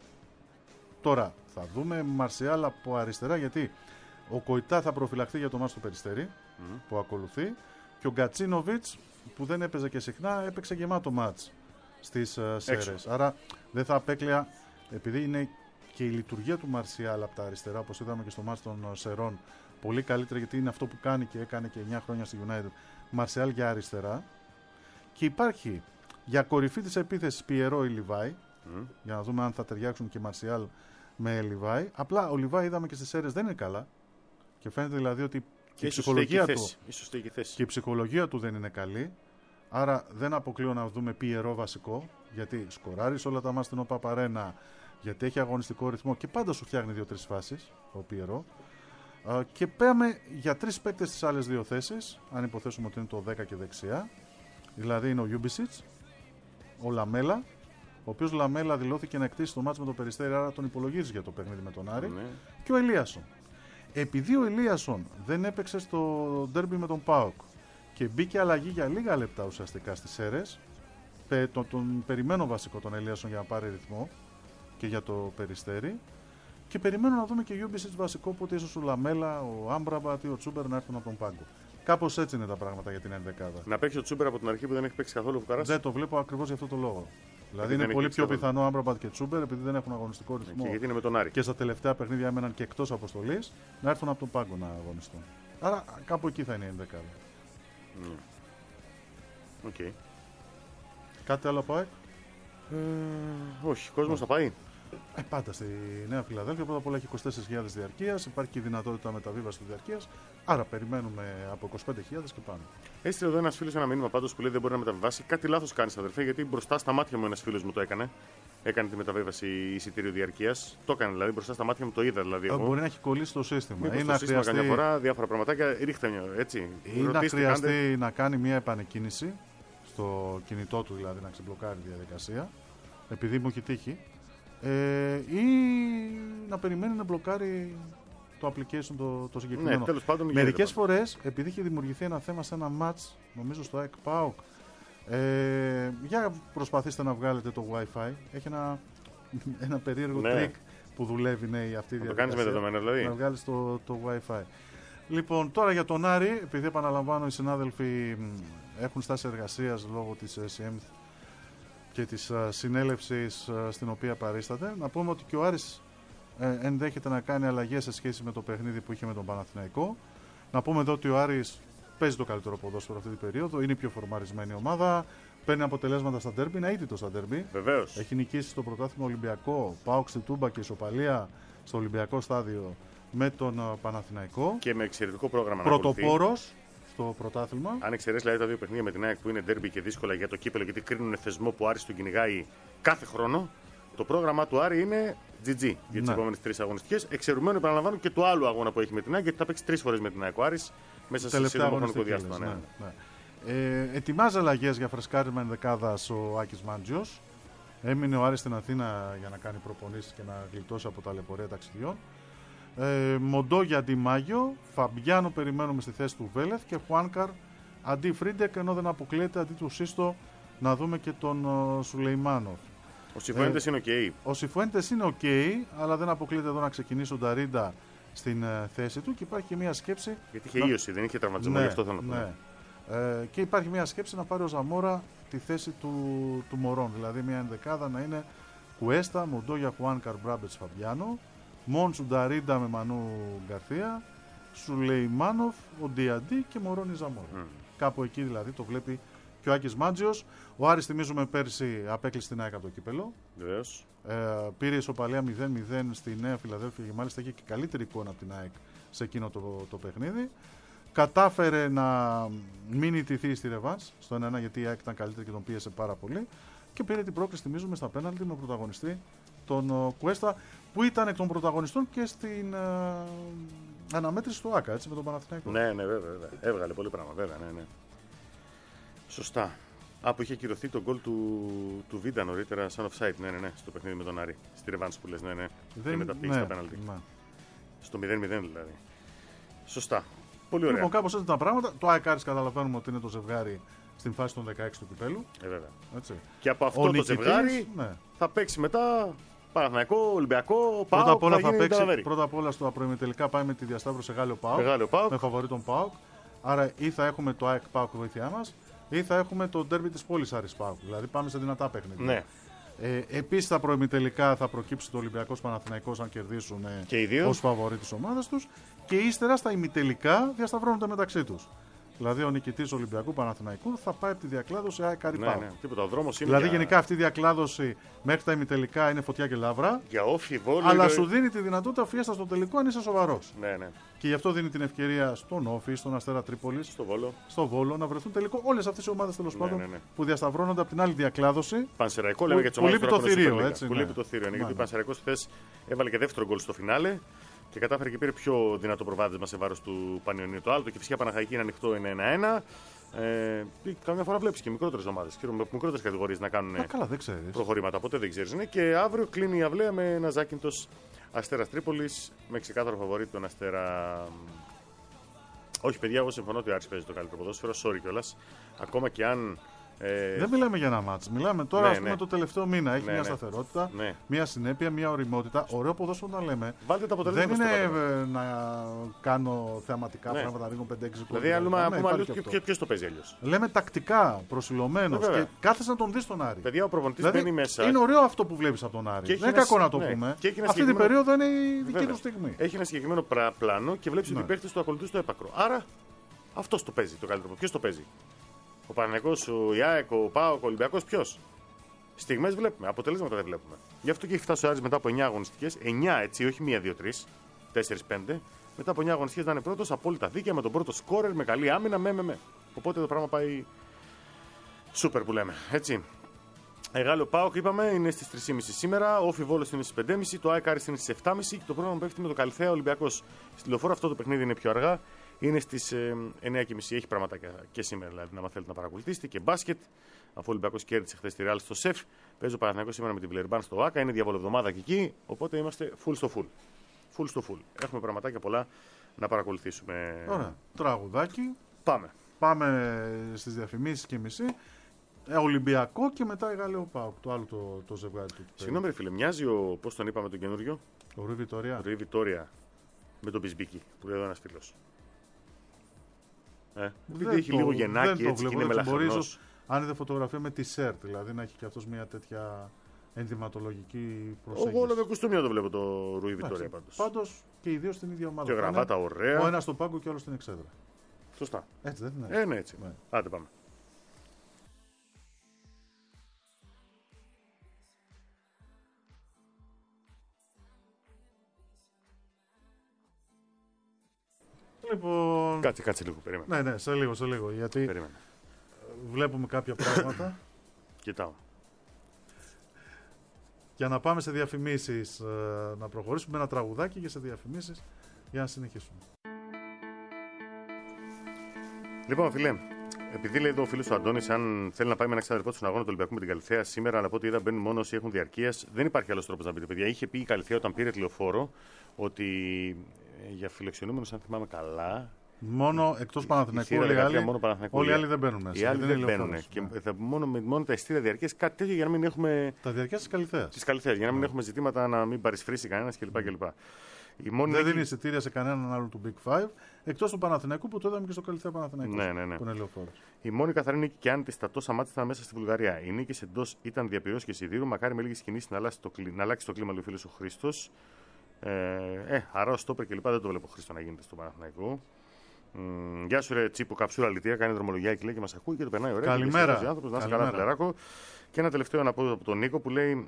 Τώρα θα δούμε Μαρσιάλ από αριστερά, γιατί ο Κοϊτά θα προφυλαχθεί για το μάτς του Περιστέρι mm. που ακολουθεί, και ο Γκατσίνοβιτς που δεν έπαιζε και συχνά έπαιξε γεμάτο μάτς στις uh, Σέρες. Άρα δεν θα απέκλαια, επειδή είναι και η λειτουργία του Μαρσιάλ από τα αριστερά, όπως είδαμε και στο μάτς των Σερών, πολύ καλύτερα, γιατί είναι αυτό που κάνει και έκανε και εννιά χρόνια στη United. Μαρσιάλ για αριστερά. Και υπάρχει για κορυφή της επίθεσης Πιερό ή Λιβάη, mm. για να δούμε αν θα ταιριάξουν και Μαρσιάλ με Λιβάη. Απλά ο Λιβάη είδαμε και στις Σέρες δεν είναι καλά. Και φαίνεται δηλαδή ότι και η ψυχολογία του, και η ψυχολογία του δεν είναι καλή. Άρα δεν αποκλείω να δούμε Πιερό βασικό, γιατί σκοράρει σε όλα τα μάτς στην ΟΠΑΠΑΡΕΝΑ, γιατί έχει αγωνιστικό ρυθμό και πάντα σου φτιάχνει δύο-τρεις φάσεις ο Πιερό. Και πάμε για τρεις παίκτες στις άλλες δύο θέσεις, αν υποθέσουμε ότι είναι το δέκα και δεξιά. Δηλαδή είναι ο Γιούμπισιτς, ο Λαμέλα, ο οποίος Λαμέλα δηλώθηκε να εκτίσει το μάτς με το Περιστέρι, άρα τον υπολογίζει για το παιχνίδι με τον Άρη, ναι. Και ο Ελίασον. Επειδή ο Ελίασον δεν έπαιξε στο ντέρμπι με τον ΠΑΟΚ και μπήκε αλλαγή για λίγα λεπτά ουσιαστικά στις Σέρες, τον, τον περιμένω βασικό τον Ελίασον για να πάρει ρυθμό και για το Περιστέρι, και περιμένω να δούμε και Γιούμπισιτς βασικό, οπότε ίσως ο Λαμέλα, ο Άμπραμπατ ή ο Τσούμπερ να έρθουν από τον πάγκο. Κάπως έτσι είναι τα πράγματα για την ενδεκάδα.
Να παίξει ο Τσούμπερ από την αρχή που δεν έχει παίξει καθόλου Φουκαράς.
Δεν το βλέπω ακριβώς για αυτό το λόγο. Δηλαδή
επειδή
είναι πολύ πιο πιθανό Άμπραμπατ και Τσούμπερ, επειδή δεν έχουν αγωνιστικό ρυθμό.
Και γιατί είναι με τον Άρη.
Και στα τελευταία παιχνίδια έμεναν και εκτός αποστολής, να έρθουν από τον πάγκο να αγωνιστούν. Άρα κάπου εκεί θα είναι η ενδεκάδα.
Mm. Okay.
Κάτι άλλο από ΑΕΚ?
Ε, όχι, κόσμος θα πάει.
Ε, πάντα στη Νέα Φιλαδέλφια. Πρώτα απ' όλα έχει είκοσι τέσσερις χιλιάδες διαρκείας. Υπάρχει και η δυνατότητα μεταβίβασης της διαρκείας. Άρα περιμένουμε από είκοσι πέντε χιλιάδες και πάνω.
Έστειλε εδώ ένα φίλο ένα μήνυμα πάντως που λέει δεν μπορεί να μεταβιβάσει. Κάτι λάθος κάνεις, αδερφέ, γιατί μπροστά στα μάτια μου ένας φίλος μου το έκανε. Έκανε τη μεταβίβαση εισιτήριου διαρκείας. Το έκανε δηλαδή μπροστά στα μάτια μου, το είδα δηλαδή.
Ε,
Εγώ.
Μπορεί να έχει κολλήσει το σύστημα.
Μήπως
Ή
το
να
σύστημα
χρειαστεί,
καμιά φορά, διάφορα πραγματάκια, ρίχτε μια έτσι.
ή να χρειαστεί να κάνει μια επανεκκίνηση στο κινητό του, δηλαδή να ξεμπλοκάρει τη διαδικασία, επειδή μου έχει τύχει, ε, ή να περιμένει να μπλοκάρει το application το, το συγκεκριμένο.
Ναι, τέλος πάντων.
Μερικές φορές, επειδή έχει δημιουργηθεί ένα θέμα σε ένα match, νομίζω στο ΑΕΚ ΠΑΟΚ, ε, για προσπαθήστε να βγάλετε το Wi-Fi. Έχει ένα, ένα περίεργο
ναι.
τρίκ που δουλεύει, ναι, αυτή η διαδικασία.
Το κάνεις με δεδομένα δηλαδή.
Να βγάλεις το, το Wi-Fi. Λοιπόν, τώρα για τον Άρη, επειδή επαναλαμβάνω οι συνάδελφοι έχουν στάση εργασίας λόγω της ΣΥΕΜΘ και της uh, συνέλευσης uh, στην οποία παρίσταται, να πούμε ότι και ο Άρης ε, ενδέχεται να κάνει αλλαγές σε σχέση με το παιχνίδι που είχε με τον Παναθηναϊκό. Να πούμε εδώ ότι ο Άρης παίζει το καλύτερο ποδόσφαιρο αυτή την περίοδο, είναι η πιο φορμαρισμένη ομάδα, παίρνει αποτελέσματα στα ντέρμπι, είναι αίτητο στα ντέρμπι.
Βεβαίως.
Έχει νικήσει στο πρωτάθλημα Ολυμπιακό, ΠΑΟΚ στη Τούμπα και ισοπαλία στο Ολυμπιακό στάδιο με τον uh, Παναθηναϊκό.
Και με εξαιρετικό πρόγραμμα.
Πρωτοπόρος στο πρωτάθλημα.
Αν εξαιρέσει δηλαδή τα δύο παιχνίδια με την ΑΕΚ που είναι ντέρμπι και δύσκολα για το κύπελο, γιατί κρίνουν θεσμό που ο Άρης τον κυνηγάει κάθε χρόνο, το πρόγραμμα του Άρη είναι τζι τζι για τις
Ναι.
επόμενες τρεις αγωνιστικές. Εξαιρουμένου, επαναλαμβάνω, και του άλλου αγώνα που έχει με την ΑΕΚ, γιατί θα παίξει τρεις φορές με την ΑΕΚ ο Άρης μέσα σε σύντομο χρονικό διάστημα.
Ναι,
Ναι.
ναι. Ε, ετοιμάζει αλλαγές για φρεσκάρισμα ενδεκάδας ο Άκης Μάντζιος. Έμεινε ο Άρης στην Αθήνα για να κάνει προπονήσεις και να γλιτώσει από τα λεπορία ταξιδιών. Ε, Μοντόγια αντί Μάγιο, Φαμπιάνο περιμένουμε στη θέση του Βέλεθ και Χουάνκαρ αντί Φρίντεκ, ενώ δεν αποκλείεται αντί του Σύστο να δούμε και τον uh, Σουλεϊμάνοφ.
Ο Σιφουέντες
ε,
είναι οκ. Okay.
Ο Σιφουέντες είναι οκ, okay, αλλά δεν αποκλείεται εδώ να ξεκινήσει ο Νταρίντα στην uh, θέση του και υπάρχει και μια σκέψη.
Γιατί είχε
να...
ίωση, δεν είχε τραυματισμό,
ναι,
γι' αυτό θέλω να πω.
Ναι. Ε, και υπάρχει μια σκέψη να πάρει ο Ζαμόρα τη θέση του, του Μωρόν. Δηλαδή μια ενδεκάδα να είναι Κουέστα, Μοντόγια, Χουάνκαρ, Μπράμπετς, Φαμπιάνο, Μόντσου Νταρίντα με Μανού Γκαρθία, Σουλεϊμάνοφ, ο Ντιαντί και Μωρόν Ζαμόρα. Mm. Κάπου εκεί δηλαδή το βλέπει και ο Άκης Μάντζιος. Ο Άρης, θυμίζουμε, πέρσι απέκλεισε την ΑΕΚ από το κύπελο.
Βεβαίως.
Ε, πήρε ισοπαλία μηδέν μηδέν στη Νέα Φιλαδέλφια και μάλιστα είχε και καλύτερη εικόνα από την ΑΕΚ σε εκείνο το, το παιχνίδι. Κατάφερε να μην ιτηθεί στη ρεβάνς στο ένα ένα γιατί η ΑΕΚ ήταν καλύτερη και τον πίεσε πάρα πολύ. Και πήρε την πρόκριση, θυμίζουμε, στα πέναλτι με πρωταγωνιστή τον Κουέστα, που ήταν εκ των πρωταγωνιστών και στην uh, αναμέτρηση του ΆΚΑ, έτσι, με τον Παναθηναϊκό.
Ναι, ναι, βέβαια, βέβαια. Έβγαλε πολύ πράγμα, βέβαια, ναι, ναι. Σωστά. Α, που είχε ακυρωθεί το γκολ του, του Βίντα νωρίτερα σαν offside, ναι, ναι, ναι, στο παιχνίδι με τον Άρη. Στη ρεβάνς που λες, ναι, ναι.
Δεν
μετά πήγε
ναι,
στα πέναλτι.
Ναι.
Στο μηδέν μηδέν δηλαδή. Σωστά. Πολύ ωραία.
Λοιπόν, κάπως έτσι τα πράγματα. Το ΑΕΚ Άρης καταλαβαίνουμε ότι είναι το ζευγάρι στην φάση των δεκαέξι του κυπέλου.
Ε, βέβαια.
Έτσι.
Και από αυτό
Ο
το
νικητής,
ζευγάρι
ναι.
θα παίξει μετά Παναθηναϊκό, Ολυμπιακό,
Πρώτα
ΠΑΟΚ.
απ' όλα θα,
θα
παίξει. Πρώτα απ' όλα στο προημιτελικά πάει με τη διασταύρωση Γάλλιο
Μεγάλο
ΠΑΟΚ. Με φαβορί τον ΠΑΟΚ. Άρα ή θα έχουμε το ΑΕΚ ΠΑΟΚ βοήθειά μας, ή θα έχουμε το ντέρμπι της πόλης Άρης ΠΑΟΚ. Δηλαδή πάμε σε δυνατά παιχνίδια.
Ναι.
Ε, Επίσης στα προημιτελικά θα προκύψει το Ολυμπιακός Παναθηναϊκός αν κερδίσουν ως φαβορί της ομάδας τους. Και ύστερα στα ημιτελικά διασταυρώνονται μεταξύ τους. Δηλαδή ο νικητής Ολυμπιακού Παναθηναϊκού θα πάει από τη διακλάδωση ΑΕΚ Άρη ΠΑΟΚ.
Ναι, ναι. Τίποτα, ο δρόμος είναι
Δηλαδή
για...
γενικά αυτή η διακλάδωση μέχρι τα ημιτελικά είναι φωτιά και λαύρα.
Για όφι, βόλιο,
Αλλά
είναι...
σου δίνει τη δυνατότητα φιέστα στο τελικό αν είσαι σοβαρός.
Ναι, ναι.
Και γι' αυτό δίνει την ευκαιρία στον Όφη, στον Αστέρα Τρίπολης,
στο Βόλο.
στο Βόλο να βρεθούν τελικό όλες αυτές οι ομάδες τέλος
Ναι,
πάντων
ναι, ναι.
που διασταυρώνονται από την άλλη διακλάδωση.
Πανσεραϊκό λέμε για τις ομάδες
που λείπει το θηρίο, έτσι.
Που
Ναι.
λείπει το θηρίο. Ναι,
Ναι,
γιατί ο
ναι.
Πανσεραϊκός χθες έβαλε και δεύτερο γκολ στο φινάλε και κατάφερε και πήρε πιο δυνατό προβάδισμα σε βάρος του Πανιωνίου. Το άλλο, το Κηφισιά Παναχαϊκή είναι ανοιχτό, είναι ένα ένα. Ε, καμιά φορά βλέπεις και μικρότερες ομάδες, με μικρότερες κατηγορίες να κάνουν
Α, καλά, δεν ξέρεις.
προχωρήματα. Ποτέ δεν ξέρεις. Ναι. Και αύριο κλείνει η αυλαία με ένα Ζάκυνθος Αστέρας Τρίπολης με ξεκάθαρο φαβορί τον Αστέρα. Όχι, παιδιά, εγώ συμφωνώ ότι ο Άρης παίζει το καλύτερο ποδόσφαιρο. Sorry κιόλας. Ακόμα και αν. Ε...
Δεν μιλάμε για ένα μάτς. Μιλάμε τώρα,
ναι,
ας πούμε,
ναι.
το τελευταίο μήνα. Έχει
Ναι,
μια
ναι.
σταθερότητα,
Ναι.
μια συνέπεια, μια οριμότητα. Ωραίο ποδόσφαιρο να λέμε.
Βάλτε τα
Δεν
αποτελέσματα.
είναι
στο κάτω.
ε, να κάνω θεαματικά
Ναι.
πράγματα, ρίχνω πέντε έξι
Δηλαδή, αλλού να πούμε αλλού
και
ποιο το παίζει αλλιώς.
Λέμε τακτικά, προσιλωμένος
Ε, βέβαια.
και κάθεσαι να τον δεις τον Άρη.
Παιδιά, ο προπονητής
Δηλαδή,
μπαίνει μέσα.
είναι ωραίο αυτό που βλέπεις από τον Άρη.
Και έχει
Δεν είναι
ένα
κακό να
συ-
το
ναι.
πούμε.
Και έχει ένα
Αυτή την
συγκεκριμένο-
περίοδο είναι η δική
Βέβαια.
του στιγμή.
Έχει ένα συγκεκριμένο πρα- πλάνο και βλέπει ότι
Ναι.
οι παίχτες του ακολουθούν στο έπακρο. Άρα αυτό το παίζει το καλύτερο. Ποιο το παίζει. Ο Παναθηναϊκός, ο ΙΑΕΚ, ο ΠΑΟΚ, ο Ολυμπιακός, ποιο. Στιγμές βλέπουμε, αποτελέσματα δεν βλέπουμε. Γι' αυτό και έχει φτάσει ο Άρης μετά από εννιά αγωνιστικές, εννιά έτσι, όχι μία, δύο, τρία, τέσσερα, πέντε, μετά από εννιά αγωνιστικές να είναι πρώτος, απόλυτα δίκαια, με τον πρώτο σκόρερ, με καλή άμυνα, με, με, με. Οπότε το πράγμα πάει σούπερ που λέμε, έτσι. Εγάλο ΠΑΟΚ είπαμε είναι στις τρεις και μισή σήμερα, Όφι Βόλος είναι στις πέντε και μισή, το ΑΕΚ Άρης είναι στις επτά και μισή και το πρόγραμμα πέφτει με το Καλυθέα Ολυμπιακός. Στη Λεωφόρο αυτό το παιχνίδι είναι πιο αργά, είναι στις ε, εννιά και μισή. Έχει πραγματάκια και σήμερα, δηλαδή, να θέλετε να παρακολουθήσετε και μπάσκετ. Αφού ο Ολυμπιακός κέρδισε χθες τη Ρεάλ στο ΣΕΦ, παίζει ο Παναθηναϊκός σήμερα με την Βλερμπάν στο ΆΚΑ, είναι διαβολοβδομάδα και εκεί, οπότε είμαστε full στο full. Full στο full. Έχουμε πραγματάκια πολλά να παρακολουθήσουμε.
Ωραία. Τραγουδάκι.
Πάμε.
Πάμε στις διαφημίσεις και μισή. Ε, Ολυμπιακό και μετά Εγάλεο ΠΑΟΚ, το άλλο το, το ζευγάρι του.
Συγγνώμη, ρε φίλε, μοιάζει ο. Πώς τον είπαμε τον καινούριο.
Ο Ρουί Βιτόρια.
Ρουί Βιτόρια με τον Πισμπίκη που λέει εδώ ένας φίλος. Ε, επειδή έχει
το,
λίγο γεννάκι έτσι και είναι μελαχρονός.
Αν είδε φωτογραφία με τη σερτ, δηλαδή να έχει και αυτός μια τέτοια ενδυματολογική προσέγγιση.
Εγώ όλο με κουστούμιο το βλέπω το Ρουί Βιτόρια πάντως.
Πάντως και οι δύο στην ίδια ομάδα.
Και γραβάτα ωραία.
Ο ένας στον πάγκο και ο άλλος στην εξέδρα.
Σωστά.
Έτσι δεν είναι.
Ε, ναι, έτσι. Ναι. Άντε πάμε.
Λοιπόν...
Κάτσε, κάτσε λίγο, περίμενε.
Ναι, ναι, σε λίγο, σε λίγο. Γιατί
περίμενε.
Βλέπουμε κάποια πράγματα.
Κοιτάω.
Για να πάμε σε διαφημίσεις, να προχωρήσουμε ένα τραγουδάκι και σε διαφημίσεις για να συνεχίσουμε.
Λοιπόν, φίλε, επειδή λέει εδώ ο φίλος του Αντώνης, αν θέλει να πάει με ένα ξαδερφό του στον αγώνα του Ολυμπιακού με την Καλυθέα σήμερα, αλλά από ό,τι είδα μπαίνουν μόνο όσοι έχουν διαρκείας, δεν υπάρχει άλλος τρόπος να μπείτε, παιδιά. Είχε πει η Καλυθέα όταν πήρε τηλεοφόρο ότι για φιλοξενούμενους, αν θυμάμαι καλά.
Μόνο εκτός Παναθηναϊκού, όλοι οι άλλοι, όλοι άλλοι δεν μπαίνουν μέσα.
Οι άλλοι δεν μπαίνουν. Και θα, μόνο, μόνο τα εισιτήρια διαρκείας, κάτι τέτοιο για να μην έχουμε.
Τα διαρκείας της Καλυθέας.
Της Καλυθέας, για να μην έχουμε ζητήματα να μην παρισφρήσει κανένας κλπ. κλπ.
Δεν δίνει έχει... εισιτήρια σε κανέναν άλλον του Big Five, εκτός του Παναθηναϊκού που το είδαμε και στο Καλυθέα Παναθηναϊκού.
Ναι, ναι, ναι.
Που είναι λεωφόρος.
Η μόνη καθαρή νίκη και άνετη στα τόσα μάτια ήταν μέσα στη Βουλγαρία. Οι νίκες εντός ήταν διαπυρός και σιδήρου. Μακάρι με λίγες κινήσεις να αλλάξει το, κλί... να αλλάξει το κλίμα, λέει ο φίλος ο Χρήστος. Ε, ε, αρά, στόπερ κλπ. Δεν το βλέπω Χρήστο να γίνεται στο Παναθηναϊκό. Mm, γεια σου, ρε Τσίπου, καψούρα λιτία. Κάνει δρομολογία και λέει και μας ακούει και το περνάει ωραία.
Καλημέρα.
Άνθρωπος, να είσαι καλά, φιλεράκο. Και ένα τελευταίο να πω από τον Νίκο που λέει: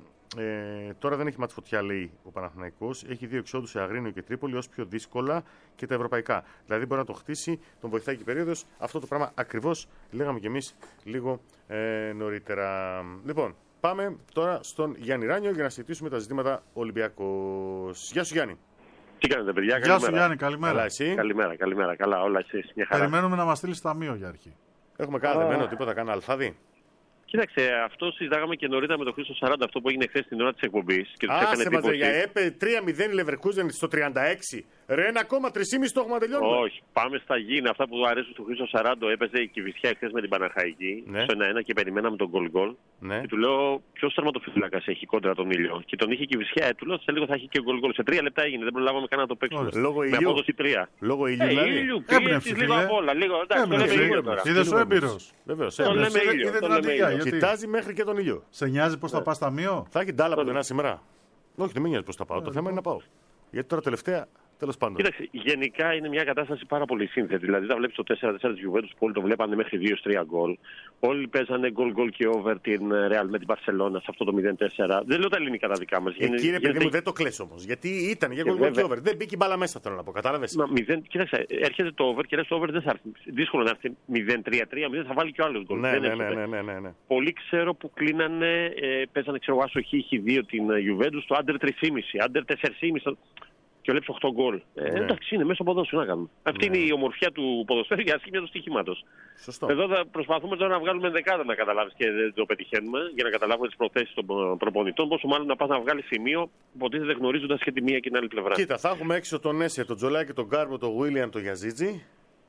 ε, τώρα δεν έχει μάτς φωτιά, λέει ο Παναθηναϊκός. Έχει δύο εξόδους σε Αγρίνιο και Τρίπολη ως πιο δύσκολα και τα ευρωπαϊκά. Δηλαδή μπορεί να το χτίσει, τον βοηθάει και η περίοδος. Αυτό το πράγμα ακριβώς λέγαμε κι εμείς λίγο ε, νωρίτερα. Λοιπόν, πάμε τώρα στον Γιάννη Ράνιο για να συζητήσουμε τα ζητήματα Ολυμπιακός. Γεια σου, Γιάννη.
Τι κάνετε, παιδιά?
Γεια σου, Γιάννη, καλημέρα.
Καλά, εσύ.
Καλημέρα, καλημέρα. Καλά, όλα εσείς. Μια χαρά.
Περιμένουμε να μας στείλεις ταμείο για αρχή.
Έχουμε κανένα δεμένο, τίποτα, κανένα αλφάδι.
Κοίταξε, αυτό συζητάγαμε και νωρίτερα με τον Χρήστο σαράντα, αυτό που έγινε χθες την ώρα της εκπομπής.
Άσε μας, για έπε τρία μηδέν η Leverkusen στο τριάντα έξι. Ρε, ένα ακόμα τρία και μισή το έχουμε τελειώνει.
Όχι, πάμε στα γήινα. Αυτά που αρέσουν του Χρήστο σαράντα, έπαιζε η Κηφισιά χθες με την Παναχαϊκή. Ναι. Στο ένα ένα και περιμέναμε τον γκολ γκολ. Ναι. Και του λέω, ποιο τερματοφύλακας έχει κόντρα τον ήλιο. Και τον είχε η Κηφισιά. Ε, του λέω, σε λίγο θα έχει και γκολ γκολ. Σε τρία λεπτά έγινε, δεν προλάβαμε καν να το παίξουμε.
Λόγω ηλιού.
Με απόδοση τρία.
Λόγω ηλιού.
Ε, ηλιού, πίεση, λίγο απ' όλα. Λίγο, εντάξει, το λέμε ήλιο τώρα.
Είδες ο έμπειρος.
Βεβαίως.
Το λέμε ήλιο.
Κοιτάζει μέχρι και τον ήλιο.
Σε νοιάζει πώς θα πας ταμείο?
Θα έχει ντάλα από τον ένα σήμερα. Όχι, δεν με νοιάζει πώς θα πάω. Το θέμα είναι να πάω. Γιατί τώρα τελευταία. Τέλος πάντων.
Κοίταξε, γενικά είναι μια κατάσταση πάρα πολύ σύνθετη. Δηλαδή, τα βλέπει το τέσσερα τέσσερα τη Juventus που όλοι το βλέπανε μέχρι δύο τρία γκολ. Όλοι παίζανε γκολ γκολ και over την Real με την Barcelona σε αυτό το μηδέν τέσσερα. Δεν λέω τα ελληνικά τα δικά μας.
Εκεί είναι παιδί μου, δεν το κλαις όμως. Γιατί ήταν για γκολ γκολ και over. Δεν μπήκε η μπάλα μέσα, θέλω να πω. Κατάλαβες.
Μα, μηδέν, κοίταξε, έρχεται το over και λες το over δεν θα έρθει. Δύσκολο να έρθει μηδέν τρία τρία, μηδέν θα βάλει και ο άλλος γκολ.
Ναι, ναι, ναι, ναι, ναι, ναι, ναι.
Πολλοί ξέρω που κλείνανε, ε, παίζανε ξέρω άσο χ δύο την Juventus στο under τρία κόμμα πέντε, under τέσσερα κόμμα πέντε. Και βλέπει οκτώ γκολ. Ε, ναι. Εντάξει, είναι μέσα από ποδόσφαιρο να κάνουμε. Αυτή ναι. είναι η ομορφιά του ποδοσφαίρου για ασχήμια του στοιχήματος.
Σωστό.
Εδώ θα προσπαθούμε τώρα να βγάλουμε δεκάδα να καταλάβεις και δεν το πετυχαίνουμε για να καταλάβουμε τις προθέσεις των προπονητών. Πόσο μάλλον να πας να βγάλει σημείο, υποτίθεται γνωρίζοντας και τη μία και την άλλη πλευρά.
Κοίτα, θα έχουμε έξω τον Έσερ, τον Τζολάκη, τον Γκάρμπο, τον Βίλιαμ, τον Γιαζίτζι.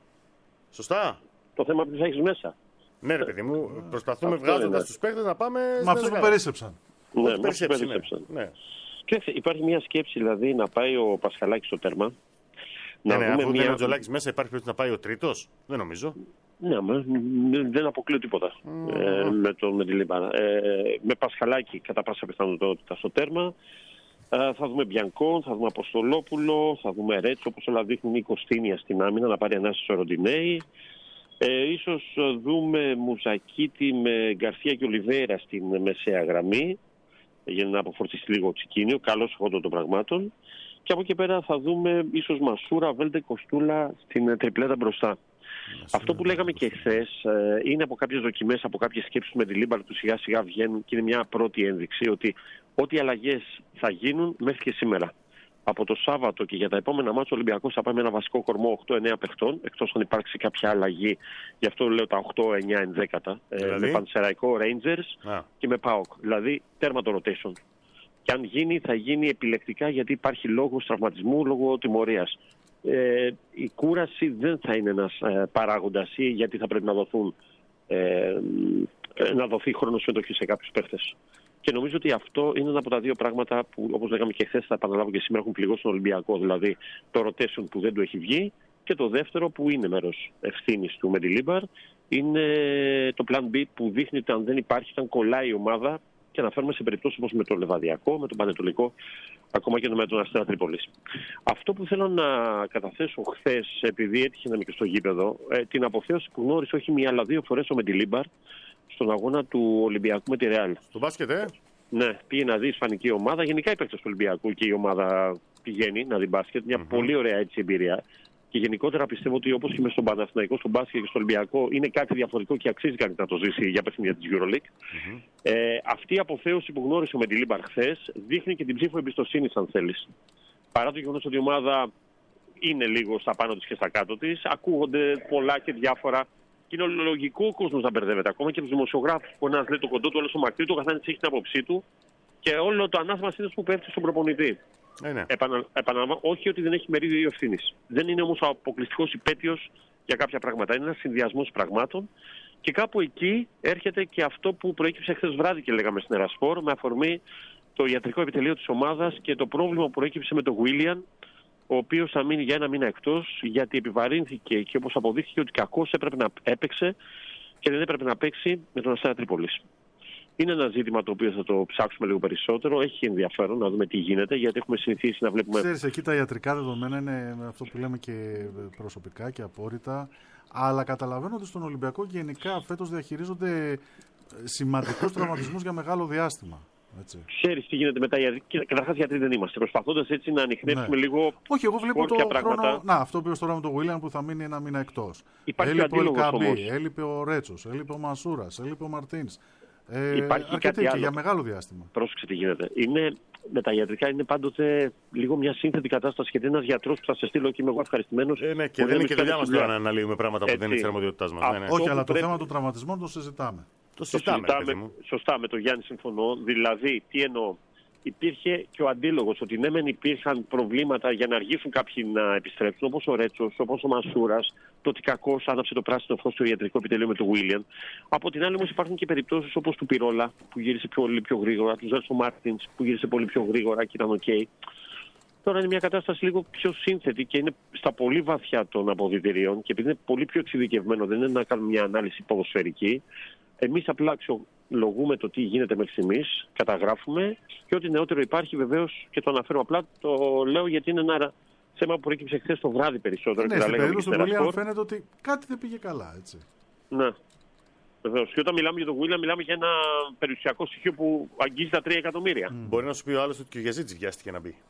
Σωστά.
Το θέμα που θα έχει μέσα.
Ναι, ρε παιδί μου, προσπαθούμε βγάζοντας τους παίκτες να πάμε.
Με αυτούς που περίσσεψαν.
Ναι, με αυτούς που περίσσεψαν. Και υπάρχει μια σκέψη δηλαδή να πάει ο Πασχαλάκης στο τέρμα.
Ναι, ναι, αφού μια... δεν είναι ο Τζολάκης μέσα, υπάρχει περίπτωση να πάει ο τρίτος. Δεν νομίζω.
Ναι, δεν αποκλείω τίποτα mm. ε, με, το, με τη Λίμπανα. Ε, με Πασχαλάκη κατά πάσα πιθανότητα στο τέρμα. Ε, θα δούμε Μπιανκόν, θα δούμε Αποστολόπουλο, θα δούμε Ρέτσο, όπως όλα δείχνουν η Κωστίνια στην άμυνα, να πάρει ανάσταση στο Ροντινέι. Ε, ίσως δούμε Μουζακίτη με Γκαρσία και Ολιβέρα στην μεσαία γραμμή, για να αποφορτιστεί λίγο ο Τσικίνιο, καλός χόντο των πραγμάτων. Και από εκεί πέρα θα δούμε ίσως Μασούρα, Βέλτε, Κοστούλα στην τριπλέτα μπροστά. Μασούρα, αυτό που λέγαμε και χθες ε, είναι από κάποιες δοκιμές, από κάποιες σκέψεις με τη Λίμπαρ που σιγά σιγά βγαίνουν και είναι μια πρώτη ένδειξη ότι ό,τι αλλαγές θα γίνουν μέχρι και σήμερα. Από το Σάββατο και για τα επόμενα μάτια ο Ολυμπιακός θα πάει με ένα βασικό κορμό οκτώ εννέα παιχτών, εκτός αν υπάρξει κάποια αλλαγή. Γι' αυτό λέω τα οκτώ εννέα ενδέκατα. Δηλαδή? Ε, με Πανσεραϊκό, Rangers ah. και με ΠΑΟΚ. Δηλαδή τέρμα το rotation. Και αν γίνει, θα γίνει επιλεκτικά γιατί υπάρχει λόγος τραυματισμού, λόγω τιμωρίας. Ε, η κούραση δεν θα είναι ένας ε, παράγοντας ή γιατί θα πρέπει να, δοθούν, ε, να δοθεί χρόνο συμμετοχή σε κάποιους παίχτες. Και νομίζω ότι αυτό είναι ένα από τα δύο πράγματα που, όπως λέγαμε και χθες, θα επαναλάβω και σήμερα, έχουν πληγώσει τον Ολυμπιακό. Δηλαδή το rotation που δεν του έχει βγει και το δεύτερο που είναι μέρος ευθύνης του με τη Λίμπαρ είναι το plan B που δείχνει ότι αν δεν υπάρχει, αν κολλάει η ομάδα. Και αναφέρουμε σε περιπτώσεις όπως με το Λεβαδιακό, με τον Πανετολικό, ακόμα και με τον Αστέρα Τρίπολης. Αυτό που θέλω να καταθέσω χθες, επειδή έτυχε να είμαι και στο γήπεδο, ε, την αποθέωση που γνώρισε όχι μία αλλά δύο φορές ο Μεντιλίμπαρ στον αγώνα του Ολυμπιακού με τη Ρεάλ.
Στο μπάσκετ, ε?
Ναι, πήγε να δει ισπανική ομάδα. Γενικά οι παίκτες του Ολυμπιακού και η ομάδα πηγαίνει να δει μπάσκετ. Μια mm-hmm. πολύ ωραία έτσι εμπειρία. Και γενικότερα πιστεύω ότι όπως και με στον Παναθηναϊκό, στον μπάσκετ και στο Ολυμπιακό είναι κάτι διαφορετικό και αξίζει κανείς να το ζήσει για παιχνίδια της EuroLeague. Mm-hmm. Ε, αυτή η αποθέωση που γνώρισε με τη Λίμπαρ χθες δείχνει και την ψήφο εμπιστοσύνης, αν θέλεις. Παρά το γεγονός ότι η ομάδα είναι λίγο στα πάνω της και στα κάτω της, ακούγονται πολλά και διάφορα. Και είναι λογικό ο κόσμος να μπερδεύεται. Ακόμα και τους δημοσιογράφους που ένας λέει το κοντό του, όλος ο μακρύ του, ο καθένας έχει την άποψή του. Και όλο το ανάθεμα είναι που πέφτει στον προπονητή. Ε, ναι. Επανα, επαναλαμβάνω, όχι ότι δεν έχει μερίδιο ή ευθύνης. Δεν είναι όμως ο αποκλειστικός υπέτειος για κάποια πράγματα. Είναι ένας συνδυασμός πραγμάτων. Και κάπου εκεί έρχεται και αυτό που προέκυψε χθες βράδυ και λέγαμε στην Ερασπορ, με αφορμή το ιατρικό επιτελείο της ομάδας και το πρόβλημα που προέκυψε με τον Γουίλιαν, ο οποίος θα μείνει για ένα μήνα εκτός, γιατί επιβαρύνθηκε και όπως αποδείχθηκε ότι κακώς έπρεπε να έπαιξε και δεν έπρεπε να παίξει με τον Αστέρα Τρίπολης. Είναι ένα ζήτημα το οποίο θα το ψάξουμε λίγο περισσότερο. Έχει ενδιαφέρον να δούμε τι γίνεται, γιατί έχουμε συνηθίσει να βλέπουμε.
Ξέρεις, εκεί τα ιατρικά δεδομένα είναι αυτό που λέμε και προσωπικά και απόρριτα. Αλλά καταλαβαίνω ότι στον Ολυμπιακό γενικά φέτος διαχειρίζονται σημαντικούς τραυματισμούς για μεγάλο διάστημα.
Ξέρεις τι γίνεται με τα ιατρικά. Καταρχάς, γιατροί δεν είμαστε. Προσπαθώντας έτσι να ανιχνεύσουμε ναι. λίγο.
Όχι, εγώ βλέπω το
πράγματα.
Χρόνο... Να, αυτό που είπες τώρα με τον Γουίλιαν που θα μείνει ένα μήνα εκτός.
Έλειπε ο Ελκαμπή,
έλειπε ο Ρέτσος, έλειπε ο Μασούρας, έλειπε ο Μαρτίνς. Ε,
Υπάρχει κάτι
και
άλλο.
Για μεγάλο διάστημα.
Πρόσεξε τι γίνεται. Είναι, με τα ιατρικά είναι πάντοτε λίγο μια σύνθετη κατάσταση. Γιατί ένας γιατρός που θα σε στείλω και είμαι εγώ ευχαριστημένος.
Ε, ναι, και δεν είναι και δουλειά μας τώρα να αναλύουμε πράγματα που δεν είναι της αρμοδιότητάς μας. Ναι, ναι.
Όχι, αλλά το πρέπει... θέμα των τραυματισμών το συζητάμε.
Το συζητάμε. Το συζητάμε
σωστά, με τον Γιάννη συμφωνώ. Δηλαδή, τι εννοώ. Υπήρχε και ο αντίλογος ότι ναι, μεν υπήρχαν προβλήματα για να αργήσουν κάποιοι να επιστρέψουν, όπως ο Ρέτσος, όπως ο Μασούρας, το ότι κακώς άναψε το πράσινο φως στο ιατρικό επιτελείο με τον Γουίλιαν. Από την άλλη, όμως, υπάρχουν και περιπτώσεις όπως του Πυρόλα, που γύρισε πολύ πιο γρήγορα, του Ζέλσο Μάρτινς, που γύρισε πολύ πιο γρήγορα και ήταν οκ. Okay. Τώρα είναι μια κατάσταση λίγο πιο σύνθετη και είναι στα πολύ βαθιά των αποδυτηρίων και επειδή είναι πολύ πιο εξειδικευμένο, δεν είναι να κάνουμε μια ανάλυση ποδοσφαιρική. Εμείς απλά αξιολογούμε το τι γίνεται μέχρι στιγμής, καταγράφουμε και ό,τι νεότερο υπάρχει βεβαίως και το αναφέρω απλά. Το λέω γιατί είναι ένα θέμα που προέκυψε χθες το βράδυ περισσότερο.
Ναι, στην περίπτωση του Γουίλιαν φαίνεται ότι κάτι δεν πήγε καλά, έτσι.
Ναι, βεβαίως. Και όταν μιλάμε για τον Γουίλιαν, μιλάμε για ένα περιουσιακό στοιχείο που αγγίζει τα τρία εκατομμύρια.
Mm. Μπορεί να σου πει ο άλλος ότι και ο Γιαζίτζης βιάστηκε να μπει.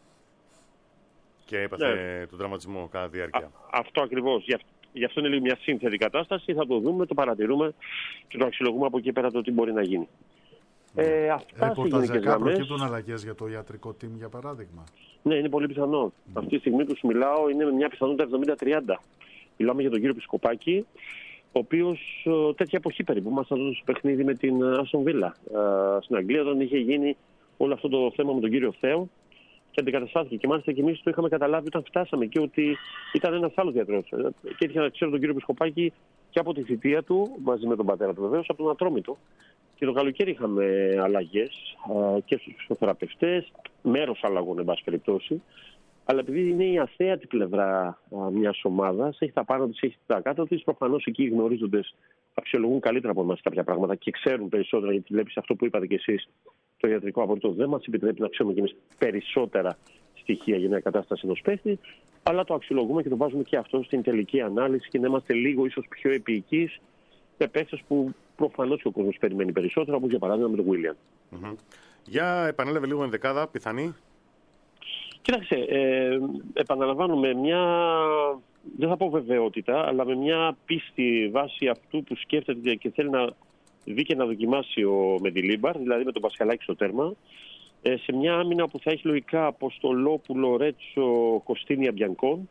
Και έπαθε ναι. τον τραυματισμό κατά διάρκεια. Α,
αυτό ακριβώς. Γι' αυτό. Γι' αυτό είναι λίγο μια σύνθετη κατάσταση. Θα το δούμε, το παρατηρούμε και το αξιολογούμε από εκεί πέρα το τι μπορεί να γίνει.
Mm. Ε, αυτά Ρεπορταζιακά προκύπτουν αλλαγές για το ιατρικό team, για παράδειγμα.
Ναι, είναι πολύ πιθανό. Mm. Αυτή τη στιγμή που σου μιλάω είναι με μια πιθανότητα εβδομήντα τριάντα. Μιλάμε για τον κύριο Πισκοπάκη, ο οποίος τέτοια εποχή περίπου ήμασταν στο παιχνίδι με την Άστον Βίλα στην Αγγλία, όταν είχε γίνει όλο αυτό το θέμα με τον κύριο Θεό. Και αντικαταστάθηκε. Και μάλιστα και εμείς το είχαμε καταλάβει όταν φτάσαμε και ότι ήταν ένας άλλος γιατρός. Και έτυχε να ξέρω τον κύριο Πισκοπάκη και από τη θητεία του, μαζί με τον πατέρα του βεβαίως, από τον Ατρόμητο. Και το καλοκαίρι είχαμε αλλαγές και στους ψυχοθεραπευτές, μέρος αλλαγών, εν πάση περιπτώσει. Αλλά επειδή είναι η αθέατη πλευρά μιας ομάδας, έχει τα πάνω της, έχει τα κάτω της, προφανώς εκεί οι γνωρίζοντες αξιολογούν καλύτερα από εμάς κάποια πράγματα και ξέρουν περισσότερα, γιατί βλέπεις αυτό που είπατε κι εσείς. Το ιατρικό απορρίτω δεν μας επιτρέπει να ξέρουμε κι εμείς περισσότερα στοιχεία για μια κατάσταση ενός παίχτη, αλλά το αξιολογούμε και το βάζουμε και αυτό στην τελική ανάλυση και να είμαστε λίγο ίσως πιο επίοικείς με παίχτες που προφανώς και ο κόσμος περιμένει περισσότερα, όπως για παράδειγμα με τον Γουίλιαν.
Mm-hmm. Για επανέλαβε λίγο ενδεκάδα, πιθανή.
Κοίταξε, ε, επαναλαμβάνω με μια, δεν θα πω βεβαιότητα, αλλά με μια πίστη βάση αυτού που σκέφτεται και θέλει να δει και να δοκιμάσει ο Μεντιλίμπαρ, δηλαδή με τον Πασχαλάκη στο τέρμα, ε, σε μια άμυνα που θα έχει λογικά Αποστολόπουλο, Ρέτσο, Κωστίνια, Μπιανκόν,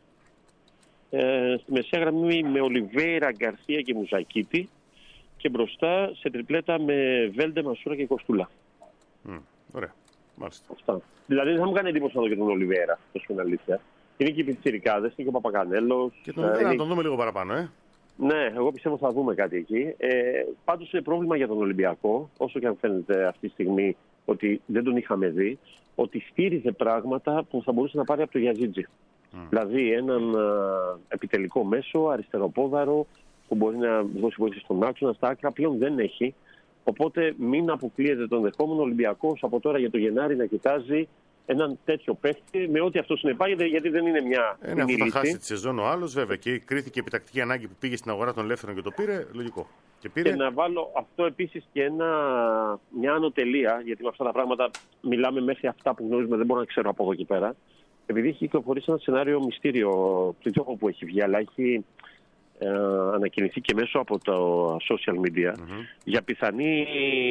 ε, στη μεσαία γραμμή με Ολιβέρα, Γκαρσία και Μουζακίτη και μπροστά σε τριπλέτα με Βέλντε, Μασούρα και Κοστούλα.
Mm, ωραία. Μάλιστα.
Αυτά. Δηλαδή δεν θα μου κάνει εντύπωση να δω και τον Ολιβέρα, το σου είναι αλήθεια. Είναι και οι πιτσιρικάδες, είναι και ο Παπακανέλος.
Και τον Ολιβέρα να τον δούμε λίγο παραπάνω, ε.
Ναι, εγώ πιστεύω θα δούμε κάτι εκεί. Ε, πάντως είναι πρόβλημα για τον Ολυμπιακό, όσο και αν φαίνεται αυτή τη στιγμή ότι δεν τον είχαμε δει, ότι στήριζε πράγματα που θα μπορούσε να πάρει από το Γιαζίτζι. Mm. Δηλαδή έναν α, επιτελικό μέσο, αριστεροπόδαρο, που μπορεί να δώσει βοήθεια στον άξονα, στα άκρα, πλέον δεν έχει. Οπότε μην αποκλείεται τον δεχόμενο Ολυμπιακός από τώρα για το Γενάρη να κοιτάζει έναν τέτοιο παίχτη με ό,τι αυτό συνεπάγεται, γιατί δεν είναι μια
ε, ναι, αφού θα χάσει τη σεζόν ο άλλος, βέβαια, και κρίθηκε επιτακτική ανάγκη που πήγε στην αγορά των ελεύθερων και το πήρε, λογικό. Και, πήρε...
και να βάλω αυτό επίσης και ένα, μια ανωτελεία, γιατί με αυτά τα πράγματα μιλάμε μέχρι αυτά που γνωρίζουμε, δεν μπορώ να ξέρω από εδώ και πέρα. Επειδή έχει κυκλοφορήσει ένα σενάριο μυστήριο, δεν ξέρω που έχει βγει, αλλά έχει ε, ανακοινηθεί και μέσω από το social media mm-hmm. για, πιθανή,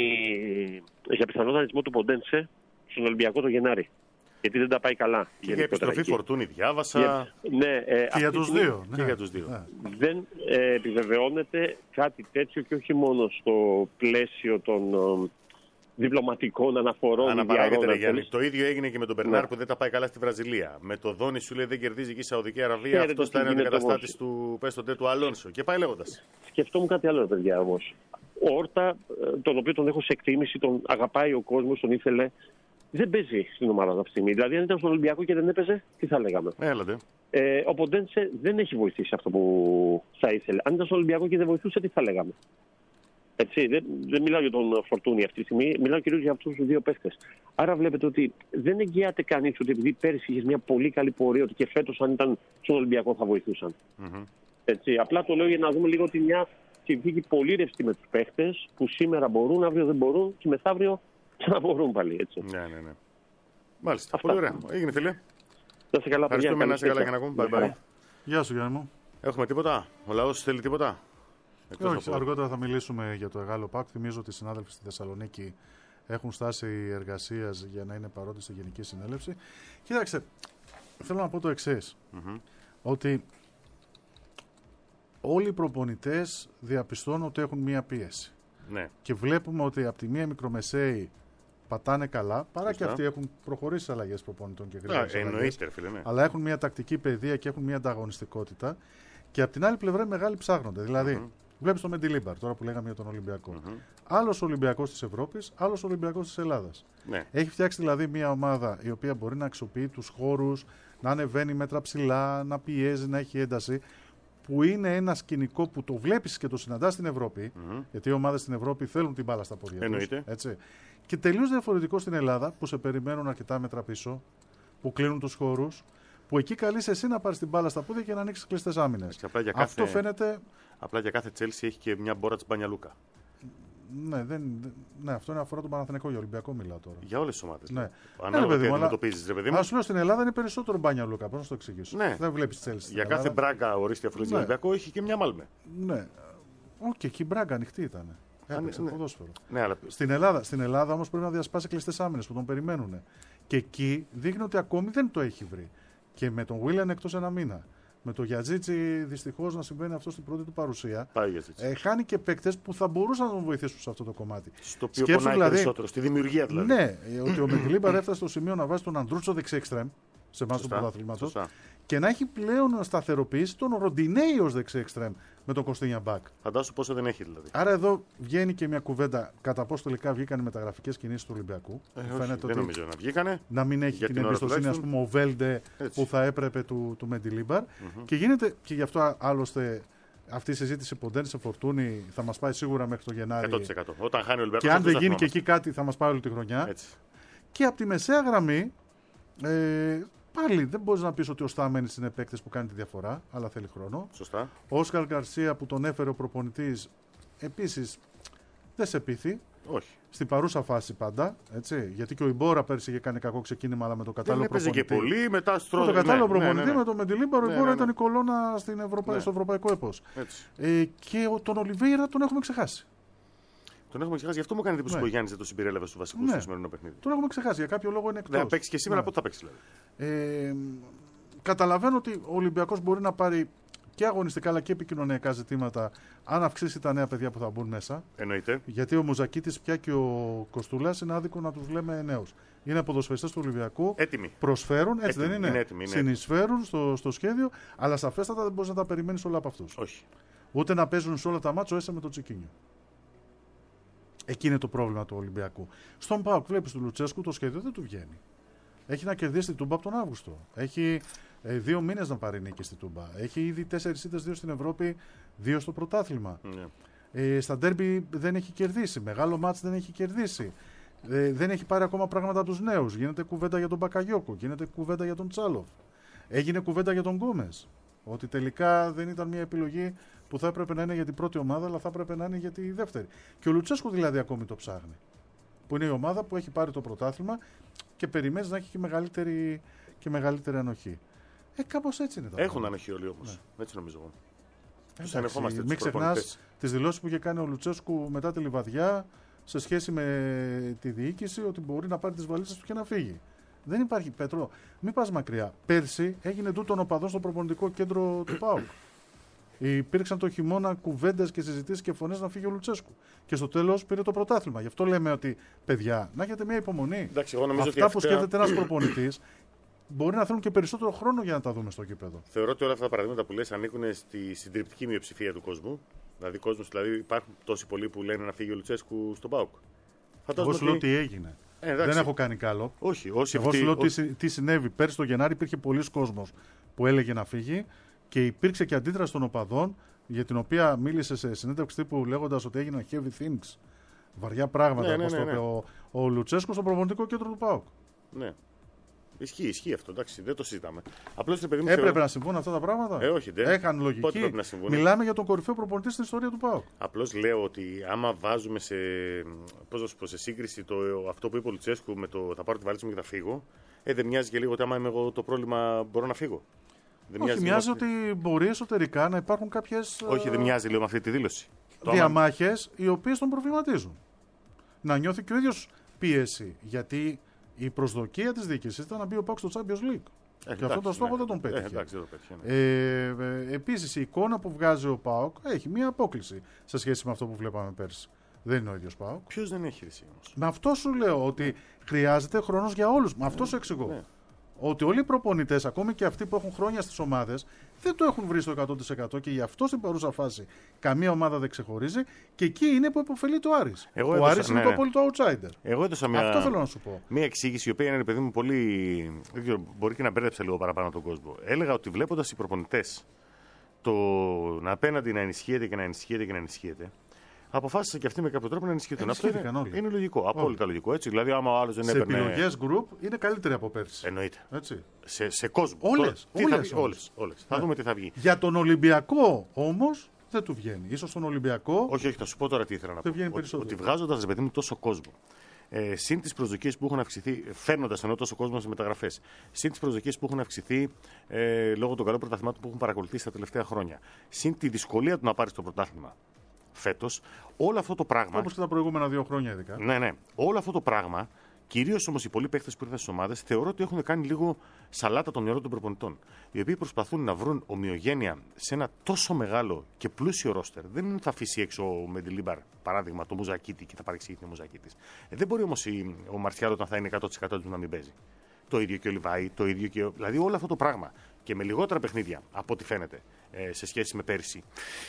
για πιθανό δανεισμό του Ποντένσε στον Ολυμπιακό το Γενάρη. Γιατί δεν τα πάει καλά.
Και για επιστροφή εκεί. Φορτούνη διάβασα.
Για, ναι, ε,
και, για τους
στιγμή,
δύο, ναι.
και για τους δύο.
Ναι.
Δεν ε, επιβεβαιώνεται κάτι τέτοιο και όχι μόνο στο πλαίσιο των ε, διπλωματικών αναφορών.
Αναπαράγεται, Γιάννη. Το ίδιο έγινε και με τον Μπερνάρ ναι. που δεν τα πάει καλά στη Βραζιλία. Με το Δόνι σου λέει δεν κερδίζει εκεί η Σαουδική Αραβία. Αυτό θα είναι ο αντικαταστάτης του πέστοντε του Αλόνσο. Και πάει λέγοντας.
Σκεφτόμουν κάτι άλλο, παιδιά όμως. Ο Όρτα, τον οποίο τον έχω σε εκτίμηση, τον αγαπάει ο κόσμος, τον ήθελε. Δεν παίζει στην ομάδα αυτή τη στιγμή. Δηλαδή, αν ήταν στον Ολυμπιακό και δεν έπαιζε, τι θα λέγαμε.
Έλατε.
Ε, ο Ποντένσε δεν έχει βοηθήσει αυτό που θα ήθελε. Αν ήταν στον Ολυμπιακό και δεν βοηθούσε, τι θα λέγαμε. Έτσι, δεν, δεν μιλάω για τον Φορτούνι αυτή τη στιγμή, μιλάω κυρίως για αυτούς τους δύο παίχτες. Άρα βλέπετε ότι δεν εγγυάται κανείς ότι επειδή πέρυσι είχε μια πολύ καλή πορεία, ότι και φέτος αν ήταν στον Ολυμπιακό θα βοηθούσαν. Mm-hmm. Έτσι, απλά το λέω για να δούμε λίγο ότι μια συνθήκη πολύ ρευστή με τους παίχτες που σήμερα μπορούν, αύριο δεν μπορούν και μεθαύριο ξαναμπορούν πάλι. Έτσι.
Ναι, ναι, ναι. Μάλιστα. Αυτά. Πολύ ωραία. Έγινε, φίλε.
Να είσαι καλά, παιδιά.
Ευχαριστούμε, να είσαι καλά και να ακούμε. Bye bye.
Γεια σου, Γιάννη μου.
Έχουμε τίποτα. Ο λαός θέλει τίποτα.
Ε, όχι, από... αργότερα θα μιλήσουμε για το Εγάλο ΠΑΚ. Θυμίζω ότι οι συνάδελφοι στη Θεσσαλονίκη έχουν στάση εργασίας για να είναι παρόντες στη Γενική Συνέλευση. Κοίταξε, θέλω να πω το εξής. Mm-hmm. Ότι όλοι οι προπονητές διαπιστώνουν ότι έχουν μία πίεση.
Ναι.
Και βλέπουμε ότι από τη μία μικρομεσαίοι πατάνε καλά, παρά Φωστά. και αυτοί έχουν προχωρήσει αλλαγές προπονητών και γρήγορες αλλαγές. Ναι. Αλλά έχουν μια τακτική παιδεία και έχουν μια ανταγωνιστικότητα. Και από την άλλη πλευρά οι μεγάλοι ψάχνονται. Δηλαδή, mm-hmm. βλέπεις το Μεντιλίμπαρ, τώρα που λέγαμε για τον Ολυμπιακό. Mm-hmm. Άλλος Ολυμπιακός της Ευρώπης, άλλος Ολυμπιακός της Ελλάδας. Ναι. Έχει φτιάξει δηλαδή μια ομάδα η οποία μπορεί να αξιοποιεί τους χώρους, να ανεβαίνει μέτρα ψηλά, να πιέζει, να έχει ένταση. Που είναι ένα σκηνικό που το βλέπεις και το συναντάς στην Ευρώπη, mm-hmm. γιατί οι ομάδες στην Ευρώπη θέλουν την μπάλα στα πόδια τους. Έτσι. Και τελείως διαφορετικό στην Ελλάδα, που σε περιμένουν αρκετά μέτρα πίσω, που κλείνουν τους χώρους, που εκεί καλείς εσύ να πάρεις την μπάλα στα πόδια και να ανοίξεις κλειστές άμυνες.
Κάθε...
Αυτό φαίνεται.
Απλά για κάθε Τσέλσι έχει και μια μπόρα της Μπανιαλούκα.
Ναι, δεν... ναι, αυτό είναι αφορά τον Παναθηναϊκό, για Ολυμπιακό μιλάω τώρα.
Για όλες τις ομάδες.
Ναι.
Ανάλογα τι αντιμετωπίζεις, ρε παιδί μου.
Ας λέω στην Ελλάδα είναι περισσότερο Μπανιαλούκα, πώς να το εξηγήσω.
Ναι.
Δεν βλέπεις Τσέλσι.
Για κάθε Μπράγκα ορίστια φορές ναι. Ολυμπιακό έχει και μια Μάλμε.
Ναι. Όχι, και εκεί η Μπράγκα ανοιχτή ήταν. Έπαιξε
ναι.
ποδόσφαιρο.
Ναι, αλλά...
Στην Ελλάδα, στην Ελλάδα όμως πρέπει να διασπάσει κλειστές άμυνες που τον περιμένουν. Και εκεί δείχνει ότι ακόμη δεν το έχει βρει. Και με τον Βίλιαν εκτός ένα μήνα. Με τον Γιατζίτσι δυστυχώς να συμβαίνει αυτό στην πρώτη του παρουσία. Ε, χάνει και παίκτες που θα μπορούσαν να τον βοηθήσουν σε αυτό το κομμάτι.
Στο οποίο Σκέψου, πονάει δηλαδή, περισσότερο, στη δημιουργία δηλαδή.
Ναι, ότι ο Μεντιλίμπαρ έφτασε στο σημείο να βάζει τον Αντρούτσο δεξί εξτρέμ σε εμάς του πρωταθλήματος και να έχει πλέον σταθεροποιήσει τον Ροντινέι ως δεξί εξτρέμ με τον Κωστίνια Μπακ.
Φαντάσου πόσο δεν έχει δηλαδή.
Άρα εδώ βγαίνει και μια κουβέντα κατά πώς τελικά βγήκαν οι μεταγραφικές κινήσεις του Ολυμπιακού.
Ε, όχι, δεν ότι νομίζω να βγήκανε.
Να μην έχει την εμπιστοσύνη, ας πούμε, ο Βέλντε που θα έπρεπε του, του Μεντιλίμπαρ. Mm-hmm. Και γίνεται και γι' αυτό άλλωστε. Αυτή η συζήτηση Ποντένσε Φορτούνι θα μας πάει σίγουρα μέχρι το Γενάρη.
εκατό τοις εκατό. Όταν χάνει ο Ολυμπιακός.
Και αν δεν γίνει και εκεί κάτι θα μας πάει όλη τη χρονιά.
Έτσι.
Και από τη μεσαία γραμμή, ε, πάλι δεν μπορείς να πεις ότι ο Στάμενης είναι παίκτης που κάνει τη διαφορά, αλλά θέλει χρόνο.
Σωστά.
Ο Όσκαρ Γκαρσία που τον έφερε ο προπονητής, επίσης δεν σε πείθει.
Όχι.
Στην παρούσα φάση πάντα. Έτσι, γιατί και ο Ιμπόρα πέρσι είχε κάνει κακό ξεκίνημα, αλλά με το κατάλληλο
προπονητή. Δεν έπαιζε και πολύ, μετά στρώθηκε.
Με το κατάλληλο
ναι,
προπονητή,
ναι, ναι.
με το Μεντιλίμπαρο, ο
ναι,
Ιμπόρα
ναι, ναι.
ήταν η κολόνα στην Ευρωπα...
ναι.
στο ευρωπαϊκό έπος.
Ε,
και τον Ολιβέηρα τον έχουμε ξεχάσει.
Τον έχουμε ξεχάσει. Γι' αυτό μου έκανε εντύπωση
Ναι.
που ο Γιάννης δεν το συμπεριέλαβε στο βασικό
Ναι.
στο σημερινό παιχνίδι.
Τον έχουμε ξεχάσει. Για κάποιο λόγο είναι εκτός.
Θα παίξει και σήμερα,
Ναι.
πότε θα παίξει δηλαδή.
Ε, καταλαβαίνω ότι ο Ολυμπιακός μπορεί να πάρει και αγωνιστικά αλλά και επικοινωνιακά ζητήματα αν αυξήσει τα νέα παιδιά που θα μπουν μέσα.
Εννοείται.
Γιατί ο Μουζακίτης πια και ο Κοστούλας είναι άδικο να τους λέμε νέους. Είναι ποδοσφαιριστές του Ολυμπιακού.
Έτοιμοι.
Προσφέρουν, έτσι
Έτοιμοι,
δεν είναι.
είναι έτοιμοι, είναι
Συνεισφέρουν στο, στο σχέδιο, αλλά σαφέστατα δεν μπορεί να τα περιμένει όλα από αυτούς.
Όχι.
Ούτε να παίζουν σε όλα τα μάτια έστω με το Τσικίνιο. Εκεί είναι το πρόβλημα του Ολυμπιακού. Στον ΠΑΟΚ βλέπει του Λουτσέσκου το σχέδιο δεν του βγαίνει. Έχει να κερδίσει την Τούμπα από τον Αύγουστο. Έχει ε, δύο μήνες να πάρει νίκη στη Τούμπα. Έχει ήδη τέσσερις ήττες, δύο στην Ευρώπη, δύο στο πρωτάθλημα.
Ναι.
Ε, στα ντέρμπι δεν έχει κερδίσει. Μεγάλο μάτς δεν έχει κερδίσει. Ε, δεν έχει πάρει ακόμα πράγματα από τους νέους. Γίνεται κουβέντα για τον Μπακαγιόκο, γίνεται κουβέντα για τον Τσάλοφ. Έγινε κουβέντα για τον Γκόμες. Ότι τελικά δεν ήταν μια επιλογή που θα έπρεπε να είναι για την πρώτη ομάδα, αλλά θα έπρεπε να είναι για τη δεύτερη. Και ο Λουτσέσκου δηλαδή ακόμη το ψάχνει. Που είναι η ομάδα που έχει πάρει το πρωτάθλημα και περιμένει να έχει και μεγαλύτερη, και μεγαλύτερη ανοχή. Ε, κάπως έτσι είναι.
Έχουν ανοχή όλοι όμως. Ναι. Έτσι νομίζω εγώ. Τους ανεχόμαστε τους
μην ξεχνάς
προπονητές.
τις δηλώσεις που είχε κάνει ο Λουτσέσκου μετά τη Λιβαδιά σε σχέση με τη διοίκηση ότι μπορεί να πάρει τις βαλίτσες του και να φύγει. Δεν υπάρχει, Πέτρο, μην πας μακριά. Πέρσι έγινε τούτον οπαδός στο προπονητικό κέντρο του ΠΑΟΚ. Υπήρξαν το χειμώνα κουβέντες και συζητήσεις και φωνές να φύγει ο Λουτσέσκου. Και στο τέλος πήρε το πρωτάθλημα. Γι' αυτό λέμε ότι, παιδιά, να έχετε μια υπομονή.
Εντάξει, εγώ νομίζω
Αυτά
ότι
που
αυτά...
σκέφτεται ένας προπονητής μπορεί να θέλουν και περισσότερο χρόνο για να τα δούμε στο γήπεδο.
Θεωρώ ότι όλα αυτά τα παραδείγματα που λες ανήκουν στη συντριπτική μειοψηφία του κόσμου. Δηλαδή, κόσμος, δηλαδή υπάρχουν τόσοι πολλοί που λένε να φύγει ο Λουτσέσκου στον ΠΑΟΚ.
Εγώ σου λέω τι έγινε.
Ε,
Δεν έχω κάνει καλό.
Όχι, όσοι
Εγώ
αυτοί...
σου λέω τι,
ό...
συ- τι συνέβη. Πέρσι το Γενάρη υπήρχε πολλοί κόσμος που έλεγε να φύγει και υπήρξε και αντίδραση των οπαδών για την οποία μίλησε σε συνέντευξη τύπου λέγοντας ότι έγιναν heavy things. Βαριά πράγματα.
Ναι, ναι,
όπως
ναι,
το
ναι.
είπε ο, ο Λουτσέσκου στο προπονητικό κέντρο του ΠΑΟΚ.
Ναι. Ισχύει, ισχύει αυτό, εντάξει, δεν το συζητάμε. Απλώς, ρε παιδί μου,
Έπρεπε
θεωρώ...
να συμβούν αυτά τα πράγματα.
Ε, όχι, δεν.
Έχαν
Πότε
λογική.
πρέπει να συμβούν.
Μιλάμε για τον κορυφαίο προπονητή στην ιστορία του ΠΑΟΚ.
Απλώς λέω ότι άμα βάζουμε σε, πώς να σου πω, σε σύγκριση το, αυτό που είπε ο Λουτσέσκου με το θα πάρω τη βαλίτσα μου και θα φύγω, ε, δεν μοιάζει και λίγο ότι άμα είμαι εγώ το πρόβλημα μπορώ να φύγω. Δεν
Όχι, μοιάζει
λίγο...
ότι μπορεί εσωτερικά να υπάρχουν κάποιες
Όχι, δεν μοιάζει λέω με αυτή τη δήλωση. Το άμα-
διαμάχες οι οποίες τον προβληματίζουν. Να νιώθει και ο ίδιος πίεση. Γιατί η προσδοκία της διοίκησης ήταν να μπει ο ΠΑΟΚ στο Champions League.
Ε,
και αυτό το στόχο
ναι.
δεν τον
Ε,
πέτυχε.
εντάξει, δεν το πέτυχε, ναι.
Ε, ε, επίσης η εικόνα που βγάζει ο ΠΑΟΚ έχει μία απόκληση σε σχέση με αυτό που βλέπαμε πέρσι. Δεν είναι ο ίδιος ΠΑΟΚ.
Ποιος δεν έχει ρisi όμως.
Με αυτό σου λέω ότι χρειάζεται χρόνος για όλους. Με αυτό σου εξηγώ.
Ναι.
Ότι όλοι οι προπονητές, ακόμη και αυτοί που έχουν χρόνια στις ομάδες, δεν το έχουν βρει στο εκατό τοις εκατό και γι' αυτό στην παρούσα φάση καμία ομάδα δεν ξεχωρίζει και εκεί είναι που υποφελείται ο Άρης.
Εγώ
ο
έδωσα-
Άρης είναι
ναι,
το
ναι.
απόλυτο outsider.
Εγώ έδωσα μια,
Αυτό θέλω να σου πω.
μια εξήγηση η οποία είναι, ρε παιδί μου, πολύ. Δεν ξέρω, μπορεί και να μπέρδεψε λίγο παραπάνω τον κόσμο. Έλεγα ότι βλέποντας οι προπονητές το να απέναντι να ενισχύεται και να ενισχύεται και να ενισχύεται, αποφάσισα και αυτοί με κάποιο τρόπο να ενισχυθούν. Αυτό είναι,
Ενισχύθηκαν όλοι.
είναι λογικό, απόλυτα λογικό. Έτσι. Δηλαδή, άμα ο άλλος δεν
Σε
έπαιρνε.
επιλογές group είναι καλύτερη από πέρσι.
Εννοείται.
Έτσι.
Σε, σε κόσμο.
Όλες,
Τώρα, τι
όλες
θα βγει,
όμως.
όλες, όλες. Θα
Ναι.
δούμε τι θα βγει.
Για τον Ολυμπιακό όμως δεν του βγαίνει. Ίσως τον Ολυμπιακό
Όχι, όχι, θα σου πω τώρα τι ήθελα να πω.
βγαίνει
Ότι,
περισσότερο.
ότι βγάζοντας, ρε παιδί μου, τόσο κόσμο. Ε, συν τις προσδοκίες που έχουν αυξηθεί, φέρνοντας ενώ τόσο κόσμο σε μεταγραφές, συν τις προσδοκίες που έχουν αυξηθεί ε, λόγω των καλών πρωταθλημάτων που έχουν παρακολουθήσει τα τελευταία χρόνια, συν τη δυσκολία του να πάρει το πρωτάθλημα φέτος, όλο αυτό το πράγμα.
όπως και τα προηγούμενα δύο χρόνια ειδικά.
Ναι, ναι. Όλο αυτό το πράγμα, κυρίως όμως οι πολλοί παίχτες που ήρθαν στις ομάδες, θεωρώ ότι έχουν κάνει λίγο σαλάτα των μυαλών των προπονητών. Οι οποίοι προσπαθούν να βρουν ομοιογένεια σε ένα τόσο μεγάλο και πλούσιο ρόστερ. Δεν θα αφήσει έξω ο Μεντιλίμπαρ, παράδειγμα, το Μουζακίτη και θα παρεξηγηθεί ο Μουζακίτης. Ε, δεν μπορεί όμως η- ο Μαρσιάλ όταν θα είναι εκατό τοις εκατό του να μην παίζει. Το ίδιο και ο Λιβάη, το ίδιο και. Ο... Δηλαδή όλο αυτό το πράγμα και με λιγότερα παιχνίδια από ό,τι φαίνεται ε, σε σχέση με πέρυσι.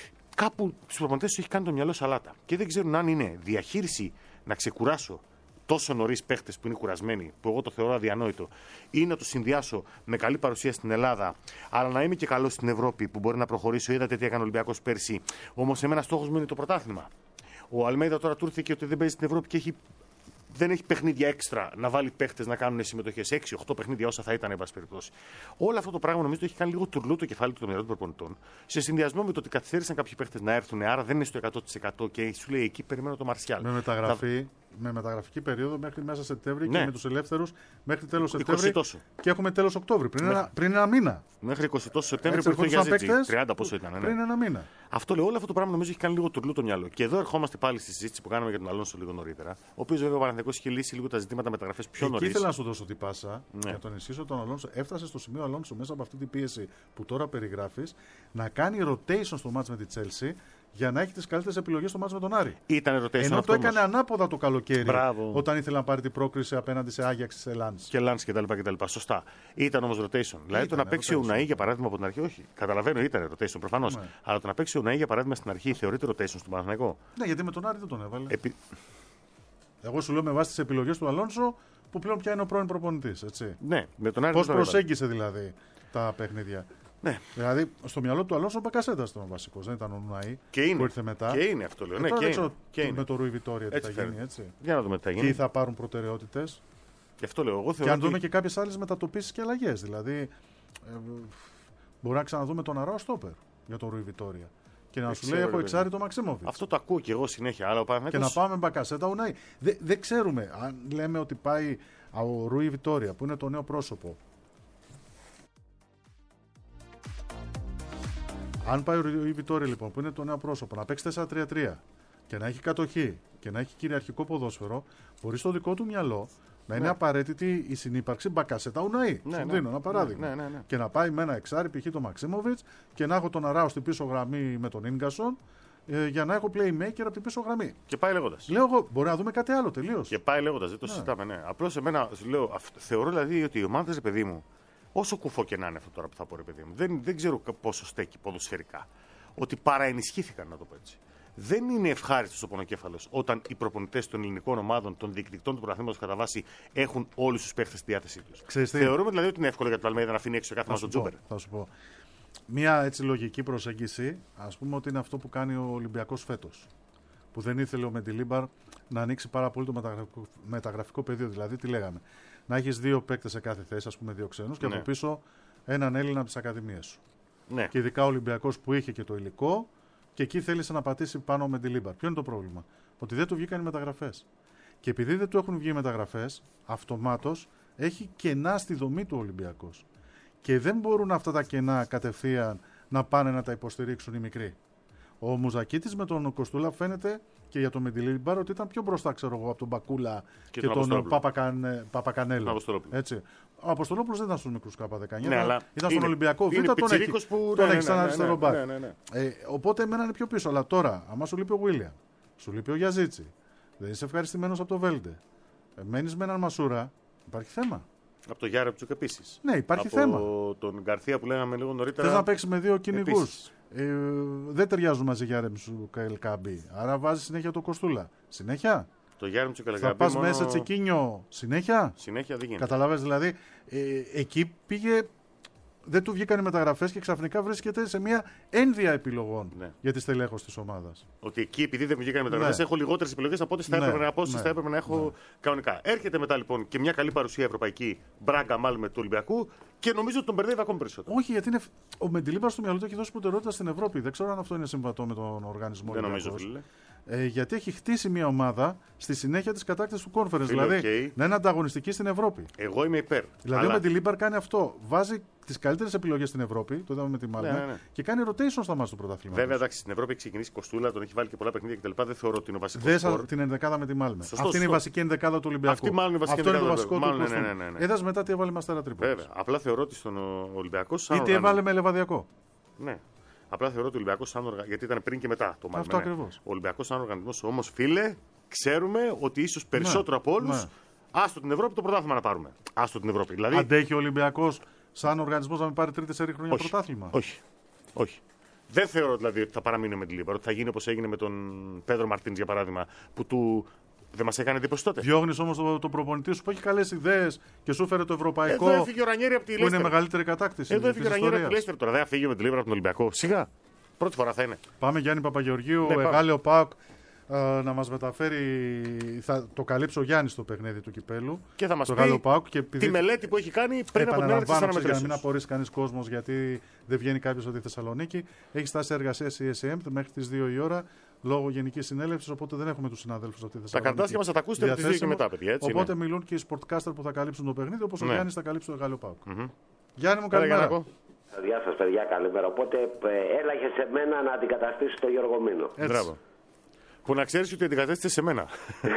Κάπου στους προπονητές του έχει κάνει το μυαλό σαλάτα. Και δεν ξέρουν αν είναι διαχείριση να ξεκουράσω τόσο νωρίς παίχτες που είναι κουρασμένοι, που εγώ το θεωρώ αδιανόητο, ή να τους συνδυάσω με καλή παρουσία στην Ελλάδα, αλλά να είμαι και καλός στην Ευρώπη που μπορεί να προχωρήσω. Είδατε τι έκανε ο Ολυμπιακός πέρσι. Όμως, εμένα στόχος μου είναι το πρωτάθλημα. Ο Αλμέιδα τώρα του ήρθε και ότι δεν παίζει στην Ευρώπη και έχει δεν έχει παιχνίδια έξτρα να βάλει παίχτες να κάνουν συμμετοχές. έξι οκτώ παιχνίδια όσα θα ήταν, εν πάση περιπτώσει. Όλο αυτό το πράγμα νομίζω ότι έχει κάνει λίγο τουρλού το κεφάλι του των μυαλών των προπονητών. Σε συνδυασμό με το ότι καθυστέρησαν κάποιοι παίχτες να έρθουν, άρα δεν είναι στο εκατό τοις εκατό και σου λέει εκεί περιμένω το Μαρσιάλ.
Με μεταγραφή. Θα... Με μεταγραφική περίοδο μέχρι μέσα Σεπτέμβρη ναι. και με τους ελεύθερους μέχρι τέλος Σεπτέμβρη. Και έχουμε τέλος Οκτώβρη, πριν,
μέχρι...
ένα, πριν ένα μήνα.
Μέχρι είκοσι Σεπτέμβρη που ήρθε για Ζήτζι. τριάντα πόσο ήταν. Ναι.
Πριν ένα μήνα.
Αυτό λέω, όλο αυτό το πράγμα νομίζω έχει κάνει λίγο τουρλού το μυαλό. Και εδώ ερχόμαστε πάλι στη συζήτηση που κάναμε για τον Αλόνσο λίγο νωρίτερα. Ο οποίος βέβαια ο Παναθηναϊκός είχε λύσει λίγο τα ζητήματα μεταγραφές πιο νωρίς.
Εκεί ήθελα να σου δώσω την πάσα ναι. για να τον ενισχύσω τον Αλόνσο. Έφτασε στο σημείο Αλόνσο μέσα από αυτή την πίεση που τώρα περιγράφεις να κάνει rotation στο μάτς με τη Τσέλσι. Για να έχει τις καλύτερες επιλογές στο μάτς με τον Άρη.
Ήταν rotation.
Ενώ
αυτό
το έκανε όμως ανάποδα το καλοκαίρι.
Μπράβο.
Όταν ήθελε να πάρει την πρόκριση απέναντι σε Άγιαξ, σε Λάνς.
Και Λάνς κτλ. Σωστά. Ήταν όμως rotation. Δηλαδή το να παίξει ο Ουναή για παράδειγμα από την αρχή, όχι. Καταλαβαίνω, ήταν rotation προφανώς. Ναι. Αλλά το να παίξει ο Ουναή για παράδειγμα στην αρχή θεωρείται rotation στον Παναθηναϊκό.
Ναι, γιατί με τον Άρη δεν τον έβαλε.
Επί...
Εγώ σου λέω με βάση τις επιλογές του Αλόνσο που πλέον πια είναι ο πρώην προπονητής.
Ναι, με τον Άρη.
Πώς προσέγγισε δηλαδή τα παιχνίδια.
Ναι.
Δηλαδή, στο μυαλό του Αλόνσο ο Μπακασέτας ήταν ο βασικός, δεν ήταν ο Νουαή που ήρθε μετά.
Και είναι αυτό, λέω.
Ε,
ναι,
τώρα
και
δεν ξέρω
και
με
είναι.
το Ρούι Βιτόρια τι θα γίνει, έτσι.
Για να δούμε τι θα γίνει.
Και θα πάρουν προτεραιότητες.
Και αυτό λέω. Εγώ
και αν δούμε
ότι...
και κάποιες άλλες μετατοπίσεις και αλλαγές. Δηλαδή, ε, μπορεί να ξαναδούμε τον Αράο Στόπερ για τον Ρούι Βιτόρια. Και να σου λέει: έχω εξάρει το Μαξίμοβιτς.
Αυτό το ακούω και εγώ συνέχεια. Αλλά ο
και να πάμε Μπακασέτα Ουνάι. Δεν δε ξέρουμε. Αν λέμε ότι πάει ο Ρούι Βιτόρια που είναι το νέο πρόσωπο. Αν πάει ο Ρούι Βιτόρια λοιπόν που είναι το νέο πρόσωπο να παίξει τέσσερα τρία τρία και να έχει κατοχή και να έχει κυριαρχικό ποδόσφαιρο, μπορεί στο δικό του μυαλό να είναι ναι. απαραίτητη η συνύπαρξη Μπακασέτα Ουναή. Ναι, Σου ναι. δίνω ένα παράδειγμα.
Ναι, ναι, ναι.
Και να πάει με ένα εξάρι, π.χ. το Μαξίμοβιτς και να έχω τον Αράο στην πίσω γραμμή με τον Ίνγκασον ε, για να έχω playmaker από την πίσω γραμμή.
Και πάει λέγοντας.
Λέω εγώ, μπορεί να δούμε κάτι άλλο τελείως.
Και πάει λέγοντας, δεν το ναι. συζητάμε. Ναι. Απλώς εμένα λέω, θεωρώ δηλαδή ότι οι ομάδες, παιδί μου, όσο κουφό και να είναι αυτό τώρα που θα πω, ρε παιδί μου, δεν, δεν ξέρω πόσο στέκει ποδοσφαιρικά. Ότι παραενισχύθηκαν, να το πω έτσι. Δεν είναι ευχάριστο ο πονοκέφαλος όταν οι προπονητές των ελληνικών ομάδων, των διεκδικητών του πρωταθλήματος κατά βάση έχουν όλους τους παίχτες στη διάθεσή τους. Θεωρούμε δηλαδή ότι είναι εύκολο για τον Αλμέιδα να αφήνει έξω κάθε μας τον Τζούμπερ.
Θα σου πω. Μία έτσι λογική προσέγγιση, ας πούμε ότι είναι αυτό που κάνει ο Ολυμπιακός φέτος. Που δεν ήθελε ο Μεντιλίμπαρ να ανοίξει πάρα πολύ το μεταγραφικό, μεταγραφικό πεδίο. Δηλαδή, τι λέγαμε. Να έχεις δύο παίκτες σε κάθε θέση, ας πούμε δύο ξένους, και ναι. από πίσω έναν Έλληνα από τις ακαδημίες σου.
Ναι.
Και ειδικά ο Ολυμπιακός που είχε και το υλικό, και εκεί θέλησε να πατήσει πάνω με την Λίμπαρ. Ποιο είναι το πρόβλημα? Ότι δεν του βγήκαν οι μεταγραφές. Και επειδή δεν του έχουν βγει οι μεταγραφές, αυτομάτως έχει κενά στη δομή του Ολυμπιακός. Και δεν μπορούν αυτά τα κενά κατευθείαν να πάνε να τα υποστηρίξουν οι μικροί. Ο Μουζακίτης με τον Κοστούλα φαίνεται και για τον Μεντιλίμπαρ ότι ήταν πιο μπροστά, ξέρω εγώ, από τον Μπακούλα και, και τον, τον Παπακαν... Παπακανέλο. Έτσι. Ο Αποστολόπουλος δεν ήταν στους μικρούς Κάπα δεκαεννιά,
ναι, αλλά
ήταν στον Ολυμπιακό Β, τον έχει,
που...
τον
ναι,
έχει σαν
ναι,
αριστερό
ναι,
μπακ.
ναι, ναι, ναι.
Ε, οπότε εμένα είναι πιο πίσω. Αλλά τώρα, άμα σου λείπει ο Βίλιαμ, σου λείπει ο Γιαζίτσι, δεν είσαι ευχαριστημένος από το Βέλντε, ε, μένεις με έναν Μασούρα, υπάρχει θέμα.
Από το Γιάρεψουκ επίσης.
Ναι, υπάρχει
από
θέμα.
Από τον Γκαρθία που λέγαμε λίγο νωρίτερα.
Θες να παίξει με δύο κυνηγούς. Ε, δεν ταιριάζουν μαζί Γιάρεψουκ και Ελκάμπη. Άρα βάζει συνέχεια το Κοστούλα. Συνέχεια.
Το Γιάρεψουκ και Ελκάμπη.
Θα πας
μόνο...
μέσα Τσεκίνιο συνέχεια.
Συνέχεια δεν γίνεται.
Καταλαβαίνεις δηλαδή. Ε, εκεί πήγε. Δεν του βγήκαν οι μεταγραφές και ξαφνικά βρίσκεται σε μια ένδυα επιλογών ναι. για τη στελέχωση της ομάδας. Ότι
εκεί, επειδή δεν μου βγήκαν οι μεταγραφές, ναι. έχω λιγότερες επιλογές από ό,τι θα, ναι. έπρεπε, ναι. θα έπρεπε να έχω ναι. κανονικά. Έρχεται μετά λοιπόν και μια καλή παρουσία ευρωπαϊκή, Μπράγκα μάλλον του Ολυμπιακού, και νομίζω ότι τον μπερδεύει ακόμη περισσότερο.
Όχι, γιατί είναι... ο Μεντιλίμπαρ στο μυαλό του έχει δώσει προτεραιότητα στην Ευρώπη. Δεν ξέρω αν αυτό είναι συμβατό με τον οργανισμό.
Δεν νομίζω, φίλε.
Ε, γιατί έχει χτίσει μια ομάδα στη συνέχεια της κατάκτησης του conference.
Φίλε,
δηλαδή
okay.
να είναι ανταγωνιστική στην Ευρώπη.
Εγώ είμαι υπέρ.
Δηλαδή
αλλά...
ο Μεντιλίμπαρ κάνει αυτό. Βάζει τις καλύτερες επιλογές στην Ευρώπη, το είδαμε με τη Μάλμε, ναι, ναι, ναι. και κάνει rotation στα μάτια του πρωταθλήματος.
Βέβαια, εντάξει, στην Ευρώπη έχει ξεκινήσει Κοστούλα, τον έχει βάλει και πολλά παιχνίδια κτλ. Δεν θεωρώ ότι είναι ο βασικός.
Δες σκορ. Την ενδεκάδα με τη Μάλμε. Σωστό, αυτή σωστό. Είναι η βασική ενδεκάδα του Ολυμπιακού.
Αυτή μάλλον είναι η βασική
αυτό
είναι
το βασικό
μάλλον,
του.
Ναι, ναι, ναι, ναι.
Είδας μετά τι έβαλε Μαστέρα Τρίπολης.
Βέβαια. Απλά θεωρώ ότι στον Ολυμπιακό.
Ή τι έβαλε με Λεβαδιακό.
Ναι. Απλά θεωρώ ότι ο Ολυμπιακός σαν οργανισμός. Γιατί ήταν πριν και μετά το Μάλμε.
Αυτό ακριβώς.
Ο Ολυμπιακός σαν οργανισμός όμως, φίλε, ξέρουμε ότι ίσως περισσότερο από όλους. Άστο την Ευρώπη το πρωτάθλημα να πάρουμε. Άστο την Ευρώπη. Δηλαδή...
Αντέχει ο Ολυμπιακός σαν οργανισμός να μην πάρει τρίτη σερί χρόνια
όχι,
πρωτάθλημα.
Όχι. Όχι. Δεν θεωρώ δηλαδή ότι θα παραμείνει με την Λίμπαρ. Ότι θα γίνει όπως έγινε με τον Πέδρο Μαρτίνς για παράδειγμα. Που του δεν μας έκανε εντύπωση τότε.
Διώχνεις όμως τον το προπονητή σου που έχει καλές ιδέες και σου έφερε το ευρωπαϊκό.
Εδώ έφυγε ο Ρανιέρη από τη Λέστερ.
Που είναι μεγαλύτερη κατάκτηση.
Εδώ έφυγε ο Ρανιέρη από τη Λέστερ. Τώρα δεν θα φύγει με την Λίμπαρ από τον Ολυμπιακό. Σιγά. Πρώτη φορά θα είναι.
Πάμε Γιάννη Παπαγεωργίου,
ναι,
Εγάλεο ΠΑΟΚ. ε, να μας μεταφέρει, θα το καλύψει ο Γιάννης στο παιχνίδι του κυπέλου.
Και θα μας
το
πει
ΠΑΟΚ, και
τη μελέτη που έχει κάνει πριν από την έναρξη της αναμετρήσεως.
Για να μην απορρίσει κανείς κόσμος, γιατί δεν βγαίνει κάποιος από τη Θεσσαλονίκη. Έχει στάσει εργασίας η ες εμ μέχρι τις δύο η ώρα λόγω γενικής συνέλευσης, οπότε δεν έχουμε τους συναδέλφους από τη Θεσσαλονίκη.
Τα καρτάσια μας θα τα ακούσετε από τις δύο και μετά, παιδιά. Έτσι
οπότε
είναι.
μιλούν και οι σπορτκάστερ που θα καλύψουν το παιχνίδι, όπως
ναι.
ο Γιάννης θα καλύψει το Γάλλο ΠΑΟΚ.
Mm-hmm.
Γιάννη μου, καλημέρα.
Γεια σας παιδιά, καλημέρα. Οπότε έλαγε σε μένα να αντικαταστήσω τον Γιώργο Μήνο.
Μπράβο. Που να ξέρεις ότι αντικατέστησε σε μένα.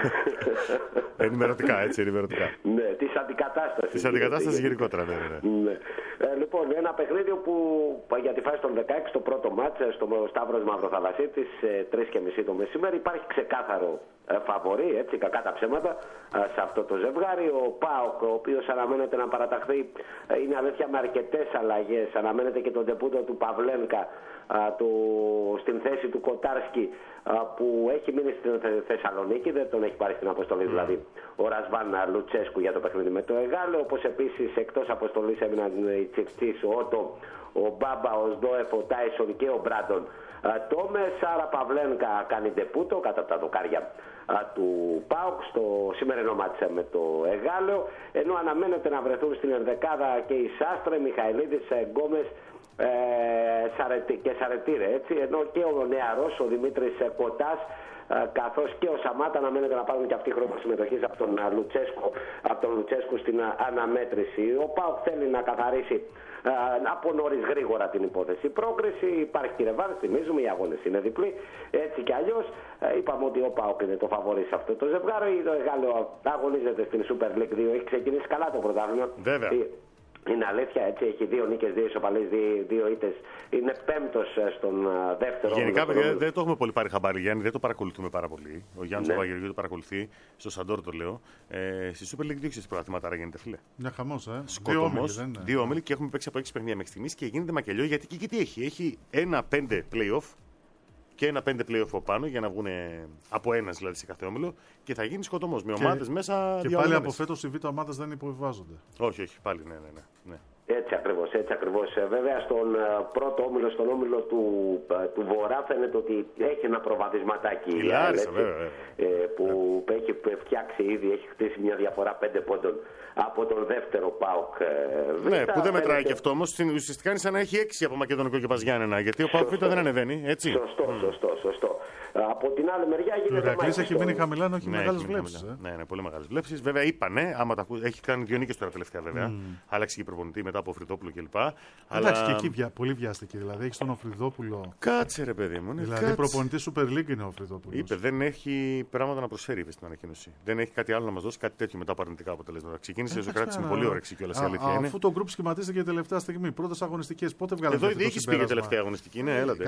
Ενημερωτικά, έτσι, ενημερωτικά.
Ναι, της αντικατάστασης.
Της αντικατάστασης γενικότερα, ναι, ναι.
ναι. Ε, λοιπόν, ένα παιχνίδι που για τη φάση των δεκαέξι, το πρώτο μάτς, στο Σταύρος Μαυροθαλασσίτης, τρεις και μισή το μεσημέρι, υπάρχει ξεκάθαρο ε, φαβορί, έτσι, κακά τα ψέματα, ε, σε αυτό το ζευγάρι. Ο ΠΑΟΚ, ο οποίος αναμένεται να παραταχθεί, ε, είναι αλήθεια με αρκετές αλλαγές. Αναμένεται και τον ντεπούτο του Παυλένκα, του, στην θέση του Κοτάρσκι, που έχει μείνει στην Θεσσαλονίκη, δεν τον έχει πάρει στην αποστολή, mm. δηλαδή ο Ρασβάν Λουτσέσκου για το παιχνίδι με το Εγάλεο. Όπως επίσης εκτός αποστολής έμειναν οι Τσιφτσής, ο Ότο, ο Μπάμπα, ο Σντόεφ, ο Τάισον και ο Μπράντον Τόμες. Άρα Παυλένκα κάνει ντεπούτο κατά τα δοκάρια του ΠΑΟΚ στο σημερινό μάτσα με το Εγάλεο, ενώ αναμένεται να βρεθούν στην ενδεκάδα και οι Σάστρε, Μιχαηλίδης, Γκόμες Ε, σαρετι, και Σαρετήρε, έτσι, ενώ και ο νεαρός ο Δημήτρης Κοτάς, ε, καθώς και ο Σαμάτα αναμένεται να πάρουν και αυτοί χρόνο συμμετοχής από τον Λουτσέσκο, από τον Λουτσέσκο στην αναμέτρηση. Ο ΠΑΟΚ θέλει να καθαρίσει ε, από νωρίς γρήγορα την υπόθεση πρόκριση. Υπάρχει και ρεβάνς, θυμίζουμε, οι αγώνες είναι διπλοί. Έτσι κι αλλιώς ε, είπαμε ότι ο ΠΑΟΚ είναι το φαβορί σε αυτό το ζευγάρι. Το Εγάλεο αγωνίζεται στην Super League δύο, έχει ξεκινήσει καλά το πρωτάθλημα.
Βέβαια.
Είναι αλήθεια, έτσι, έχει δύο νίκες, δύο ισοπαλίες, δύο, δύο ήττες. Είναι πέμπτος στον δεύτερο.
Γενικά, παιδιά, δεν το έχουμε πολύ πάρει χαμπάρι, Γιάννη, δεν το παρακολουθούμε πάρα πολύ. Ο Γιάννης ναι. ο Βαγγελιού το παρακολουθεί, στο Σαντόρ το λέω. Ε, στη Super League δύο ξέρεις πρωταθλήματα, άρα γίνεται, φίλε.
Μια χαμός, ε.
Σκότωμος, δύο, δύο όμιλοι και έχουμε παίξει από έξι παιχνίδια μέχρι στιγμής και γίνεται μακελιό, γιατί και τι έχει. Έχει ένα πέντε play-off και ένα πέντε play-off από πάνω για να βγουν από ένα δηλαδή σε κάθε όμιλο και θα γίνει σκοτωμός με ομάδες μέσα.
Και πάλι από φέτος οι β' ομάδες δεν υποβιβάζονται.
Όχι, όχι, πάλι ναι, ναι, ναι. ναι.
Έτσι ακριβώς, έτσι ακριβώς. Βέβαια στον πρώτο όμιλο, στον όμιλο του, του Βορρά φαίνεται ότι έχει ένα προβαδισματάκι η
Λάρισα, βέβαια,
ε, που yeah. έχει φτιάξει ήδη, έχει χτίσει μια διαφορά πέντε πόντων από τον δεύτερο ΠΑΟΚ.
Ναι, Β, που δεν μετράει φαίνεται... και αυτό όμως. Ουσιαστικά είναι σαν να έχει έξι από Μακεδονικό και Παζιάννενα. Γιατί ο ΠΑΟΚ Β δεν ανεβαίνει, έτσι.
Σωστό, mm. σωστό, σωστό. Από την άλλη μεριά γίνεται.
Ο Ηρακλής έχει μείνει χαμηλά, ενώ έχει ναι, μεγάλες βλέψεις. Ε.
Ναι, ναι, πολύ μεγάλες βλέψεις. Βέβαια είπανε, άμα τα... έχει κάνει δύο νίκες τώρα τελευταία βέβαια. Mm. Άλλαξε και προπονητή μετά από Φρυδόπουλο κλπ.
Εντάξει,
αλλά...
και εκεί βια... πολύ βιάστηκε. Δηλαδή έχει τον Φρυδόπουλο.
Κάτσε ρε παιδί μου. Ναι,
δηλαδή προπονητή Super League είναι ο Φρυδόπουλος.
Είπε, δεν έχει πράγματα να προσφέρει είπε, στην ανακοίνωση. Δεν έχει κάτι άλλο να μας δώσει, κάτι τέτοιο μετά από αρνητικά αποτελέσματα. Ξεκίνησε η Ζωκράτη με πολύ όρεξη κιόλας η αλήθεια είναι.
Αφού το group σχηματίστηκε τελευταία στιγμή, πρώτες αγωνιστικές, πότε βγάλατε.
Εδώ η διοίκηση πήγε τελευταία αγωνιστική, ναι, έλατε.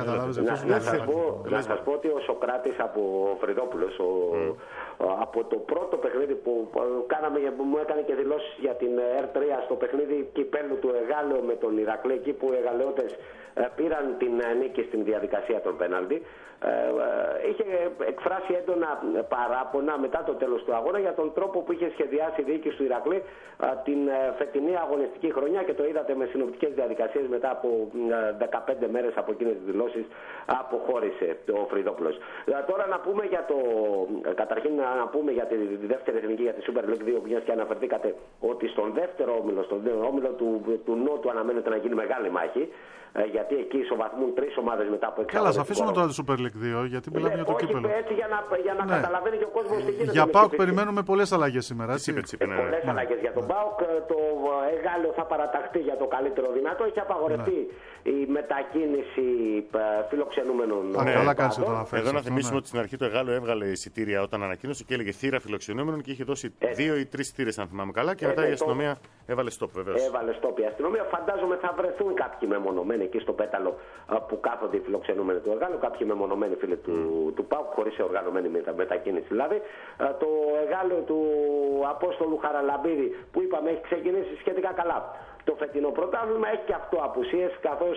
Να σας πω ότι ο Σοκράτης από ο Φρυδόπουλος, ο, mm. από το πρώτο παιχνίδι που κάναμε, που μου έκανε και δηλώσεις για την Ερ τρία στο παιχνίδι κυπέλου του Εγάλεο με τον Ηρακλή, εκεί που οι Εγαλεώτες πήραν την νίκη στην διαδικασία των πέναλτι, είχε εκφράσει έντονα παράπονα μετά το τέλος του αγώνα για τον τρόπο που είχε σχεδιάσει η διοίκηση του Ηρακλή την φετινή αγωνιστική χρονιά, και το είδατε με συνοπτικές διαδικασίες. Μετά από δεκαπέντε μέρες από εκείνες τις δηλώσεις αποχώρησε ο Φρυδόπουλος. Τώρα να πούμε για το, καταρχήν να πούμε για τη δεύτερη εθνική, για τη Super League δύο, μιας και αναφερθήκατε ότι στον δεύτερο όμιλο, στον όμιλο του, του Νότου αναμένεται να γίνει μεγάλη μάχη. Γιατί εκεί ισοβαθμούν τρεις ομάδες μετά από εξάρτηση.
Καλά, ας αφήσουμε τώρα τη Super League δύο, γιατί μιλάμε για το κύπελλο.
Έτσι για να, για να ναι. καταλαβαίνει και ο κόσμος τι γίνεται.
Για ΠΑΟΚ περιμένουμε πολλές αλλαγές σήμερα. Έτσι.
Τσίπε, τσίπε, ναι.
Πολλές ναι. αλλαγές για τον ΠΑΟΚ. Το Εγάλεο θα παραταχθεί για το καλύτερο δυνατό. Έχει απαγορευτεί ναι. η μετακίνηση φιλοξενούμενων.
Ναι, καλά κάνεις το να
Εδώ να θυμίσουμε ότι στην αρχή το Εγάλεο έβγαλε εισιτήρια όταν ανακοίνωσε και έλεγε θύρα φιλοξενούμενων και είχε δώσει δύο ή τρεις θύρες, αν θυμάμαι καλά. Και μετά η αστυνομία έβαλε stop, βεβαίως.
Έβαλε stop η αστυνομία. Φαντάζομαι θα βρεθούν κάποιοι μεμονωμένοι εκεί στο πέταλο που κάθονται οι φιλοξενούμενοι του Εγάλεου, κάποιοι μεμονωμένοι φίλοι του, mm. του ΠΑΟΚ, χωρίς οργανωμένη μετακίνηση. Δηλαδή, το Εγάλεο του Απόστολου Χαραλαμπίδη, που είπαμε έχει ξεκινήσει σχετικά καλά το φετινό πρωτάθλημα, έχει και αυτό απουσίες, καθώς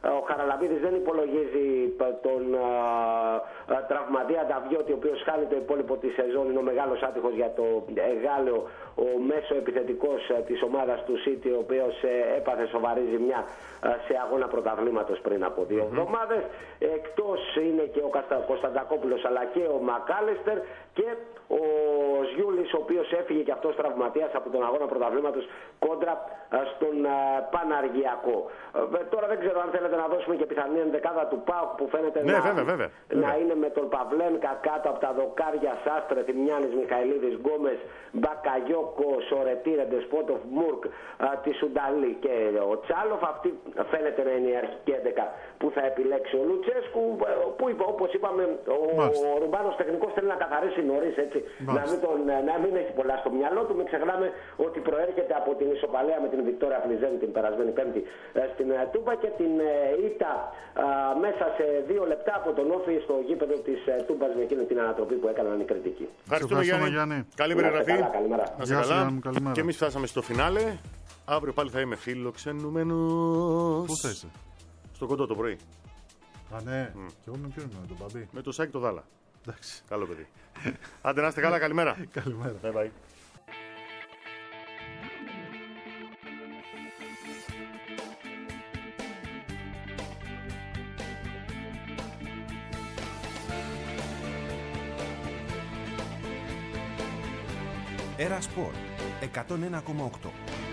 Ο Χαραλαμπίδης δεν υπολογίζει τον α, α, τραυματία Νταβιώτη, ο οποίος χάνει το υπόλοιπο της σεζόν. Είναι ο μεγάλος άτυχος για το Γάλλιο, ο μέσο επιθετικός της ομάδας του City, ο οποίος ε, έπαθε σοβαρή ζημιά σε αγώνα πρωταθλήματος πριν από δύο mm-hmm. εβδομάδες. Εκτός είναι και ο Κωνσταντακόπουλος αλλά και ο Μακάλιστερ και ο Ζιούλης, ο οποίος έφυγε και αυτός τραυματίας από τον αγώνα πρωταθλήματος κόντρα στον Παναργιακό. Τώρα δεν ξέρω αν θέλετε να δώσουμε και πιθανή ενδεκάδα του ΠΑΟΚ που φαίνεται
ναι,
να,
βέβαια, βέβαια,
να
βέβαια.
είναι με τον Παυλένκα κάτω από τα δοκάρια Σάστρε, Θημιάνης, Μιχαηλίδης, Γκόμες, Μπακαγιόκο, Σορετήρε, Ντεσπότοφ, Μουρκ, τη Σουνταλή και ο Τσάλοφ. Αυτή φαίνεται να είναι η αρχική έντεκα που θα επιλέξει ο Λουτσέσκου, που όπως είπαμε ο, ο Ρουμπάνος τεχνικός θέλει να καθαρίσει νωρίς, έτσι, να μην, τον, να μην έχει πολλά στο μυαλό του. Μην ξεχνάμε ότι προέρχεται από την ισοπαλία με την Βικτόρια Πλιζένη την περασμένη Πέμπτη στην Τούμπα και την ήττα μέσα σε δύο λεπτά από τον Όφη στο γήπεδο της Τούμπας με εκείνη την ανατροπή που έκαναν οι κριτικοί.
Ευχαριστούμε, Γιάννη. Γιάννη. Καλή περιγραφή. Να σε καλά. Και εμείς φτάσαμε στο φινάλε. Αύριο πάλι θα είμαι φιλοξενούμενος.
Πού θα είσαι?
Στο Κοντό το πρωί.
Α, ναι. Mm. Και εγώ με ποιον είμαι, με τον Μπαμπή.
Με το Σάκη το Δάλα.
Εντάξει.
Καλό παιδί. Άντε να είστε καλά, καλημέρα.
Καλημέρα.
Bye bye.
Era Sport εκατόν ένα κόμμα οκτώ.